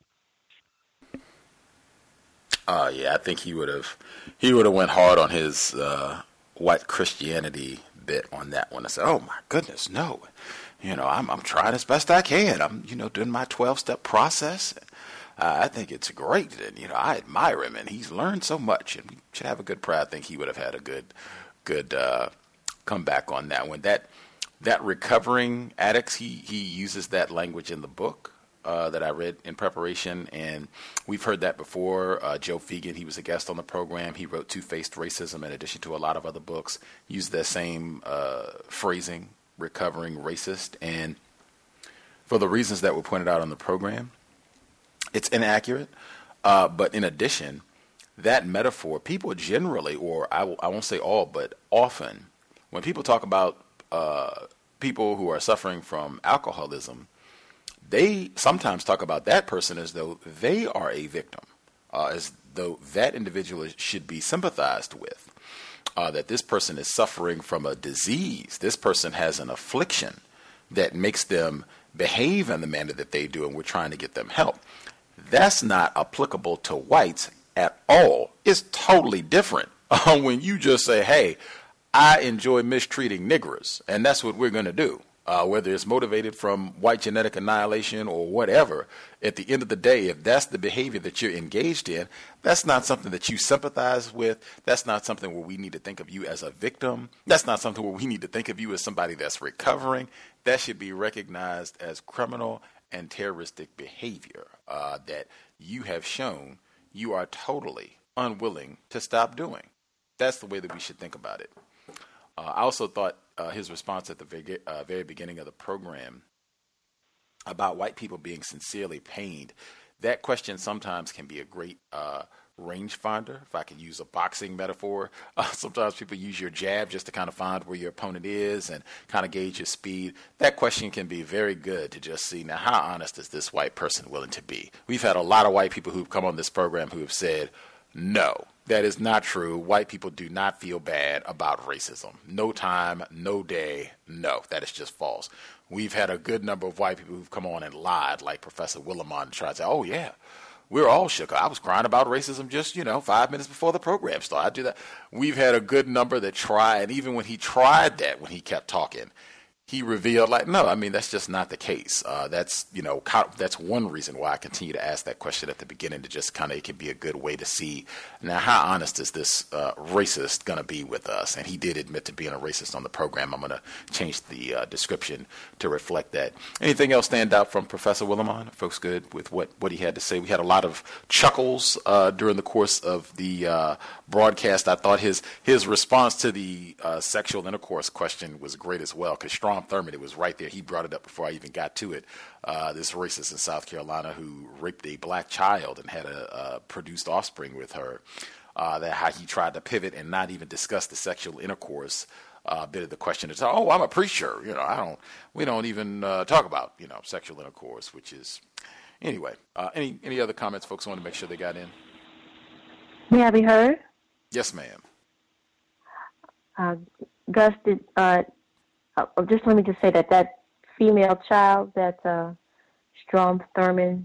Yeah, I think he would have went hard on his white Christianity bit on that one. I said, "Oh my goodness, no! I'm trying as best I can. I'm doing my 12-step process. I think it's great, and I admire him, and he's learned so much, and we should have a good prayer." I think he would have had a good comeback on that one. That recovering addicts, he uses that language in the book that I read in preparation, and we've heard that before. Joe Fegan, he was a guest on the program. He wrote Two-Faced Racism in addition to a lot of other books. Used that same phrasing, recovering racist, and for the reasons that were pointed out on the program, it's inaccurate. But in addition, that metaphor, people generally, or I won't say all, but often, when people talk about people who are suffering from alcoholism, they sometimes talk about that person as though they are a victim, as though that individual should be sympathized with. That this person is suffering from a disease. This person has an affliction that makes them behave in the manner that they do, and we're trying to get them help. That's not applicable to whites at all. It's totally different when you just say, hey, I enjoy mistreating niggers, and that's what we're going to do. Whether it's motivated from white genetic annihilation or whatever, at the end of the day, if that's the behavior that you're engaged in, that's not something that you sympathize with. That's not something where we need to think of you as a victim. That's not something where we need to think of you as somebody that's recovering. That should be recognized as criminal and terroristic behavior that you have shown you are totally unwilling to stop doing. That's the way that we should think about it. I also thought his response at the very beginning of the program about white people being sincerely pained, that question sometimes can be a great rangefinder, if I could use a boxing metaphor. Sometimes people use your jab just to kind of find where your opponent is and kind of gauge your speed. That question can be very good to just see, now, how honest is this white person willing to be? We've had a lot of white people who've come on this program who have said, no, that is not true. White people do not feel bad about racism. No time, no day, no, that is just false. We've had a good number of white people who've come on and lied, like Professor Willimon, and tried to say, oh, yeah, we're all shook. I was crying about racism just, 5 minutes before the program started. I do that. We've had a good number that try, and even when he tried that, when he kept talking, he revealed, no, I mean, that's just not the case. That's one reason why I continue to ask that question at the beginning, to just kind of, it can be a good way to see, now, how honest is this racist going to be with us? And he did admit to being a racist on the program. I'm going to change the description to reflect that. Anything else stand out from Professor Willimon? Folks good with what he had to say? We had a lot of chuckles during the course of the broadcast. I thought his response to the sexual intercourse question was great as well, because Strom Thurmond, it was right there. He brought it up before I even got to it. This racist in South Carolina who raped a black child and had produced offspring with her. That how he tried to pivot and not even discuss the sexual intercourse bit of the question. It's, oh, I'm a preacher. We don't even talk about sexual intercourse, which is anyway. Any other comments folks want to make sure they got in? May I be heard? Yes, ma'am. Gus, just let me just say that female child that Strom Thurmond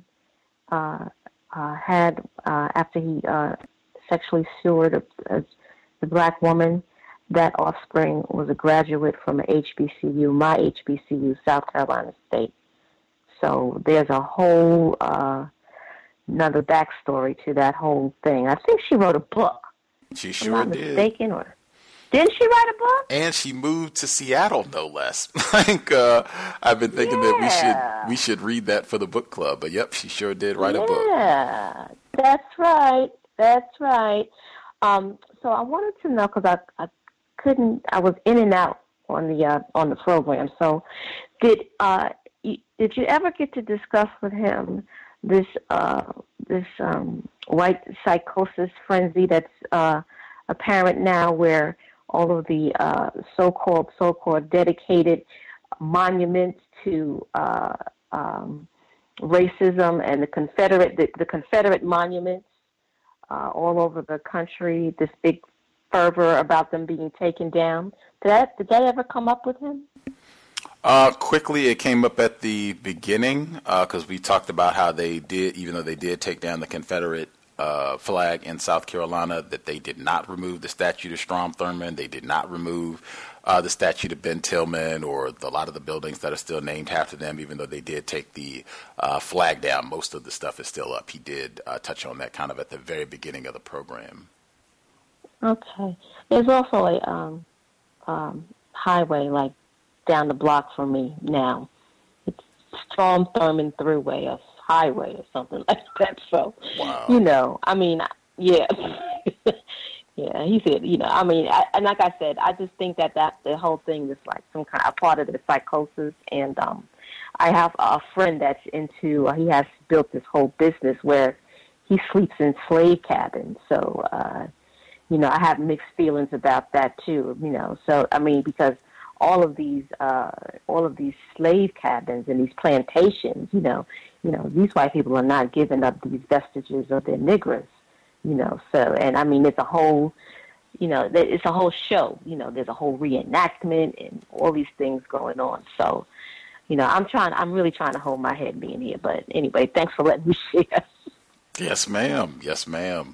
had after he sexually sewered the black woman, that offspring was a graduate from HBCU, my HBCU, South Carolina State. So there's a whole another backstory to that whole thing. I think she wrote a book. She sure did. Mistaken, or didn't she write a book? And she moved to Seattle, no less. I've been thinking that we should read that for the book club. But yep, she sure did write a book. Yeah, that's right. That's right. So I wanted to know, because I was in and out on the program. So did you ever get to discuss with him this white psychosis frenzy that's apparent now, where all of the so-called dedicated monuments to racism and the Confederate monuments all over the country, this big fervor about them being taken down. Did that ever come up with him? Quickly, it came up at the beginning because we talked about how they did, even though they did take down the Confederate flag in South Carolina, that they did not remove the statue to Strom Thurmond. They did not remove the statue to Ben Tillman or a lot of the buildings that are still named after them, even though they did take the flag down. Most of the stuff is still up. He did touch on that kind of at the very beginning of the program. Okay. There's also a highway like down the block from me now. It's Strom Thurmond Thruway, a highway or something like that. So, wow. I mean, yeah. Yeah, he said, I mean, and like I said, I just think that the whole thing is like some kind of part of the psychosis. And I have a friend that's into, he has built this whole business where he sleeps in slave cabins. So, I have mixed feelings about that too, So, I mean, because all of these slave cabins and these plantations, these white people are not giving up these vestiges of their niggers. So, and I mean, it's a whole, it's a whole show. There's a whole reenactment and all these things going on. So, I'm really trying to hold my head being here. But anyway, thanks for letting me share. Yes, ma'am. Yes, ma'am.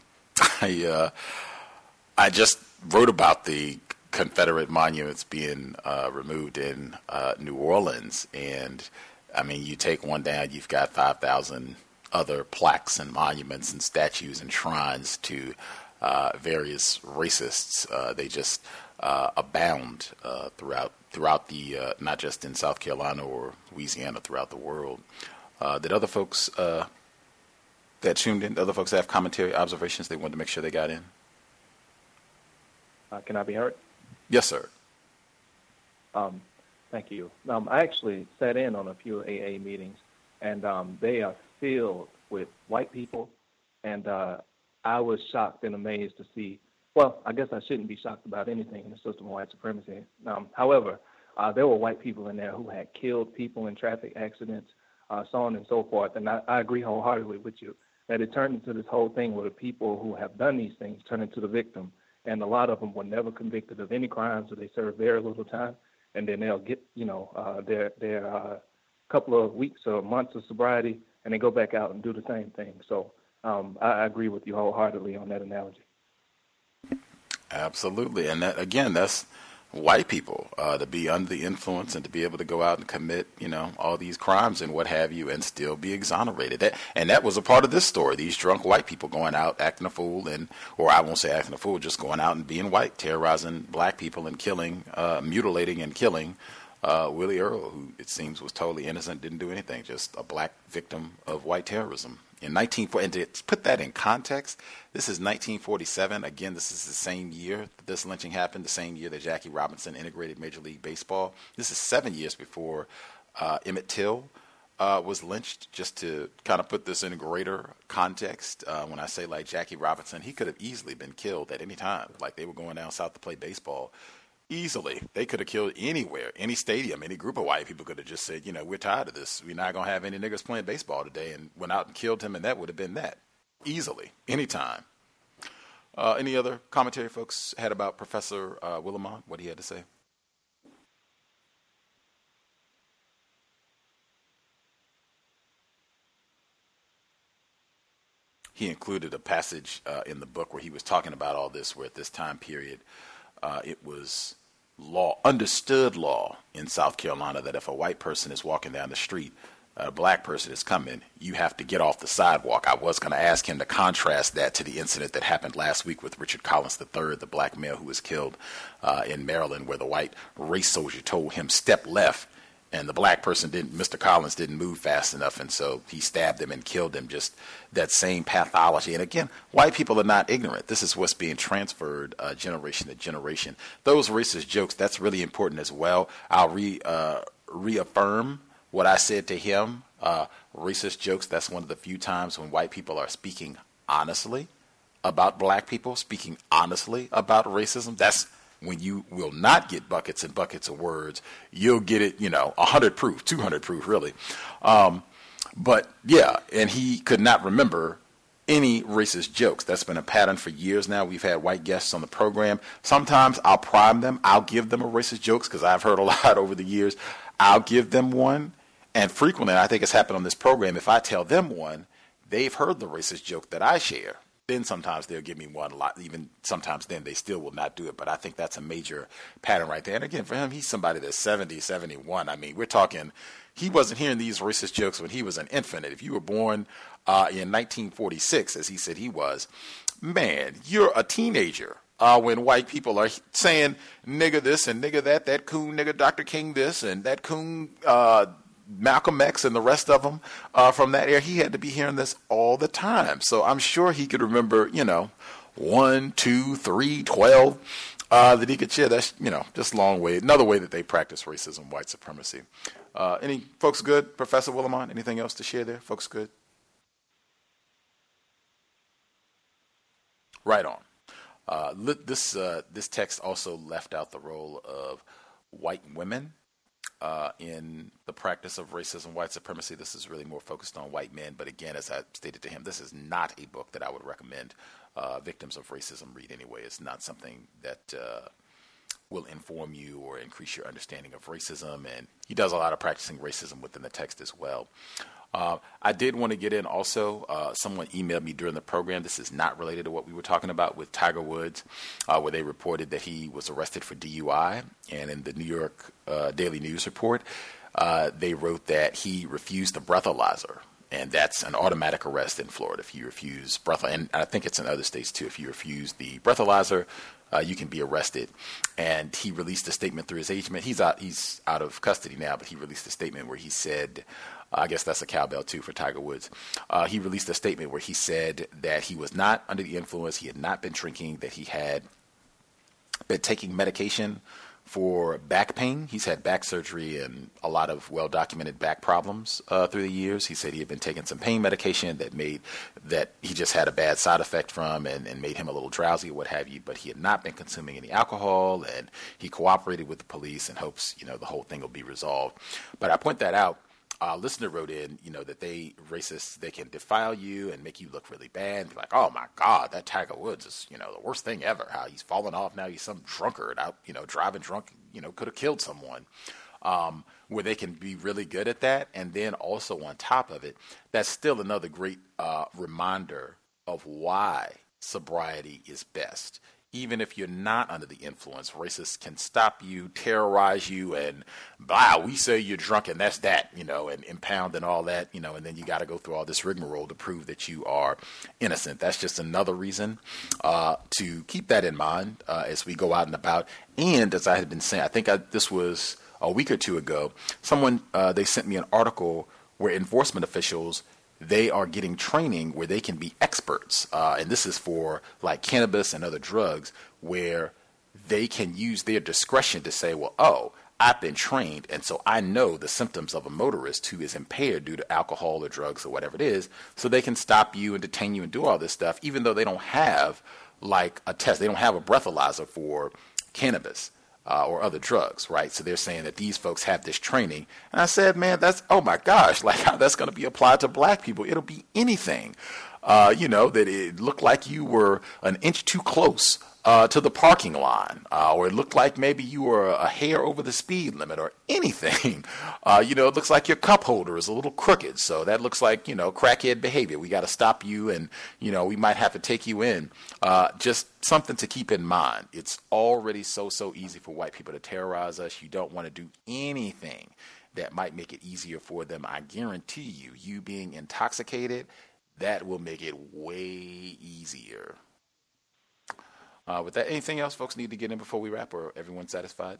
I just wrote about the Confederate monuments being removed in New Orleans, and I mean, you take one down, you've got 5,000 other plaques and monuments and statues and shrines to various racists. They just abound throughout the not just in South Carolina or Louisiana, throughout the world. Did other folks that tuned in, other folks have commentary, observations they wanted to make sure they got in? Can I be heard? Yes, sir. Thank you. I actually sat in on a few AA meetings, and they are filled with white people, and I was shocked and amazed to see, well, I guess I shouldn't be shocked about anything in the system of white supremacy. However, there were white people in there who had killed people in traffic accidents, so on and so forth, and I agree wholeheartedly with you that it turned into this whole thing where the people who have done these things turn into the victim, and a lot of them were never convicted of any crimes, so they serve very little time, and then they'll get, their couple of weeks or months of sobriety, and they go back out and do the same thing. So I agree with you wholeheartedly on that analogy. Absolutely. And that, again, that's white people to be under the influence and to be able to go out and commit, all these crimes and what have you and still be exonerated. That was a part of this story. These drunk white people going out acting a fool, or I won't say acting a fool, just going out and being white, terrorizing black people and killing, mutilating and killing Willie Earl, who it seems was totally innocent, didn't do anything, just a black victim of white terrorism. And to put that in context, this is 1947. Again, this is the same year that this lynching happened, the same year that Jackie Robinson integrated Major League Baseball. This is 7 years before Emmett Till was lynched. Just to kind of put this in a greater context, when I say like Jackie Robinson, he could have easily been killed at any time. Like they were going down south to play baseball. Easily. They could have killed anywhere, any stadium, any group of white people could have just said, we're tired of this. We're not going to have any niggas playing baseball today, and went out and killed him, and that would have been that. Easily. Anytime. Any other commentary folks had about Professor Willimon, what he had to say? He included a passage in the book where he was talking about all this, where at this time period, it was understood law in South Carolina that if a white person is walking down the street, a black person is coming, you have to get off the sidewalk. I was going to ask him to contrast that to the incident that happened last week with Richard Collins III, the black male who was killed in Maryland, where the white race soldier told him step left, and the black person Mr. Collins didn't move fast enough, and so he stabbed him and killed him. Just that same pathology. And again, white people are not ignorant. This is what's being transferred generation to generation. Those racist jokes, that's really important as well. I'll reaffirm what I said to him. Racist jokes, that's one of the few times when white people are speaking honestly about black people, speaking honestly about racism. That's when you will not get buckets and buckets of words. You'll get it, 100 proof, 200 proof, really. But yeah, and he could not remember any racist jokes. That's been a pattern for years now. We've had white guests on the program. Sometimes I'll prime them. I'll give them a racist jokes because I've heard a lot over the years. I'll give them one. And frequently, I think it's happened on this program, if I tell them one, they've heard the racist joke that I share. Then sometimes they'll give me one a lot. Even sometimes then they still will not do it. But I think that's a major pattern right there. And again, for him, he's somebody that's 70, 71. I mean, we're talking, he wasn't hearing these racist jokes when he was an infant. If you were born in 1946, as he said he was, man, you're a teenager when white people are saying nigger this and nigger that, that coon nigger Dr. King this and that coon Malcolm X and the rest of them from that era. He had to be hearing this all the time. So I'm sure he could remember, 1, 2, 3, 12 that he could share. That's, just a long way. Another way that they practice racism, white supremacy. Any folks good? Professor Willimon, anything else to share there? Folks good? Right on. This text also left out the role of white women in the practice of racism, white supremacy. This is really more focused on white men. But again, as I stated to him, this is not a book that I would recommend victims of racism read anyway. It's not something that will inform you or increase your understanding of racism. And he does a lot of practicing racism within the text as well. I did want to get in also, someone emailed me during the program. This is not related to what we were talking about with Tiger Woods, where they reported that he was arrested for DUI. And in the New York Daily News report, they wrote that he refused the breathalyzer. And that's an automatic arrest in Florida if you refuse and I think it's in other states too. If you refuse the breathalyzer, you can be arrested. And he released a statement through his agent. He's out of custody now, but he released a statement where he said, I guess that's a cowbell too for Tiger Woods. He released a statement where he said that he was not under the influence, he had not been drinking, that he had been taking medication for back pain. He's had back surgery and a lot of well-documented back problems through the years. He said he had been taking some pain medication that he just had a bad side effect from and made him a little drowsy or what have you, but he had not been consuming any alcohol, and he cooperated with the police in hopes, the whole thing will be resolved. But I point that out. A listener wrote in, that racists, they can defile you and make you look really bad and be like, oh my God, that Tiger Woods is, the worst thing ever. How he's fallen off. Now he's some drunkard out, driving drunk, could have killed someone. Where they can be really good at that. And then also on top of it, that's still another great reminder of why sobriety is best. Even if you're not under the influence, racists can stop you, terrorize you, and we say you're drunk and that's that, and impound and all that, and then you got to go through all this rigmarole to prove that you are innocent. That's just another reason to keep that in mind as we go out and about. And as I had been saying, I think this was a week or two ago, they sent me an article where enforcement officials, they are getting training where they can be experts. And this is for like cannabis and other drugs, where they can use their discretion to say, I've been trained, and so I know the symptoms of a motorist who is impaired due to alcohol or drugs or whatever it is, so they can stop you and detain you and do all this stuff, even though they don't have like a test. They don't have a breathalyzer for cannabis. Or other drugs, right? So they're saying that these folks have this training. And I said, man, oh my gosh, like how that's going to be applied to black people. It'll be anything, that it looked like you were an inch too close to the parking line, or it looked like maybe you were a hair over the speed limit or anything. It looks like your cup holder is a little crooked. So that looks like, crackhead behavior. We got to stop you and, we might have to take you in. Just something to keep in mind. It's already so easy for white people to terrorize us. You don't want to do anything that might make it easier for them. I guarantee you being intoxicated, that will make it way easier. With that, anything else folks need to get in before we wrap, or everyone satisfied?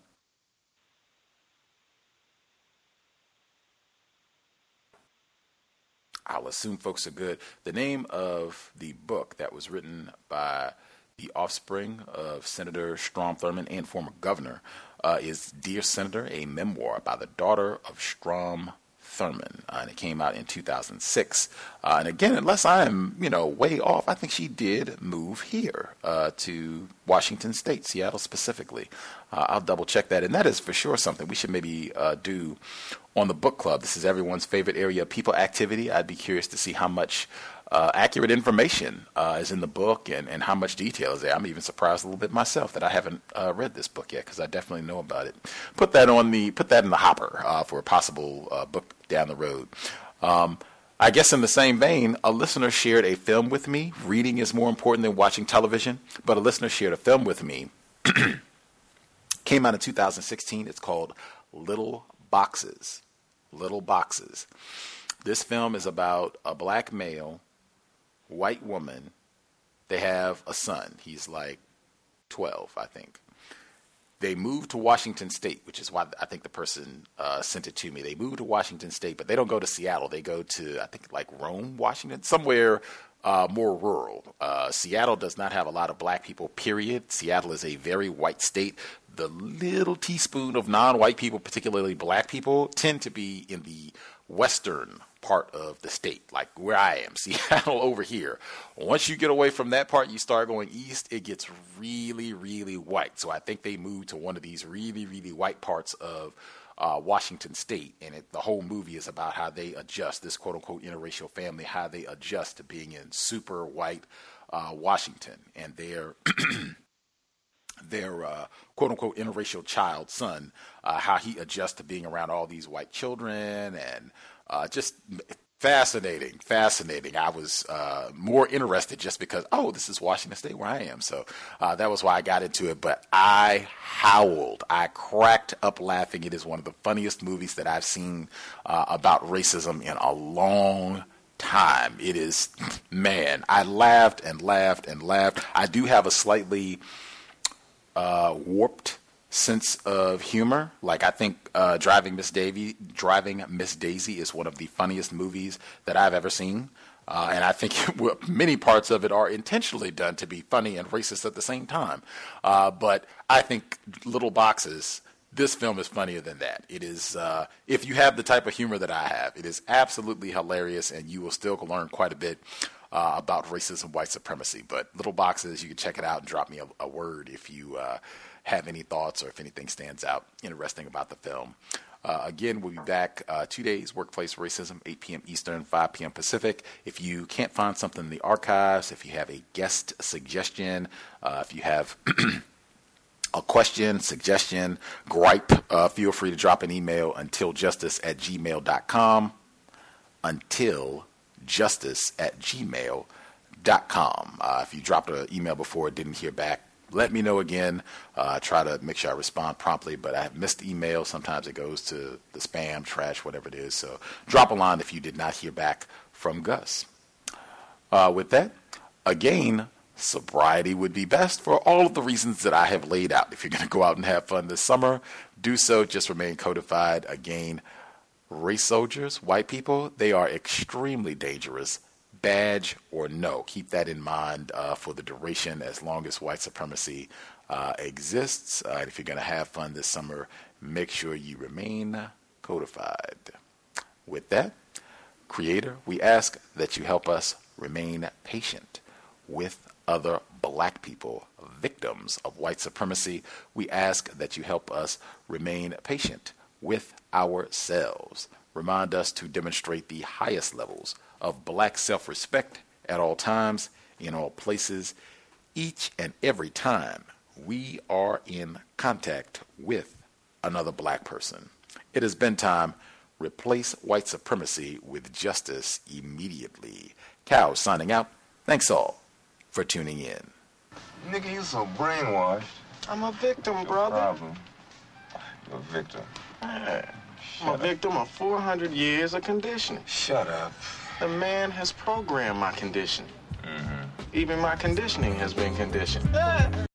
I'll assume folks are good. The name of the book that was written by the offspring of Senator Strom Thurmond and former governor is Dear Senator, a memoir by the daughter of Strom Thurmond, and it came out in 2006. And again, unless I am, way off, I think she did move here to Washington State, Seattle specifically. I'll double check that, and that is for sure something we should maybe do on the book club. This is everyone's favorite area of people activity. I'd be curious to see how much accurate information is in the book and how much detail is there. I'm even surprised a little bit myself that I haven't read this book yet, because I definitely know about it. Put that in the hopper for a possible book down the road. I guess in the same vein, a listener shared a film with me. Reading is more important than watching television, but a listener shared a film with me. Came out in 2016. It's called Little Boxes. Little Boxes. This film is about a black male, white woman. They have a son. He's like 12, I think. They moved to Washington State, which is why I think the person sent it to me. They moved to Washington State, but they don't go to Seattle. They go to, I think, like Rome, Washington, somewhere more rural. Seattle does not have a lot of black people, period. Seattle is a very white state. The little teaspoon of non-white people, particularly black people, tend to be in the western part of the state, like where I am, Seattle over here. Once you get away from that part, you start going east, it gets really, really white. So I think they moved to one of these really, really white parts of Washington State, and the whole movie is about how they adjust, this quote-unquote interracial family, how they adjust to being in super white Washington, and their quote-unquote interracial child, son, how he adjusts to being around all these white children, and just fascinating. I was more interested just because, this is Washington State where I am. So that was why I got into it. But I howled. I cracked up laughing. It is one of the funniest movies that I've seen about racism in a long time. It is, man, I laughed and laughed and laughed. I do have a slightly warped sense of humor. Like, I think Driving Miss Daisy is one of the funniest movies that I've ever seen. And I think many parts of it are intentionally done to be funny and racist at the same time. But I think Little Boxes, this film is funnier than that. It is, if you have the type of humor that I have, it is absolutely hilarious, and you will still learn quite a bit about racism, white supremacy. But Little Boxes, you can check it out and drop me a word if you have any thoughts or if anything stands out interesting about the film. Again, we'll be back 2 days, Workplace Racism, 8 p.m. Eastern, 5 p.m. Pacific. If you can't find something in the archives, if you have a guest suggestion, if you have a question, suggestion, gripe, feel free to drop an email untiljustice@gmail.com. Untiljustice@gmail.com. If you dropped an email before and didn't hear back, let me know again. Try to make sure I respond promptly, but I have missed emails. Sometimes it goes to the spam, trash, whatever it is. So drop a line if you did not hear back from Gus. With that, again, sobriety would be best for all of the reasons that I have laid out. If you're going to go out and have fun this summer, do so. Just remain codified. Again, race soldiers, white people, they are extremely dangerous. Badge or no. Keep that in mind for the duration as long as white supremacy exists. And if you're going to have fun this summer, make sure you remain codified. With that, Creator, we ask that you help us remain patient with other black people, victims of white supremacy. We ask that you help us remain patient with ourselves. Remind us to demonstrate the highest levels of black self-respect at all times, in all places, each and every time we are in contact with another black person. It has been time. Replace white supremacy with justice immediately. Cow signing out. Thanks all for tuning in. Nigga, you so brainwashed. I'm a victim, brother. Problem. You're a victim. I'm a victim of 400 years of conditioning. Shut up. The man has programmed my condition. Even my conditioning has been conditioned.